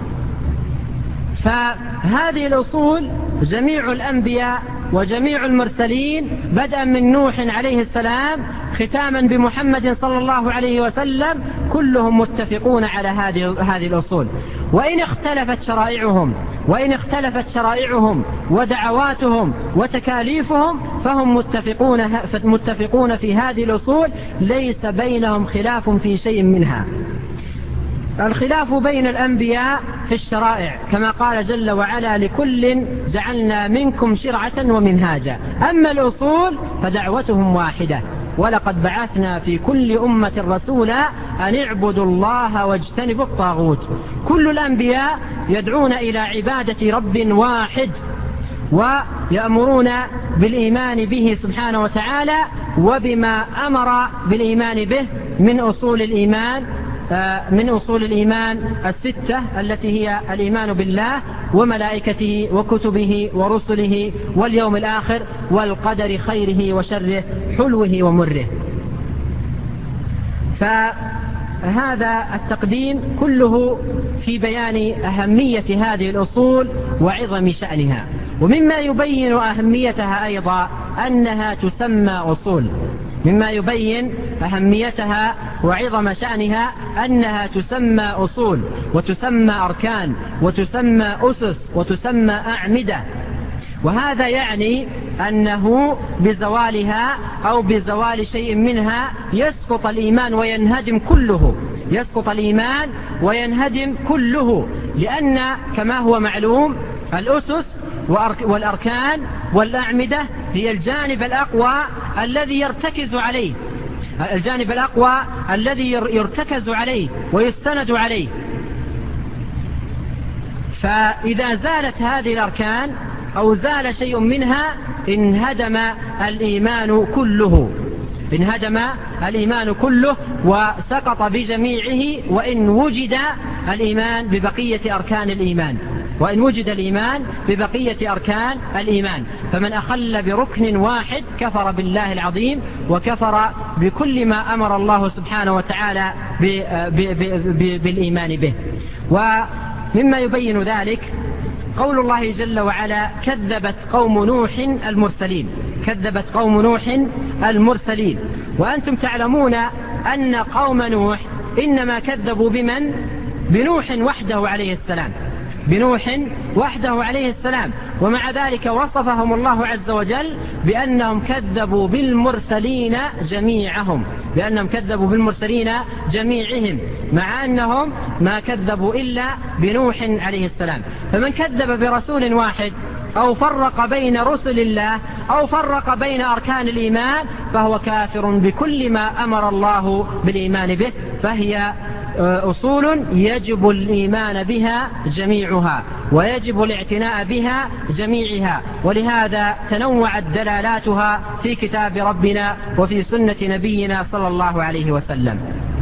فهذه الأصول جميع الأنبياء وجميع المرسلين بدءا من نوح عليه السلام ختاما بمحمد صلى الله عليه وسلم كلهم متفقون على هذه هذه الأصول. وإن اختلفت شرائعهم وإن اختلفت شرائعهم ودعواتهم وتكاليفهم فهم متفقون متفقون في هذه الأصول ليس بينهم خلاف في شيء منها. الخلاف بين الأنبياء في الشرائع كما قال جل وعلا: لكل جعلنا منكم شرعة ومنهاجا. أما الأصول فدعوتهم واحدة: ولقد بعثنا في كل أمة رسولا أن اعبدوا الله واجتنبوا الطاغوت. كل الأنبياء يدعون إلى عبادة رب واحد ويأمرون بالإيمان به سبحانه وتعالى وبما أمر بالإيمان به من أصول الإيمان من أصول الإيمان الستة التي هي الإيمان بالله وملائكته وكتبه ورسله واليوم الآخر والقدر خيره وشره حلوه ومره. فهذا التقديم كله في بيان أهمية هذه الأصول وعظم شأنها. ومما يبين أهميتها أيضا أنها تسمى أصول، مما يبين أهميتها وعظم شأنها أنها تسمى أصول وتسمى أركان وتسمى أسس وتسمى أعمدة. وهذا يعني أنه بزوالها أو بزوال شيء منها يسقط الإيمان وينهدم كله، يسقط الإيمان وينهدم كله، لأن كما هو معلوم الأسس والأركان والأعمدة هي الجانب الأقوى الذي يرتكز عليه، الجانب الأقوى الذي يرتكز عليه ويستند عليه. فإذا زالت هذه الأركان أو زال شيء منها انهدم الإيمان كله، انهدم الإيمان كله وسقط بجميعه، وإن وجد الإيمان ببقية أركان الإيمان، وإن وجد الإيمان ببقية أركان الإيمان. فمن أخل بركن واحد كفر بالله العظيم وكفر بكل ما أمر الله سبحانه وتعالى بالإيمان به. ومما يبين ذلك قول الله جل وعلا كذبت قوم نوح المرسلين، كذبت قوم نوح المرسلين. وأنتم تعلمون أن قوم نوح إنما كذبوا بمن؟ بنوح وحده عليه السلام، بنوح وحده عليه السلام. ومع ذلك وصفهم الله عز وجل بأنهم كذبوا بالمرسلين جميعهم، بأنهم كذبوا بالمرسلين جميعهم، مع أنهم ما كذبوا إلا بنوح عليه السلام. فمن كذب برسول واحد أو فرق بين رسل الله أو فرق بين أركان الإيمان فهو كافر بكل ما أمر الله بالإيمان به، فهي أصول يجب الإيمان بها جميعها ويجب الاعتناء بها جميعها. ولهذا تنوعت دلالاتها في كتاب ربنا وفي سنة نبينا صلى الله عليه وسلم.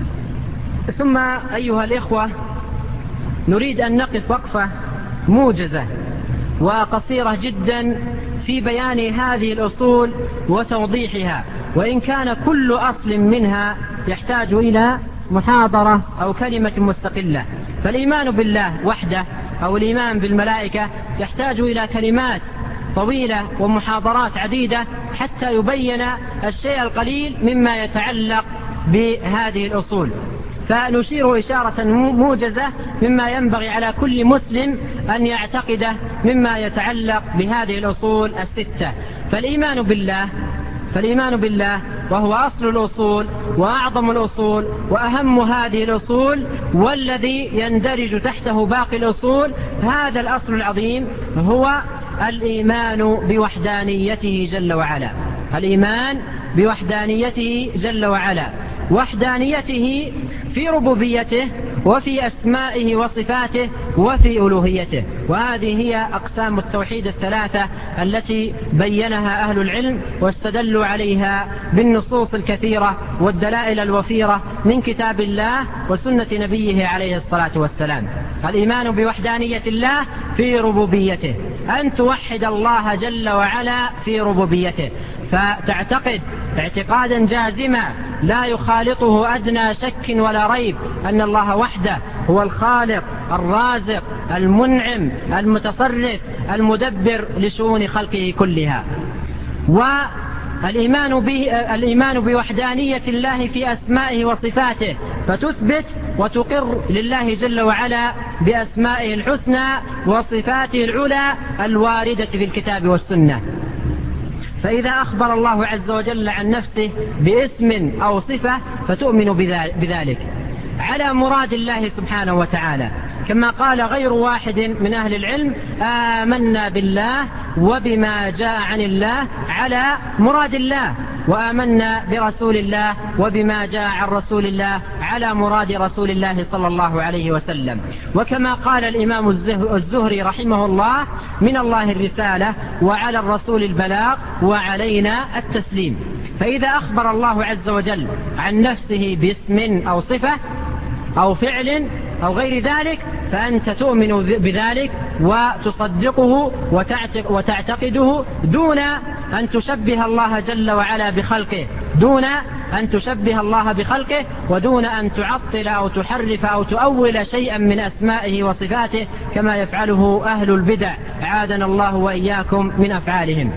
ثم أيها الإخوة نريد أن نقف وقفة موجزة وقصيرة جدا في بيان هذه الأصول وتوضيحها، وإن كان كل أصل منها يحتاج إلى محاضرة أو كلمة مستقلة. فالإيمان بالله وحده أو الإيمان بالملائكة يحتاج إلى كلمات طويلة ومحاضرات عديدة حتى يبين الشيء القليل مما يتعلق بهذه الأصول. فنشير إشارة موجزة مما ينبغي على كل مسلم أن يعتقده مما يتعلق بهذه الأصول الستة. فالإيمان بالله فالإيمان بالله وهو أصل الأصول وأعظم الأصول وأهم هذه الأصول، والذي يندرج تحته باقي الأصول. هذا الأصل العظيم هو الإيمان بوحدانيته جل وعلا، الإيمان بوحدانيته جل وعلا، وحدانيته في ربوبيته وفي أسمائه وصفاته وفي ألوهيته. وهذه هي أقسام التوحيد الثلاثة التي بينها أهل العلم واستدلوا عليها بالنصوص الكثيرة والدلائل الوفيرة من كتاب الله وسنة نبيه عليه الصلاة والسلام. الإيمان بوحدانية الله في ربوبيته، أن توحد الله جل وعلا في ربوبيته، فتعتقد اعتقادا جازما لا يخالطه أدنى شك ولا ريب أن الله وحده هو الخالق الرازق المنعم المتصرف المدبر لشؤون خلقه كلها. والإيمان به الإيمان بوحدانية الله في أسمائه وصفاته، فتثبت وتقر لله جل وعلا بأسمائه الحسنى وصفاته العلى الواردة في الكتاب والسنة. فإذا أخبر الله عز وجل عن نفسه باسم أو صفة فتؤمن بذلك على مراد الله سبحانه وتعالى، كما قال غير واحد من أهل العلم آمنا بالله وبما جاء عن الله على مراد الله، وآمنا برسول الله وبما جاء عن رسول الله على مراد رسول الله صلى الله عليه وسلم. وكما قال الإمام الزهري رحمه الله من الله الرسالة وعلى الرسول البلاغ وعلينا التسليم. فإذا أخبر الله عز وجل عن نفسه باسم أو صفة أو فعل أو غير ذلك فأنت تؤمن بذلك وتصدقه وتعتقده دون أن تشبه الله جل وعلا بخلقه دون أن تشبه الله بخلقه ودون أن تعطل أو تحرف أو تؤول شيئا من أسمائه وصفاته كما يفعله أهل البدع عادنا الله وإياكم من أفعالهم.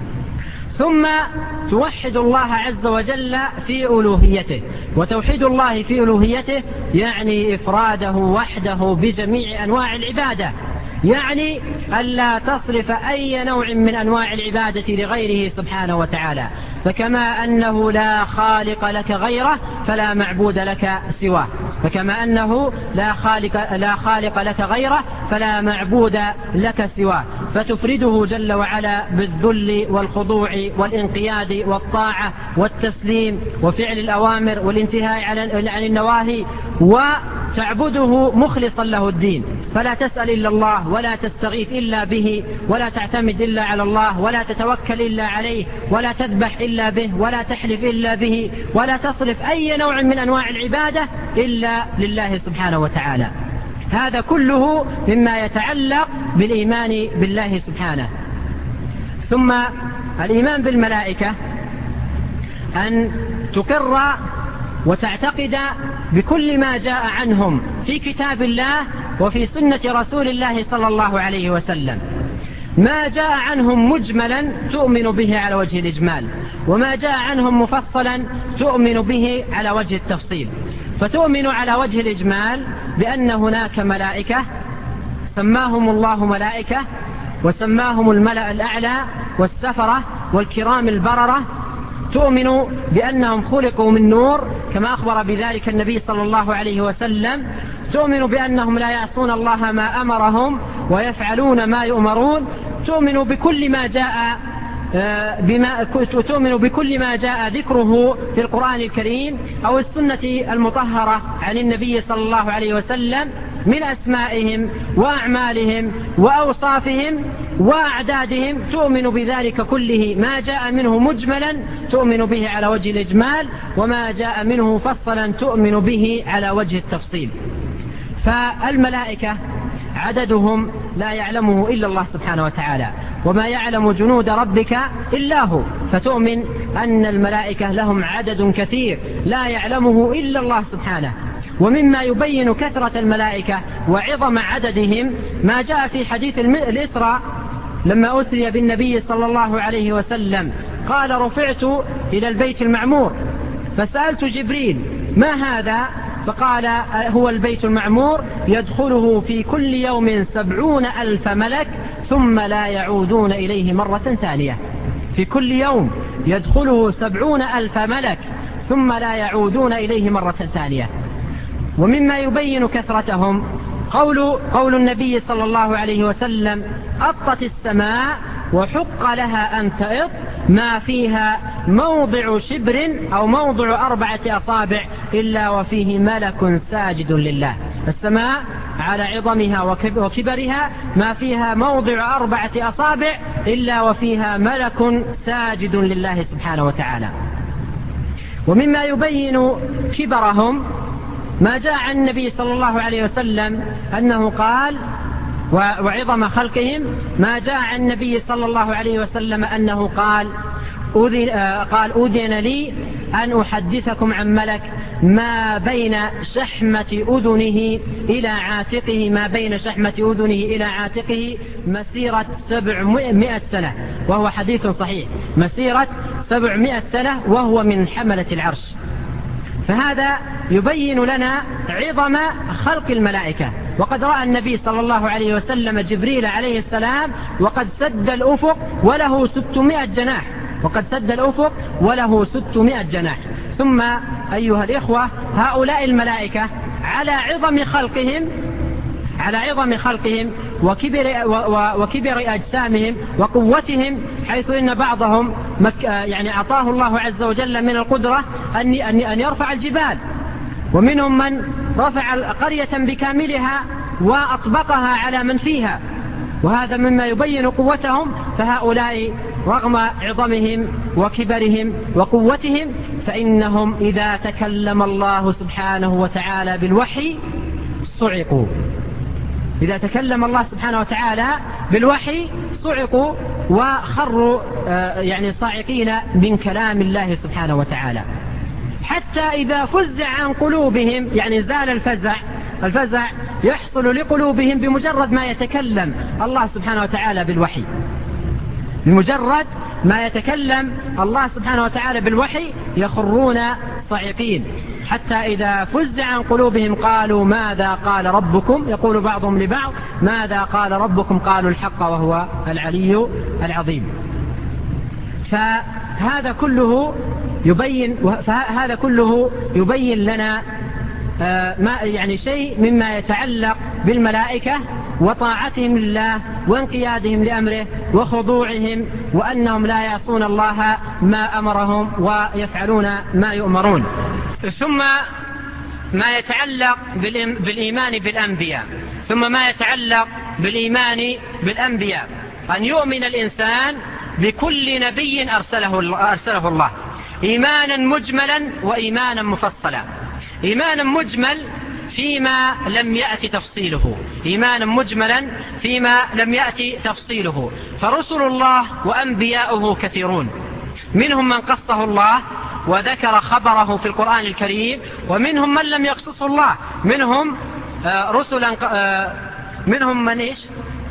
ثم توحد الله عز وجل في ألوهيته، وتوحيد الله في ألوهيته يعني إفراده وحده بجميع أنواع العبادة، يعني ألا تصرف أي نوع من أنواع العبادة لغيره سبحانه وتعالى، فكما أنه لا خالق لك غيره فلا معبود لك سواه، فكما أنه لا خالق, لا خالق لك غيره فلا معبود لك سواه، فتفرده جل وعلا بالذل والخضوع والانقياد والطاعة والتسليم وفعل الأوامر والانتهاء عن النواهي، وتعبده مخلصا له الدين، فلا تسأل إلا الله ولا تستغيث إلا به ولا تعتمد إلا على الله ولا تتوكل إلا عليه ولا تذبح إلا به ولا تحلف إلا به ولا تصرف أي نوع من أنواع العبادة إلا لله سبحانه وتعالى. هذا كله مما يتعلق بالإيمان بالله سبحانه. ثم الإيمان بالملائكة أن تقر وتعتقد بكل ما جاء عنهم في كتاب الله وفي سنة رسول الله صلى الله عليه وسلم. ما جاء عنهم مجملا تؤمن به على وجه الإجمال، وما جاء عنهم مفصلا تؤمن به على وجه التفصيل. فتؤمن على وجه الإجمال بأن هناك ملائكة سماهم الله ملائكة وسماهم الملأ الأعلى والسفرة والكرام البررة. تؤمن بأنهم خلقوا من نور كما أخبر بذلك النبي صلى الله عليه وسلم. تؤمن بأنهم لا يعصون الله ما أمرهم ويفعلون ما يؤمرون. تؤمن بكل ما جاء بما تؤمن بكل ما جاء ذكره في القرآن الكريم أو السنة المطهرة عن النبي صلى الله عليه وسلم من أسمائهم وأعمالهم وأوصافهم وأعدادهم. تؤمن بذلك كله، ما جاء منه مجملا تؤمن به على وجه الإجمال، وما جاء منه مفصلا تؤمن به على وجه التفصيل. فالملائكة عددهم لا يعلمه إلا الله سبحانه وتعالى، وما يعلم جنود ربك إلا هو. فتؤمن أن الملائكة لهم عدد كثير لا يعلمه إلا الله سبحانه. ومما يبين كثرة الملائكة وعظم عددهم ما جاء في حديث الإسراء لما أسري بالنبي صلى الله عليه وسلم قال: رفعت إلى البيت المعمور فسألت جبريل: ما هذا؟ فقال: هو البيت المعمور يدخله في كل يوم سبعون ألف ملك ثم لا يعودون إليه مرة ثانية. في كل يوم يدخله سبعون ألف ملك ثم لا يعودون إليه مرة ثانية. ومما يبين كثرتهم قول, قول النبي صلى الله عليه وسلم: أطت السماء وحق لها أن تئط ما فيها موضع شبر أو موضع أربعة أصابع إلا وفيه ملك ساجد لله. السماء على عظمها وكبرها ما فيها موضع أربعة أصابع إلا وفيها ملك ساجد لله سبحانه وتعالى. ومما يبين كبرهم ما جاء عن النبي صلى الله عليه وسلم أنه قال وعظم خلقهم ما جاء عن النبي صلى الله عليه وسلم أنه قال أذن, قال أذن لي أن أحدثكم عن ملك ما بين شحمة أذنه إلى عاتقه ما بين شحمة أذنه إلى عاتقه مسيرة سبعمائة سنة، وهو حديث صحيح، مسيرة سبعمائة سنة، وهو من حملة العرش. فهذا يبين لنا عظم خلق الملائكة. وقد رأى النبي صلى الله عليه وسلم جبريل عليه السلام وقد سد الأفق وله ستمائة جناح وقد سد الأفق وله ستمائة جناح. ثم أيها الإخوة، هؤلاء الملائكة على عظم خلقهم على عظم خلقهم وكبر, وكبر أجسامهم وقوتهم، حيث إن بعضهم يعني أعطاه الله عز وجل من القدرة أن يرفع الجبال، ومنهم من رفع قرية بكاملها وأطبقها على من فيها، وهذا مما يبين قوتهم. فهؤلاء رغم عظمهم وكبرهم وقوتهم، فإنهم إذا تكلم الله سبحانه وتعالى بالوحي صعقوا. إذا تكلم الله سبحانه وتعالى بالوحي صعقوا وخروا يعني صاعقين من كلام الله سبحانه وتعالى، حتى إذا فزع عن قلوبهم، يعني زال الفزع الفزع يحصل لقلوبهم بمجرد ما يتكلم الله سبحانه وتعالى بالوحي. بمجرد ما يتكلم الله سبحانه وتعالى بالوحي يخرون صاعقين، حتى إذا فزع عن قلوبهم قالوا ماذا قال ربكم، يقول بعضهم لبعض ماذا قال ربكم، قالوا الحق وهو العلي العظيم. فهذا كله يبين فهذا كله يبين لنا ما يعني شيء مما يتعلق بالملائكة وطاعتهم لله وانقيادهم لأمره وخضوعهم، وأنهم لا يعصون الله ما أمرهم ويفعلون ما يؤمرون. ثم ما يتعلق بالإيمان بالأنبياء ثم ما يتعلق بالإيمان بالأنبياء أن يؤمن الإنسان بكل نبي أرسله أرسله الله إيمانا مجملا وإيمانا مفصلا. إيمانا مجمل فيما لم يأتي تفصيله، إيمانا مجملا فيما لم يأتي تفصيله. فرسل الله وأنبياؤه كثيرون، منهم من قصه الله وذكر خبره في القرآن الكريم، ومنهم من لم يقصصه الله، منهم آه رسلا آه منهم من إيش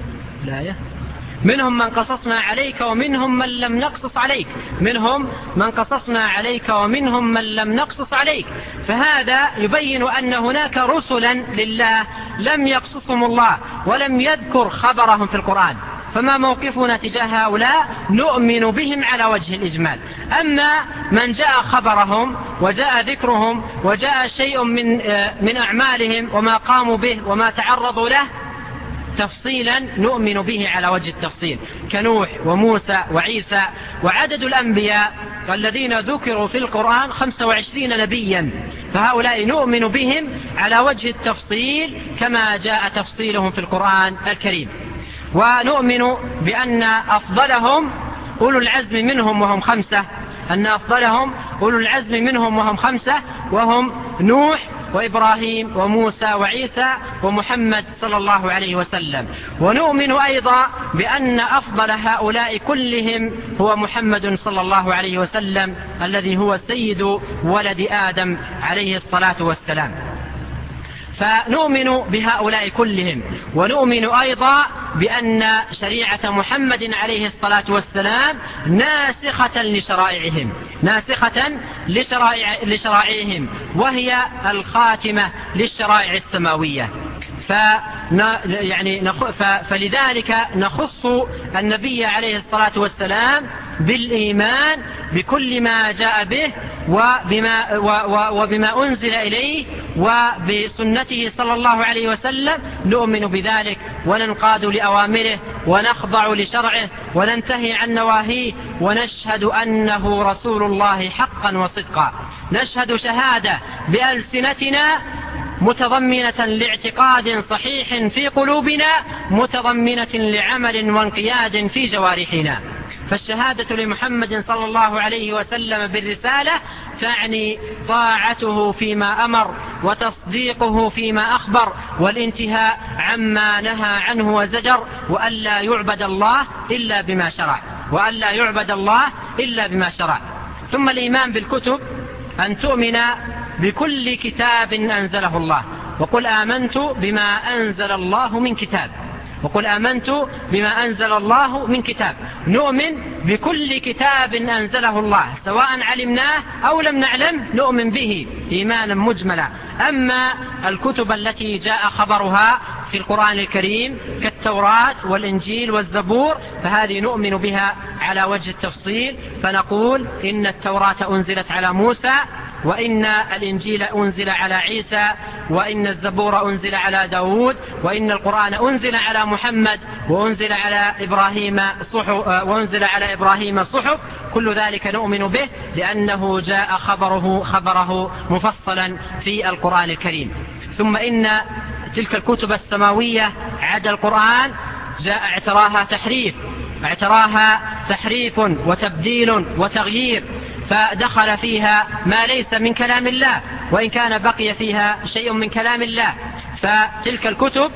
لا منهم من قصصنا عليك ومنهم من لم نقصص عليك منهم من قصصنا عليك ومنهم من لم نقصص عليك. فهذا يبين أن هناك رسلا لله لم يقصصهم الله ولم يذكر خبرهم في القرآن، فما موقفنا تجاه هؤلاء؟ نؤمن بهم على وجه الإجمال. أما من جاء خبرهم وجاء ذكرهم وجاء شيء من من أعمالهم وما قاموا به وما تعرضوا له تفصيلا نؤمن به على وجه التفصيل، كنوح وموسى وعيسى. وعدد الأنبياء الذين ذكروا في القرآن خمسة وعشرين نبيا، فهؤلاء نؤمن بهم على وجه التفصيل كما جاء تفصيلهم في القرآن الكريم. ونؤمن بأن أفضلهم أولو العزم منهم وهم خمسة أن أفضلهم أولو العزم منهم وهم خمسة وهم نوح وإبراهيم وموسى وعيسى ومحمد صلى الله عليه وسلم. ونؤمن أيضا بأن أفضل هؤلاء كلهم هو محمد صلى الله عليه وسلم الذي هو سيد ولد آدم عليه الصلاة والسلام. فنؤمن بهؤلاء كلهم. ونؤمن أيضا بأن شريعة محمد عليه الصلاة والسلام ناسخة لشرائعهم ناسخة لشرائع لشرائعهم وهي الخاتمة للشرائع السماوية. يعني فلذلك نخص النبي عليه الصلاة والسلام بالإيمان بكل ما جاء به وبما, وبما أنزل إليه وبسنته صلى الله عليه وسلم. نؤمن بذلك وننقاد لأوامره ونخضع لشرعه وننتهي عن نواهيه، ونشهد أنه رسول الله حقا وصدقا. نشهد شهادة بألسنتنا متضمنة لاعتقاد صحيح في قلوبنا متضمنة لعمل وانقياد في جوارحنا. فالشهادة لمحمد صلى الله عليه وسلم بالرسالة تعني طاعته فيما أمر وتصديقه فيما أخبر والانتهاء عما نهى عنه وزجر، وألا يعبد الله إلا بما شرع وألا يعبد الله إلا بما شرع. ثم الإيمان بالكتب أن تؤمن بكل كتاب أنزله الله. وقل آمنت بما أنزل الله من كتاب وقل آمنت بما أنزل الله من كتاب. نؤمن بكل كتاب أنزله الله سواء علمناه أو لم نعلم، نؤمن به إيمانا مجملا. أما الكتب التي جاء خبرها في القرآن الكريم كالتوراة والإنجيل والزبور فهذه نؤمن بها على وجه التفصيل، فنقول إن التوراة أنزلت على موسى، وإن الإنجيل أنزل على عيسى، وإن الزبور أنزل على داود، وإن القرآن أنزل على محمد، وأنزل على إبراهيم صحف وأنزل على إبراهيم صحف. كل ذلك نؤمن به لأنه جاء خبره خبره مفصلا في القرآن الكريم. ثم إن تلك الكتب السماوية عدا القرآن جاء اعتراها تحريف، اعتراها تحريف وتبديل وتغيير، فدخل فيها ما ليس من كلام الله وإن كان بقي فيها شيء من كلام الله. فتلك الكتب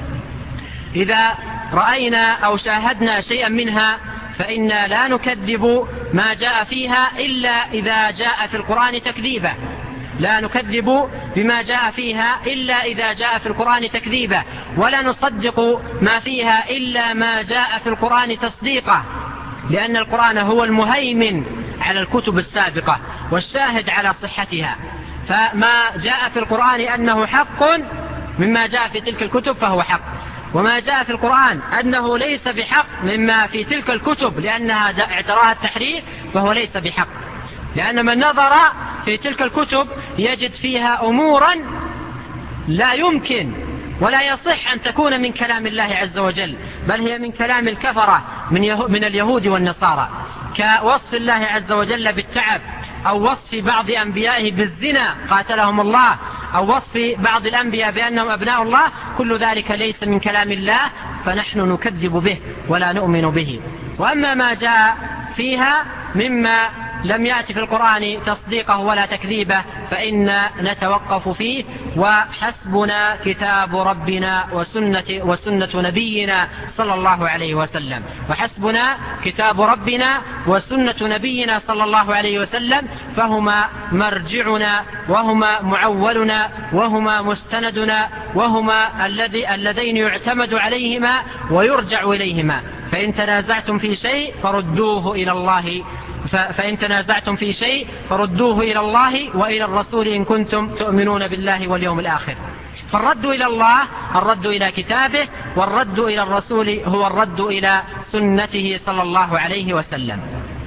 إذا رأينا أو شاهدنا شيئا منها فإنا لا نكذب ما جاء فيها إلا إذا جاء في القرآن تكذيبا، لا نكذب بما جاء فيها إلا إذا جاء في القرآن تكذيبا، ولا نصدق ما فيها إلا ما جاء في القرآن تصديقا، لأن القرآن هو المهيمن على الكتب السابقة والشاهد على صحتها. فما جاء في القرآن أنه حق مما جاء في تلك الكتب فهو حق، وما جاء في القرآن أنه ليس بحق مما في تلك الكتب لأنها اعتراها التحريف فهو ليس بحق، لأن من نظر في تلك الكتب يجد فيها أمورا لا يمكن ولا يصح أن تكون من كلام الله عز وجل، بل هي من كلام الكفرة من اليهود والنصارى، كوصف الله عز وجل بالتعب، أو وصف بعض أنبيائه بالزنا قاتلهم الله، أو وصف بعض الأنبياء بأنهم أبناء الله. كل ذلك ليس من كلام الله، فنحن نكذب به ولا نؤمن به. وأما ما جاء فيها مما لم يأتي في القرآن تصديقه ولا تكذيبه فإن نتوقف فيه، وحسبنا كتاب ربنا وسنة, وسنة نبينا صلى الله عليه وسلم، وحسبنا كتاب ربنا وسنة نبينا صلى الله عليه وسلم، فهما مرجعنا وهما معولنا وهما مستندنا وهما الذي اللذين يعتمد عليهما ويرجع إليهما. فإن تنازعتم في شيء فردوه إلى الله فإن تنازعتم في شيء فردوه إلى الله وإلى الرسول إن كنتم تؤمنون بالله واليوم الآخر. فالرد إلى الله الرد إلى كتابه، والرد إلى الرسول هو الرد إلى سنته صلى الله عليه وسلم.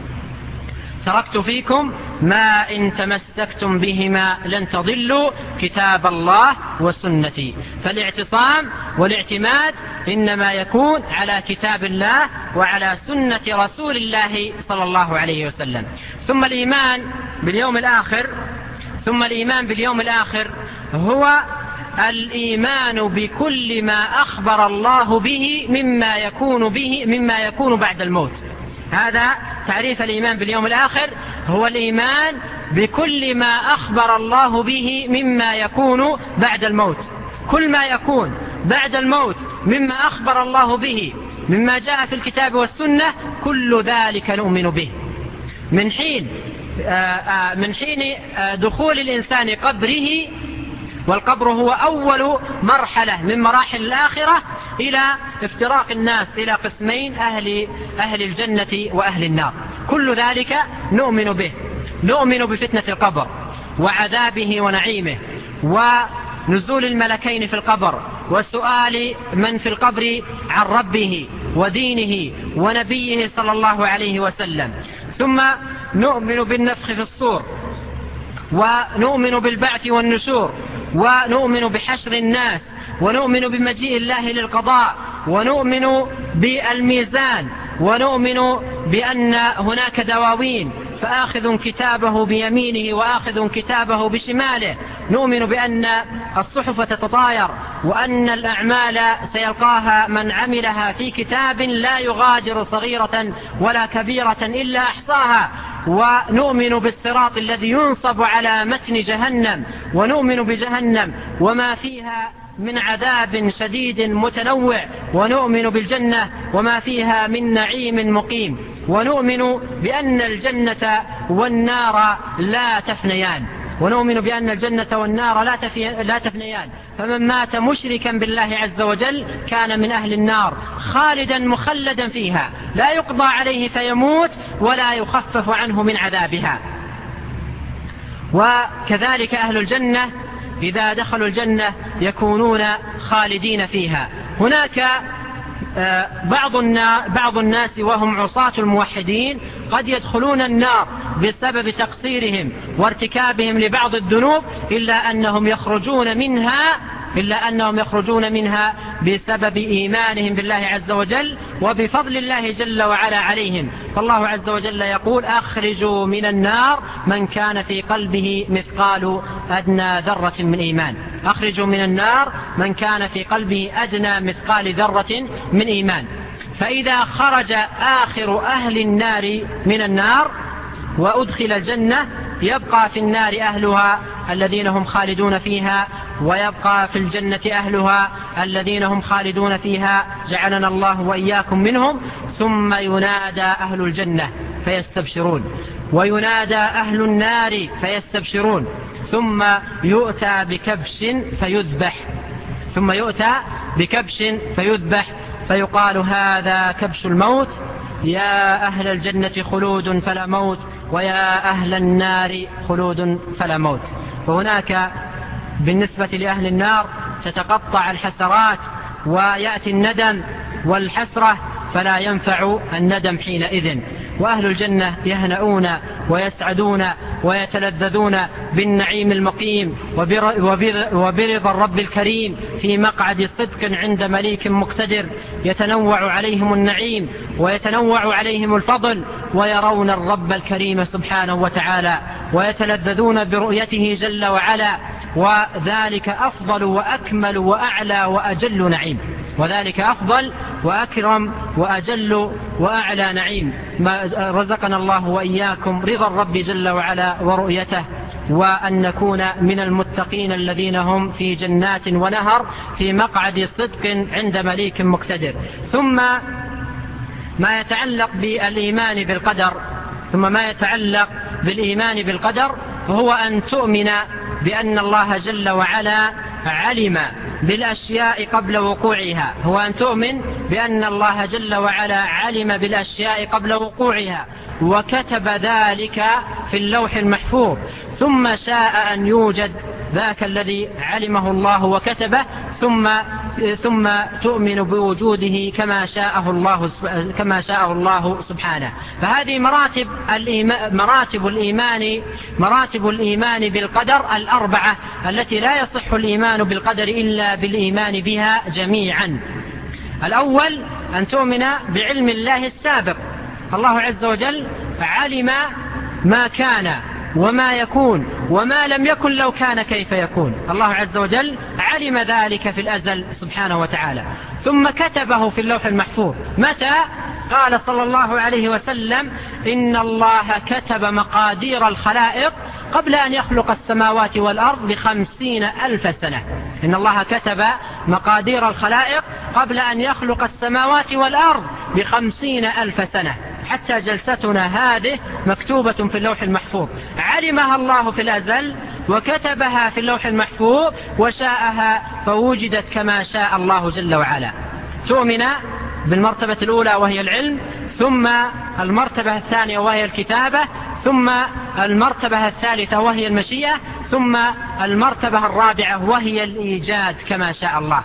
تركت فيكم ما إن تمسكتم بهما لن تضلوا كتاب الله وسنتي. فالاعتصام والاعتماد إنما يكون على كتاب الله وعلى سنة رسول الله صلى الله عليه وسلم. ثم الإيمان باليوم الآخر ثم الإيمان باليوم الآخر هو الإيمان بكل ما أخبر الله به مما يكون به مما يكون بعد الموت. هذا تعريف الإيمان باليوم الآخر، هو الإيمان بكل ما أخبر الله به مما يكون بعد الموت. كل ما يكون بعد الموت مما أخبر الله به مما جاء في الكتاب والسنة كل ذلك نؤمن به. من حين من حين دخول الإنسان قبره، والقبر هو أول مرحلة من مراحل الآخرة، إلى افتراق الناس إلى قسمين، أهل, أهل الجنة وأهل النار، كل ذلك نؤمن به. نؤمن بفتنة القبر وعذابه ونعيمه ونزول الملكين في القبر وسؤال من في القبر عن ربه ودينه ونبيه صلى الله عليه وسلم. ثم نؤمن بالنفخ في الصور، ونؤمن بالبعث والنشور، ونؤمن بحشر الناس، ونؤمن بمجيء الله للقضاء، ونؤمن بالميزان، ونؤمن بأن هناك دواوين، فآخذ كتابه بيمينه وآخذ كتابه بشماله. نؤمن بأن الصحف تتطاير، وأن الأعمال سيلقاها من عملها في كتاب لا يغادر صغيرة ولا كبيرة إلا أحصاها. ونؤمن بالصراط الذي ينصب على متن جهنم، ونؤمن بجهنم وما فيها من عذاب شديد متنوع، ونؤمن بالجنة وما فيها من نعيم مقيم، ونؤمن بأن الجنة والنار لا تفنيان، ونؤمن بأن الجنة والنار لا, لا تفنيان. فمن مات مشركا بالله عز وجل كان من أهل النار خالدا مخلدا فيها، لا يقضى عليه فيموت ولا يخفف عنه من عذابها. وكذلك أهل الجنة إذا دخلوا الجنة يكونون خالدين فيها. هناك بعض الناس وهم عصاة الموحدين قد يدخلون النار بسبب تقصيرهم وارتكابهم لبعض الذنوب، إلا أنهم يخرجون منها إلا أنهم يخرجون منها بسبب إيمانهم بالله عز وجل وبفضل الله جل وعلا عليهم. فالله عز وجل يقول: أخرجوا من النار من كان في قلبه مثقال أدنى ذرة من إيمان. أخرجوا من النار من كان في قلبه أدنى مثقال ذرة من إيمان. فإذا خرج آخر أهل النار من النار وأدخل الجنة يبقى في النار أهلها الذين هم خالدون فيها، ويبقى في الجنة أهلها الذين هم خالدون فيها، جعلنا الله وإياكم منهم. ثم ينادى أهل الجنة فيستبشرون، وينادى أهل النار فيستبشرون، ثم يؤتى بكبش فيذبح ثم يؤتى بكبش فيذبح فيقال هذا كبش الموت، يا أهل الجنة خلود فلا موت، ويا أهل النار خلود فلا موت. فهناك بالنسبة لأهل النار تتقطع الحسرات ويأتي الندم والحسرة، فلا ينفع الندم حينئذ. وأهل الجنة يهنؤون ويسعدون ويتلذذون بالنعيم المقيم وبرضا الرب الكريم في مقعد صدق عند مليك مقتدر، يتنوع عليهم النعيم ويتنوع عليهم الفضل، ويرون الرب الكريم سبحانه وتعالى ويتلذذون برؤيته جل وعلا، وذلك أفضل وأكمل وأعلى وأجل نعيم، وذلك أفضل وأكرم وأجل وأعلى نعيم. ما رزقنا الله وإياكم رضا الرب جل وعلا ورؤيته، وأن نكون من المتقين الذين هم في جنات ونهر في مقعد صدق عند مليك مقتدر. ثم ما يتعلق بالإيمان بالقدر ثم ما يتعلق بالإيمان بالقدر وهو أن تؤمن بأن الله جل وعلا علم بالأشياء قبل وقوعها هو أن تؤمن بأن الله جل وعلا علم بالأشياء قبل وقوعها، وكتب ذلك في اللوح المحفوظ، ثم شاء أن يوجد ذاك الذي علمه الله وكتبه، ثم ثم تؤمن بوجوده كما شاءه الله كما شاءه الله سبحانه. فهذه مراتب الإيمان مراتب الإيمان مراتب الإيمان بالقدر الأربعة التي لا يصح الإيمان بالقدر إلا بالإيمان بها جميعا. الأول أن تؤمن بعلم الله السابق، الله عز وجل علم ما كان وما يكون وما لم يكن لو كان كيف يكون، الله عز وجل علم ذلك في الأزل سبحانه وتعالى، ثم كتبه في اللوح المحفوظ. متى؟ قال صلى الله عليه وسلم إن الله كتب مقادير الخلائق قبل أن يخلق السماوات والأرض بخمسين ألف سنة. إن الله كتب مقادير الخلائق قبل أن يخلق السماوات والأرض بخمسين ألف سنة، حتى جلستنا هذه مكتوبة في اللوح المحفوظ، علمها الله في الأزل وكتبها في اللوح المحفوظ وشاءها فوجدت كما شاء الله جل وعلا. تؤمن بالمرتبة الأولى وهي العلم، ثم المرتبة الثانية وهي الكتابة، ثم المرتبة الثالثة وهي المشيئة، ثم المرتبة الرابعة وهي الإيجاد كما شاء الله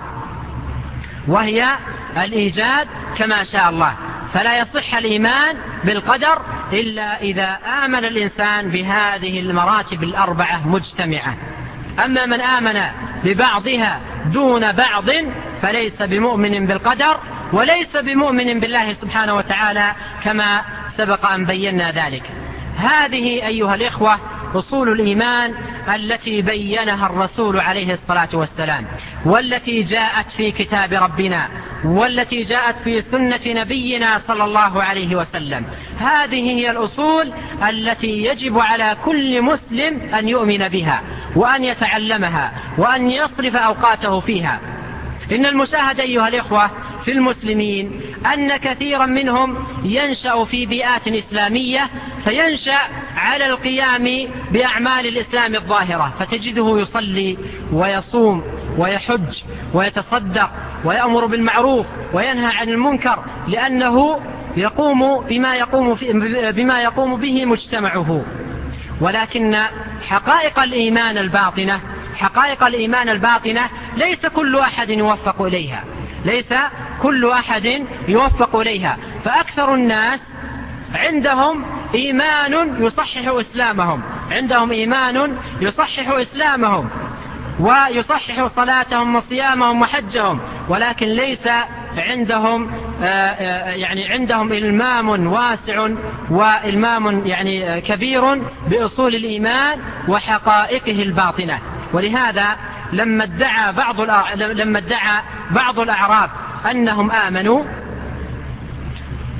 وهي الإيجاد كما شاء الله. فلا يصح الإيمان بالقدر إلا إذا آمن الإنسان بهذه المراتب الأربعة مجتمعة. أما من آمن ببعضها دون بعض فليس بمؤمن بالقدر وليس بمؤمن بالله سبحانه وتعالى كما سبق أن بينا ذلك. هذه أيها الإخوة أصول الإيمان التي بينها الرسول عليه الصلاة والسلام، والتي جاءت في كتاب ربنا، والتي جاءت في سنة نبينا صلى الله عليه وسلم. هذه هي الأصول التي يجب على كل مسلم أن يؤمن بها وأن يتعلمها وأن يصرف أوقاته فيها. إن المشاهد أيها الإخوة في المسلمين أن كثيرا منهم ينشأ في بيئات إسلامية، فينشأ على القيام بأعمال الإسلام الظاهرة، فتجده يصلي ويصوم ويحج ويتصدق ويأمر بالمعروف وينهى عن المنكر، لأنه يقوم بما يقوم, بما يقوم به مجتمعه. ولكن حقائق الإيمان الباطنة حقائق الإيمان الباطنة ليس كل أحد يوفق إليها ليس كل أحد يوفق إليها فأكثر الناس عندهم إيمان يصحح إسلامهم عندهم إيمان يصحح إسلامهم ويصحح صلاتهم وصيامهم وحجهم، ولكن ليس عندهم يعني عندهم إلمام واسع وإلمام يعني كبير بأصول الإيمان وحقائقه الباطنة. ولهذا لما ادعى بعض لما ادعى بعض الأعراب أنهم آمنوا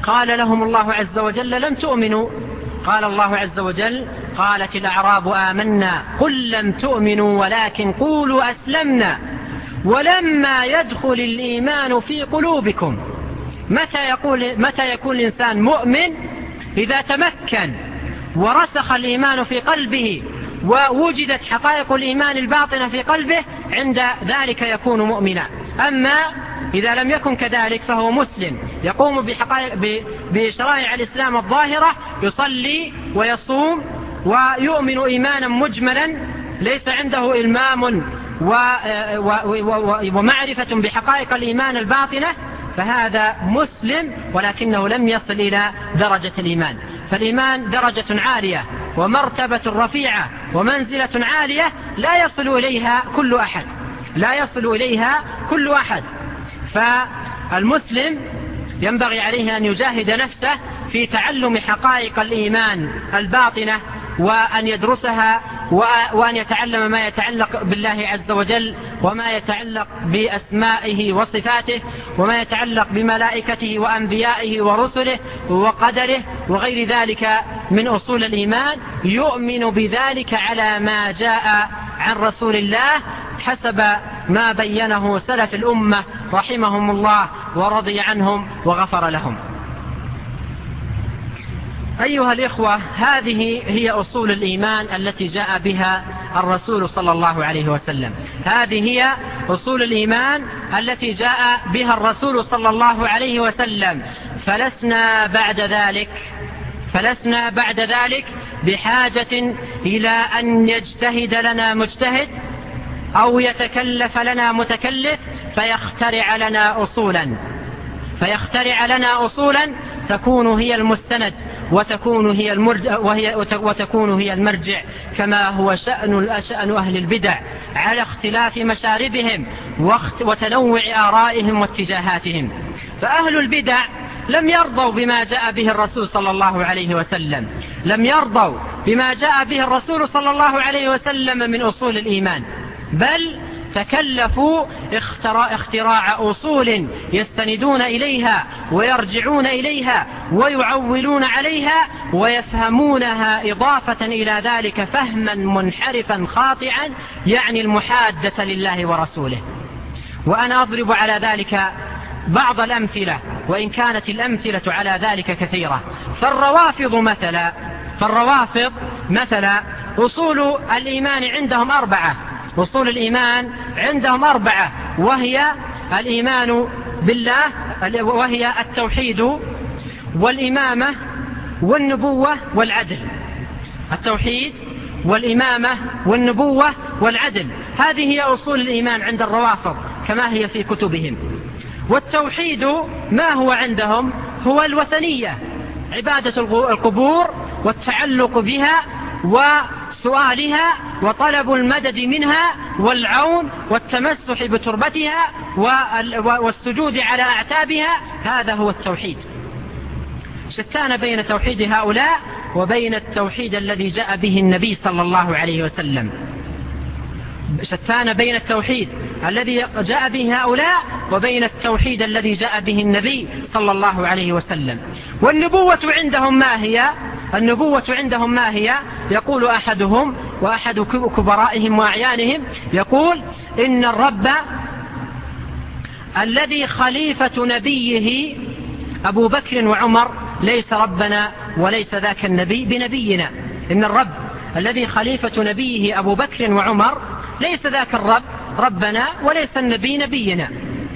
قال لهم الله عز وجل لم تؤمنوا. قال الله عز وجل قالت الأعراب آمنا قل لم تؤمنوا ولكن قولوا أسلمنا ولما يدخل الإيمان في قلوبكم. متى يقول متى يكون الإنسان مؤمن؟ إذا تمكن ورسخ الإيمان في قلبه ووجدت حقائق الإيمان الباطنة في قلبه، عند ذلك يكون مؤمنا. أما إذا لم يكن كذلك فهو مسلم يقوم بحقائق بشرائع الإسلام الظاهرة، يصلي ويصوم ويؤمن إيمانا مجملا ليس عنده إلمام ومعرفة بحقائق الإيمان الباطنة، فهذا مسلم ولكنه لم يصل إلى درجة الإيمان. فالإيمان درجة عالية ومرتبة رفيعة ومنزلة عالية لا يصل إليها كل أحد لا يصل إليها كل أحد. فالمسلم ينبغي عليه أن يجاهد نفسه في تعلم حقائق الإيمان الباطنة وأن يدرسها وأن يتعلم ما يتعلق بالله عز وجل وما يتعلق بأسمائه وصفاته وما يتعلق بملائكته وأنبيائه ورسله وقدره وغير ذلك من أصول الإيمان، يؤمن بذلك على ما جاء عن رسول الله حسب ما بينه سلف الأمة رحمهم الله ورضي عنهم وغفر لهم. أيها الإخوة، هذه هي أصول الإيمان التي جاء بها الرسول صلى الله عليه وسلم. هذه هي أصول الإيمان التي جاء بها الرسول صلى الله عليه وسلم. فلسنا بعد ذلك فلسنا بعد ذلك بحاجة إلى أن يجتهد لنا مجتهد أو يتكلف لنا متكلف فيخترع لنا أصولا فيخترع لنا أصولا تكون هي المستند وتكون هي المرجع وهي وتكون هي المرجع، كما هو شأن شأن أهل البدع على اختلاف مشاربهم وتنوع آرائهم واتجاهاتهم. فأهل البدع لم يرضوا بما جاء به الرسول صلى الله عليه وسلم لم يرضوا بما جاء به الرسول صلى الله عليه وسلم من أصول الإيمان، بل تكلفوا اختراع أصول يستندون إليها ويرجعون إليها ويعولون عليها ويفهمونها إضافة إلى ذلك فهما منحرفا خاطئا، يعني المحادة لله ورسوله. وأنا أضرب على ذلك بعض الأمثلة وإن كانت الأمثلة على ذلك كثيرة. فالروافض مثلا فالروافض مثلا أصول الإيمان عندهم أربعة أصول الإيمان عندهم أربعة وهي الإيمان بالله، وهي التوحيد والإمامة والنبوة والعدل. التوحيد والإمامة والنبوة والعدل، هذه هي أصول الإيمان عند الروافض كما هي في كتبهم. والتوحيد ما هو عندهم؟ هو الوثنية، عبادة القبور والتعلق بها وسؤالها وطلب المدد منها والعون والتمسح بتربتها والسجود على أعتابها، هذا هو التوحيد. شتان بين توحيد هؤلاء وبين التوحيد الذي جاء به النبي صلى الله عليه وسلم. شتان بين التوحيد الذي جاء به هؤلاء وبين التوحيد الذي جاء به النبي صلى الله عليه وسلم. والنبوة عندهم ما هي؟ النبوة عندهم ما هي؟ يقول أحدهم وأحد كبرائهم وأعيانهم يقول إن الرب الذي خليفة نبيه أبو بكر وعمر ليس ربنا وليس ذاك النبي بنبينا. إن الرب الذي خليفة نبيه أبو بكر وعمر ليس ذاك الرب ربنا وليس النبي نبينا.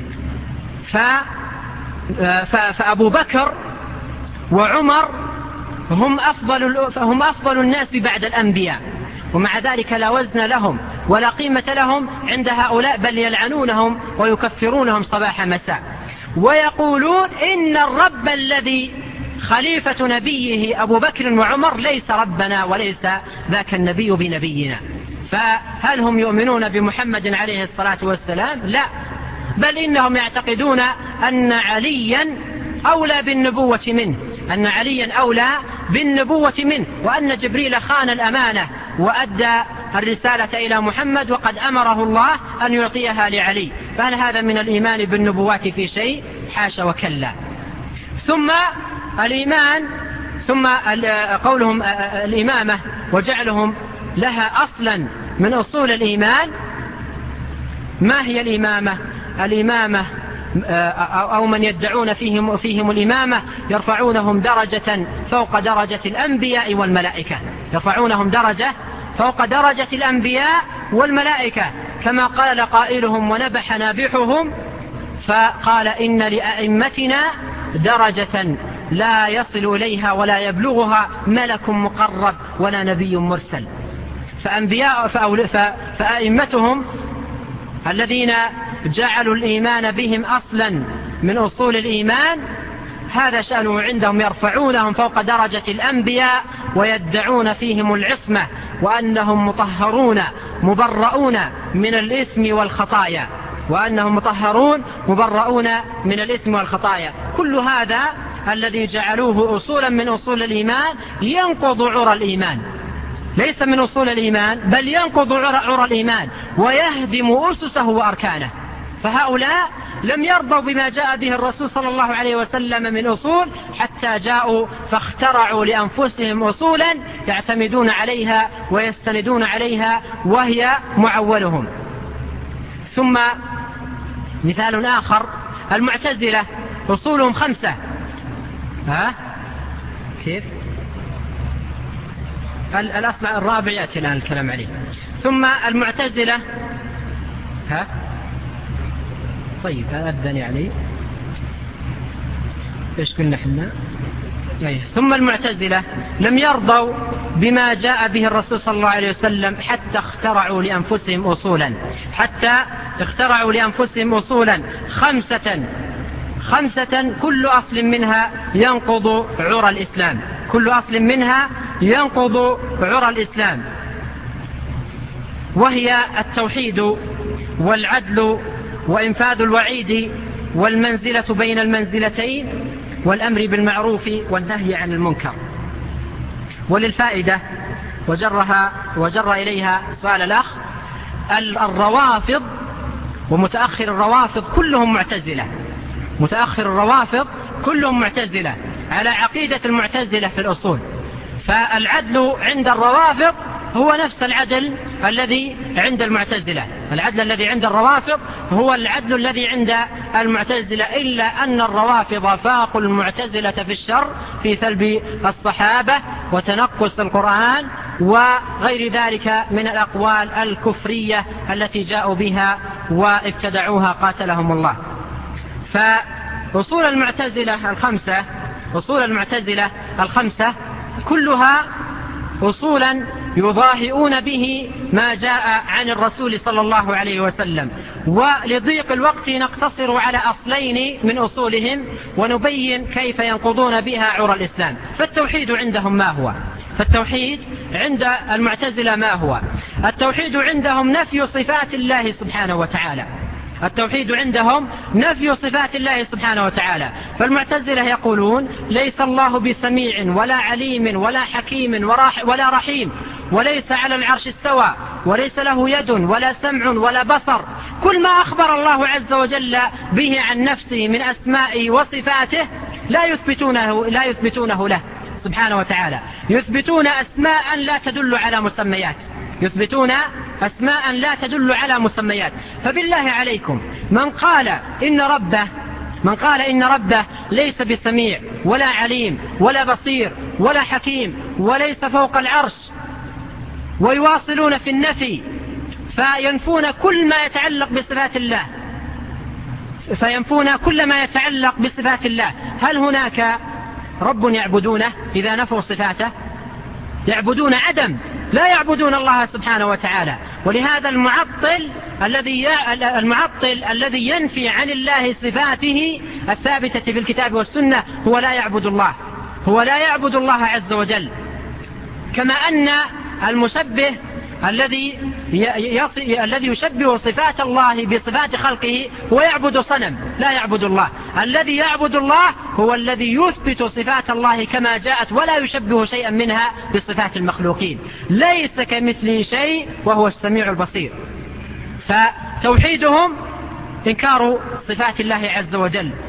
فأبو بكر وعمر هم أفضل, هم أفضل الناس بعد الأنبياء، ومع ذلك لا وزن لهم ولا قيمة لهم عند هؤلاء، بل يلعنونهم ويكفرونهم صباح مساء، ويقولون إن الرب الذي خليفة نبيه أبو بكر وعمر ليس ربنا وليس ذاك النبي بنبينا. فهل هم يؤمنون بمحمد عليه الصلاة والسلام؟ لا، بل إنهم يعتقدون أن عليا أولى بالنبوة منه أن عليا أولى بالنبوة منه وأن جبريل خان الأمانة وأدى الرسالة إلى محمد وقد أمره الله أن يعطيها لعلي. فهل هذا من الإيمان بالنبوات في شيء؟ حاشا وكلا. ثم الإيمان ثم قولهم الإمامة وجعلهم لها أصلا من أصول الإيمان. ما هي الإمامة؟ الإمامة أو من يدعون فيهم, فيهم الإمامة يرفعونهم درجة فوق درجة الأنبياء والملائكة، يرفعونهم درجة فوق درجة الأنبياء والملائكة، كما قال قائلهم ونبح نابحهم فقال إن لأئمتنا درجة لا يصل إليها ولا يبلغها ملك مقرب ولا نبي مرسل. فأنبياء فأئمتهم الذين جعلوا الإيمان بهم أصلا من أصول الإيمان هذا شأنه عندهم، يرفعونهم فوق درجة الأنبياء ويدعون فيهم العصمة وأنهم مطهرون مبرؤون من الإثم والخطايا، وأنهم مطهرون مبرؤون من الإثم والخطايا. كل هذا الذي جعلوه أصولا من أصول الإيمان ينقض عرى الإيمان، ليس من أصول الإيمان بل ينقض عرى الإيمان ويهدم أسسه وأركانه. فهؤلاء لم يرضوا بما جاء به الرسول صلى الله عليه وسلم من أصول حتى جاءوا فاخترعوا لأنفسهم أصولا يعتمدون عليها ويستندون عليها وهي معولهم. ثم مثال آخر المعتزلة أصولهم خمسة. ها كيف؟ الأصل الرابع يأتي الآن الكلام عليه. ثم المعتزلة ها طيب أذن يعني إيش قلنا حنا؟ ثم المعتزلة لم يرضوا بما جاء به الرسول صلى الله عليه وسلم حتى اخترعوا لأنفسهم أصولا، حتى اخترعوا لأنفسهم أصولا خمسة خمسة كل أصل منها ينقض عرى الإسلام، كل أصل منها ينقض عرى الإسلام، وهي التوحيد والعدل وإنفاذ الوعيد والمنزلة بين المنزلتين والأمر بالمعروف والنهي عن المنكر. وللفائدة وجرها وجر إليها سؤال الأخ، الروافض ومتأخر الروافض كلهم معتزلة، متأخر الروافض كلهم معتزلة على عقيدة المعتزلة في الأصول. فالعدل عند الروافض هو نفس العدل الذي عند المعتزلة، العدل الذي عند الروافض هو العدل الذي عند المعتزلة، إلا أن الروافض فاقوا المعتزلة في الشر في سلب الصحابة وتنقص القرآن وغير ذلك من الأقوال الكفرية التي جاءوا بها وابتدعوها قاتلهم الله. فأصول المعتزلة الخمسة أصول المعتزلة الخمسة كلها أصولا يضاهئون به ما جاء عن الرسول صلى الله عليه وسلم. ولضيق الوقت نقتصر على أصلين من أصولهم ونبين كيف ينقضون بها عرى الإسلام. فالتوحيد عندهم ما هو؟ فالتوحيد عند المعتزلة ما هو؟ التوحيد عندهم نفي صفات الله سبحانه وتعالى، التوحيد عندهم نفي صفات الله سبحانه وتعالى. فالمعتزلة يقولون ليس الله بسميع ولا عليم ولا حكيم ولا رحيم، وليس على العرش استوى، وليس له يد ولا سمع ولا بصر. كل ما أخبر الله عز وجل به عن نفسه من أسمائه وصفاته لا يثبتونه, لا يثبتونه له سبحانه وتعالى، يثبتون أسماء لا تدل على مسميات، يثبتون أسماء لا تدل على مسميات. فبالله عليكم من قال إن ربه من قال إن ربه ليس بسميع ولا عليم ولا بصير ولا حكيم وليس فوق العرش، ويواصلون في النفي فينفون كل ما يتعلق بصفات الله فينفون كل ما يتعلق بصفات الله، هل هناك رب يعبدونه إذا نفوا صفاته؟ يعبدون عدم، لا يعبدون الله سبحانه وتعالى. ولهذا المعطل الذي المعطل الذي ينفي عن الله صفاته الثابتة في الكتاب والسنة هو لا يعبد الله، هو لا يعبد الله عز وجل. كما أن المشبه الذي الذي يشبه صفات الله بصفات خلقه هو يعبد صنم لا يعبد الله. الذي يعبد الله هو الذي يثبت صفات الله كما جاءت ولا يشبه شيئا منها بصفات المخلوقين، ليس كمثله شيء وهو السميع البصير. فتوحيدهم إنكار صفات الله عز وجل،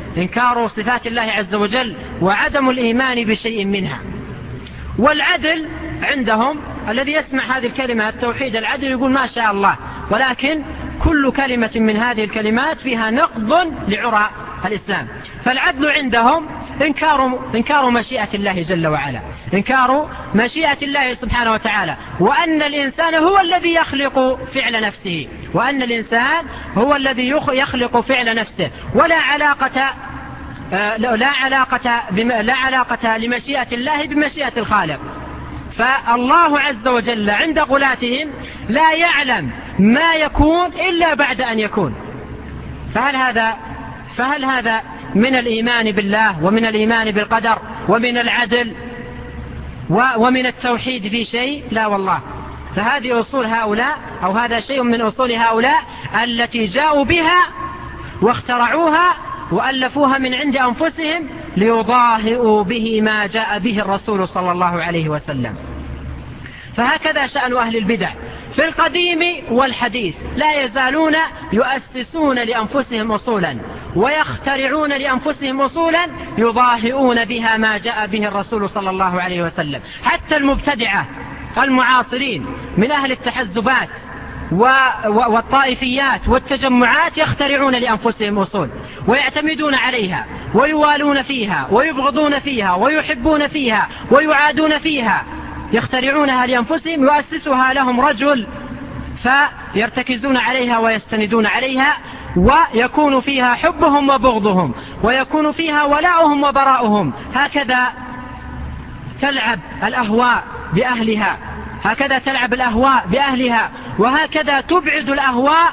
إنكار صفات الله عز وجل وعدم الإيمان بشيء منها. والعدل عندهم الذي يسمع هذه الكلمة التوحيد العدل يقول ما شاء الله، ولكن كل كلمة من هذه الكلمات فيها نقض لعرى الإسلام. فالعدل عندهم إنكار, إنكار مشيئة الله جل وعلا، إنكار مشيئة الله سبحانه وتعالى، وأن الإنسان هو الذي يخلق فعل نفسه، وأن الإنسان هو الذي يخلق فعل نفسه، ولا علاقة لا علاقة لا علاقة لمشيئة الله بمشيئة الخالق. فالله عز وجل عند غلاتهم لا يعلم ما يكون إلا بعد أن يكون. فهل هذا فهل هذا من الإيمان بالله ومن الإيمان بالقدر ومن العدل ومن التوحيد في شيء؟ لا والله. فهذه أصول هؤلاء، أو هذا شيء من أصول هؤلاء التي جاءوا بها واخترعوها وألفوها من عند أنفسهم ليضاهئوا به ما جاء به الرسول صلى الله عليه وسلم. فهكذا شأن أهل البدع في القديم والحديث، لا يزالون يؤسسون لأنفسهم أصولا ويخترعون لأنفسهم أصولا يضاهئون بها ما جاء به الرسول صلى الله عليه وسلم. حتى المبتدعة المعاصرين من أهل التحزبات والطائفيات والتجمعات يخترعون لأنفسهم أصول ويعتمدون عليها ويوالون فيها ويبغضون فيها ويحبون فيها ويعادون فيها، يخترعونها لأنفسهم، يؤسسها لهم رجل فيرتكزون عليها ويستندون عليها، ويكون فيها حبهم وبغضهم، ويكون فيها ولاؤهم وبراؤهم. هكذا تلعب الأهواء بأهلها، هكذا تلعب الأهواء بأهلها، وهكذا تبعد الأهواء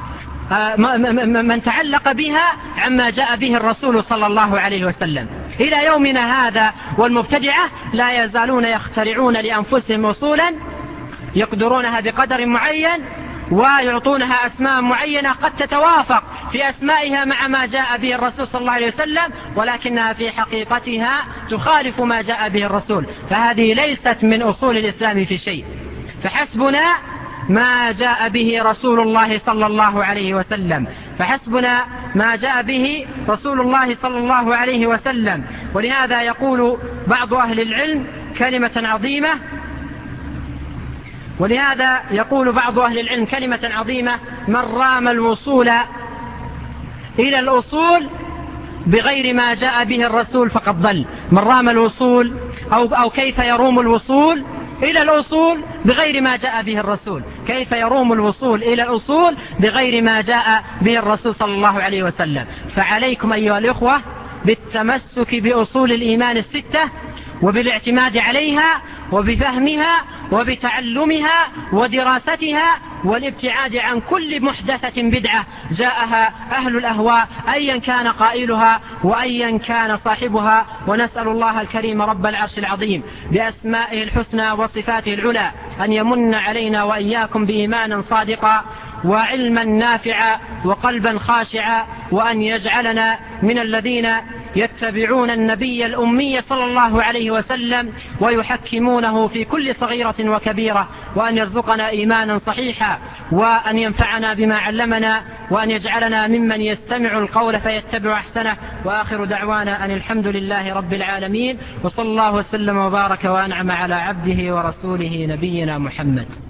من تعلق بها عما جاء به الرسول صلى الله عليه وسلم إلى يومنا هذا. والمبتدعة لا يزالون يخترعون لأنفسهم أصولا يقدرونها بقدر معين ويعطونها أسماء معينة قد تتوافق في أسمائها مع ما جاء به الرسول صلى الله عليه وسلم، ولكنها في حقيقتها تخالف ما جاء به الرسول. فهذه ليست من أصول الإسلام في شيء. فحسبنا ما جاء به رسول الله صلى الله عليه وسلم، فحسبنا ما جاء به رسول الله صلى الله عليه وسلم. ولهذا يقول بعض أهل العلم كلمة عظيمة ولهذا يقول بعض أهل العلم كلمة عظيمة: من رام الوصول إلى الأصول بغير ما جاء به الرسول فقد ضل. من رام الوصول أو, أو كيف يروم الوصول إلى الأصول بغير ما جاء به الرسول، كيف يروم الوصول إلى الأصول بغير ما جاء به الرسول صلى الله عليه وسلم. فعليكم أيها الإخوة بالتمسك بأصول الإيمان الستة وبالاعتماد عليها وبفهمها وبتعلمها ودراستها والابتعاد عن كل محدثة بدعة جاءها أهل الأهواء أيا كان قائلها وأيا كان صاحبها. ونسأل الله الكريم رب العرش العظيم بأسمائه الحسنى وصفاته العلى أن يمن علينا وإياكم بإيمانا صادقا وعلما نافعا وقلبا خاشعا، وأن يجعلنا من الذين يتبعون النبي الأمي صلى الله عليه وسلم ويحكمونه في كل صغيرة وكبيرة، وأن يرزقنا إيمانا صحيحا، وأن ينفعنا بما علمنا، وأن يجعلنا ممن يستمع القول فيتبع أحسنه. وآخر دعوانا أن الحمد لله رب العالمين، وصلى الله وسلم وبارك وأنعم على عبده ورسوله نبينا محمد.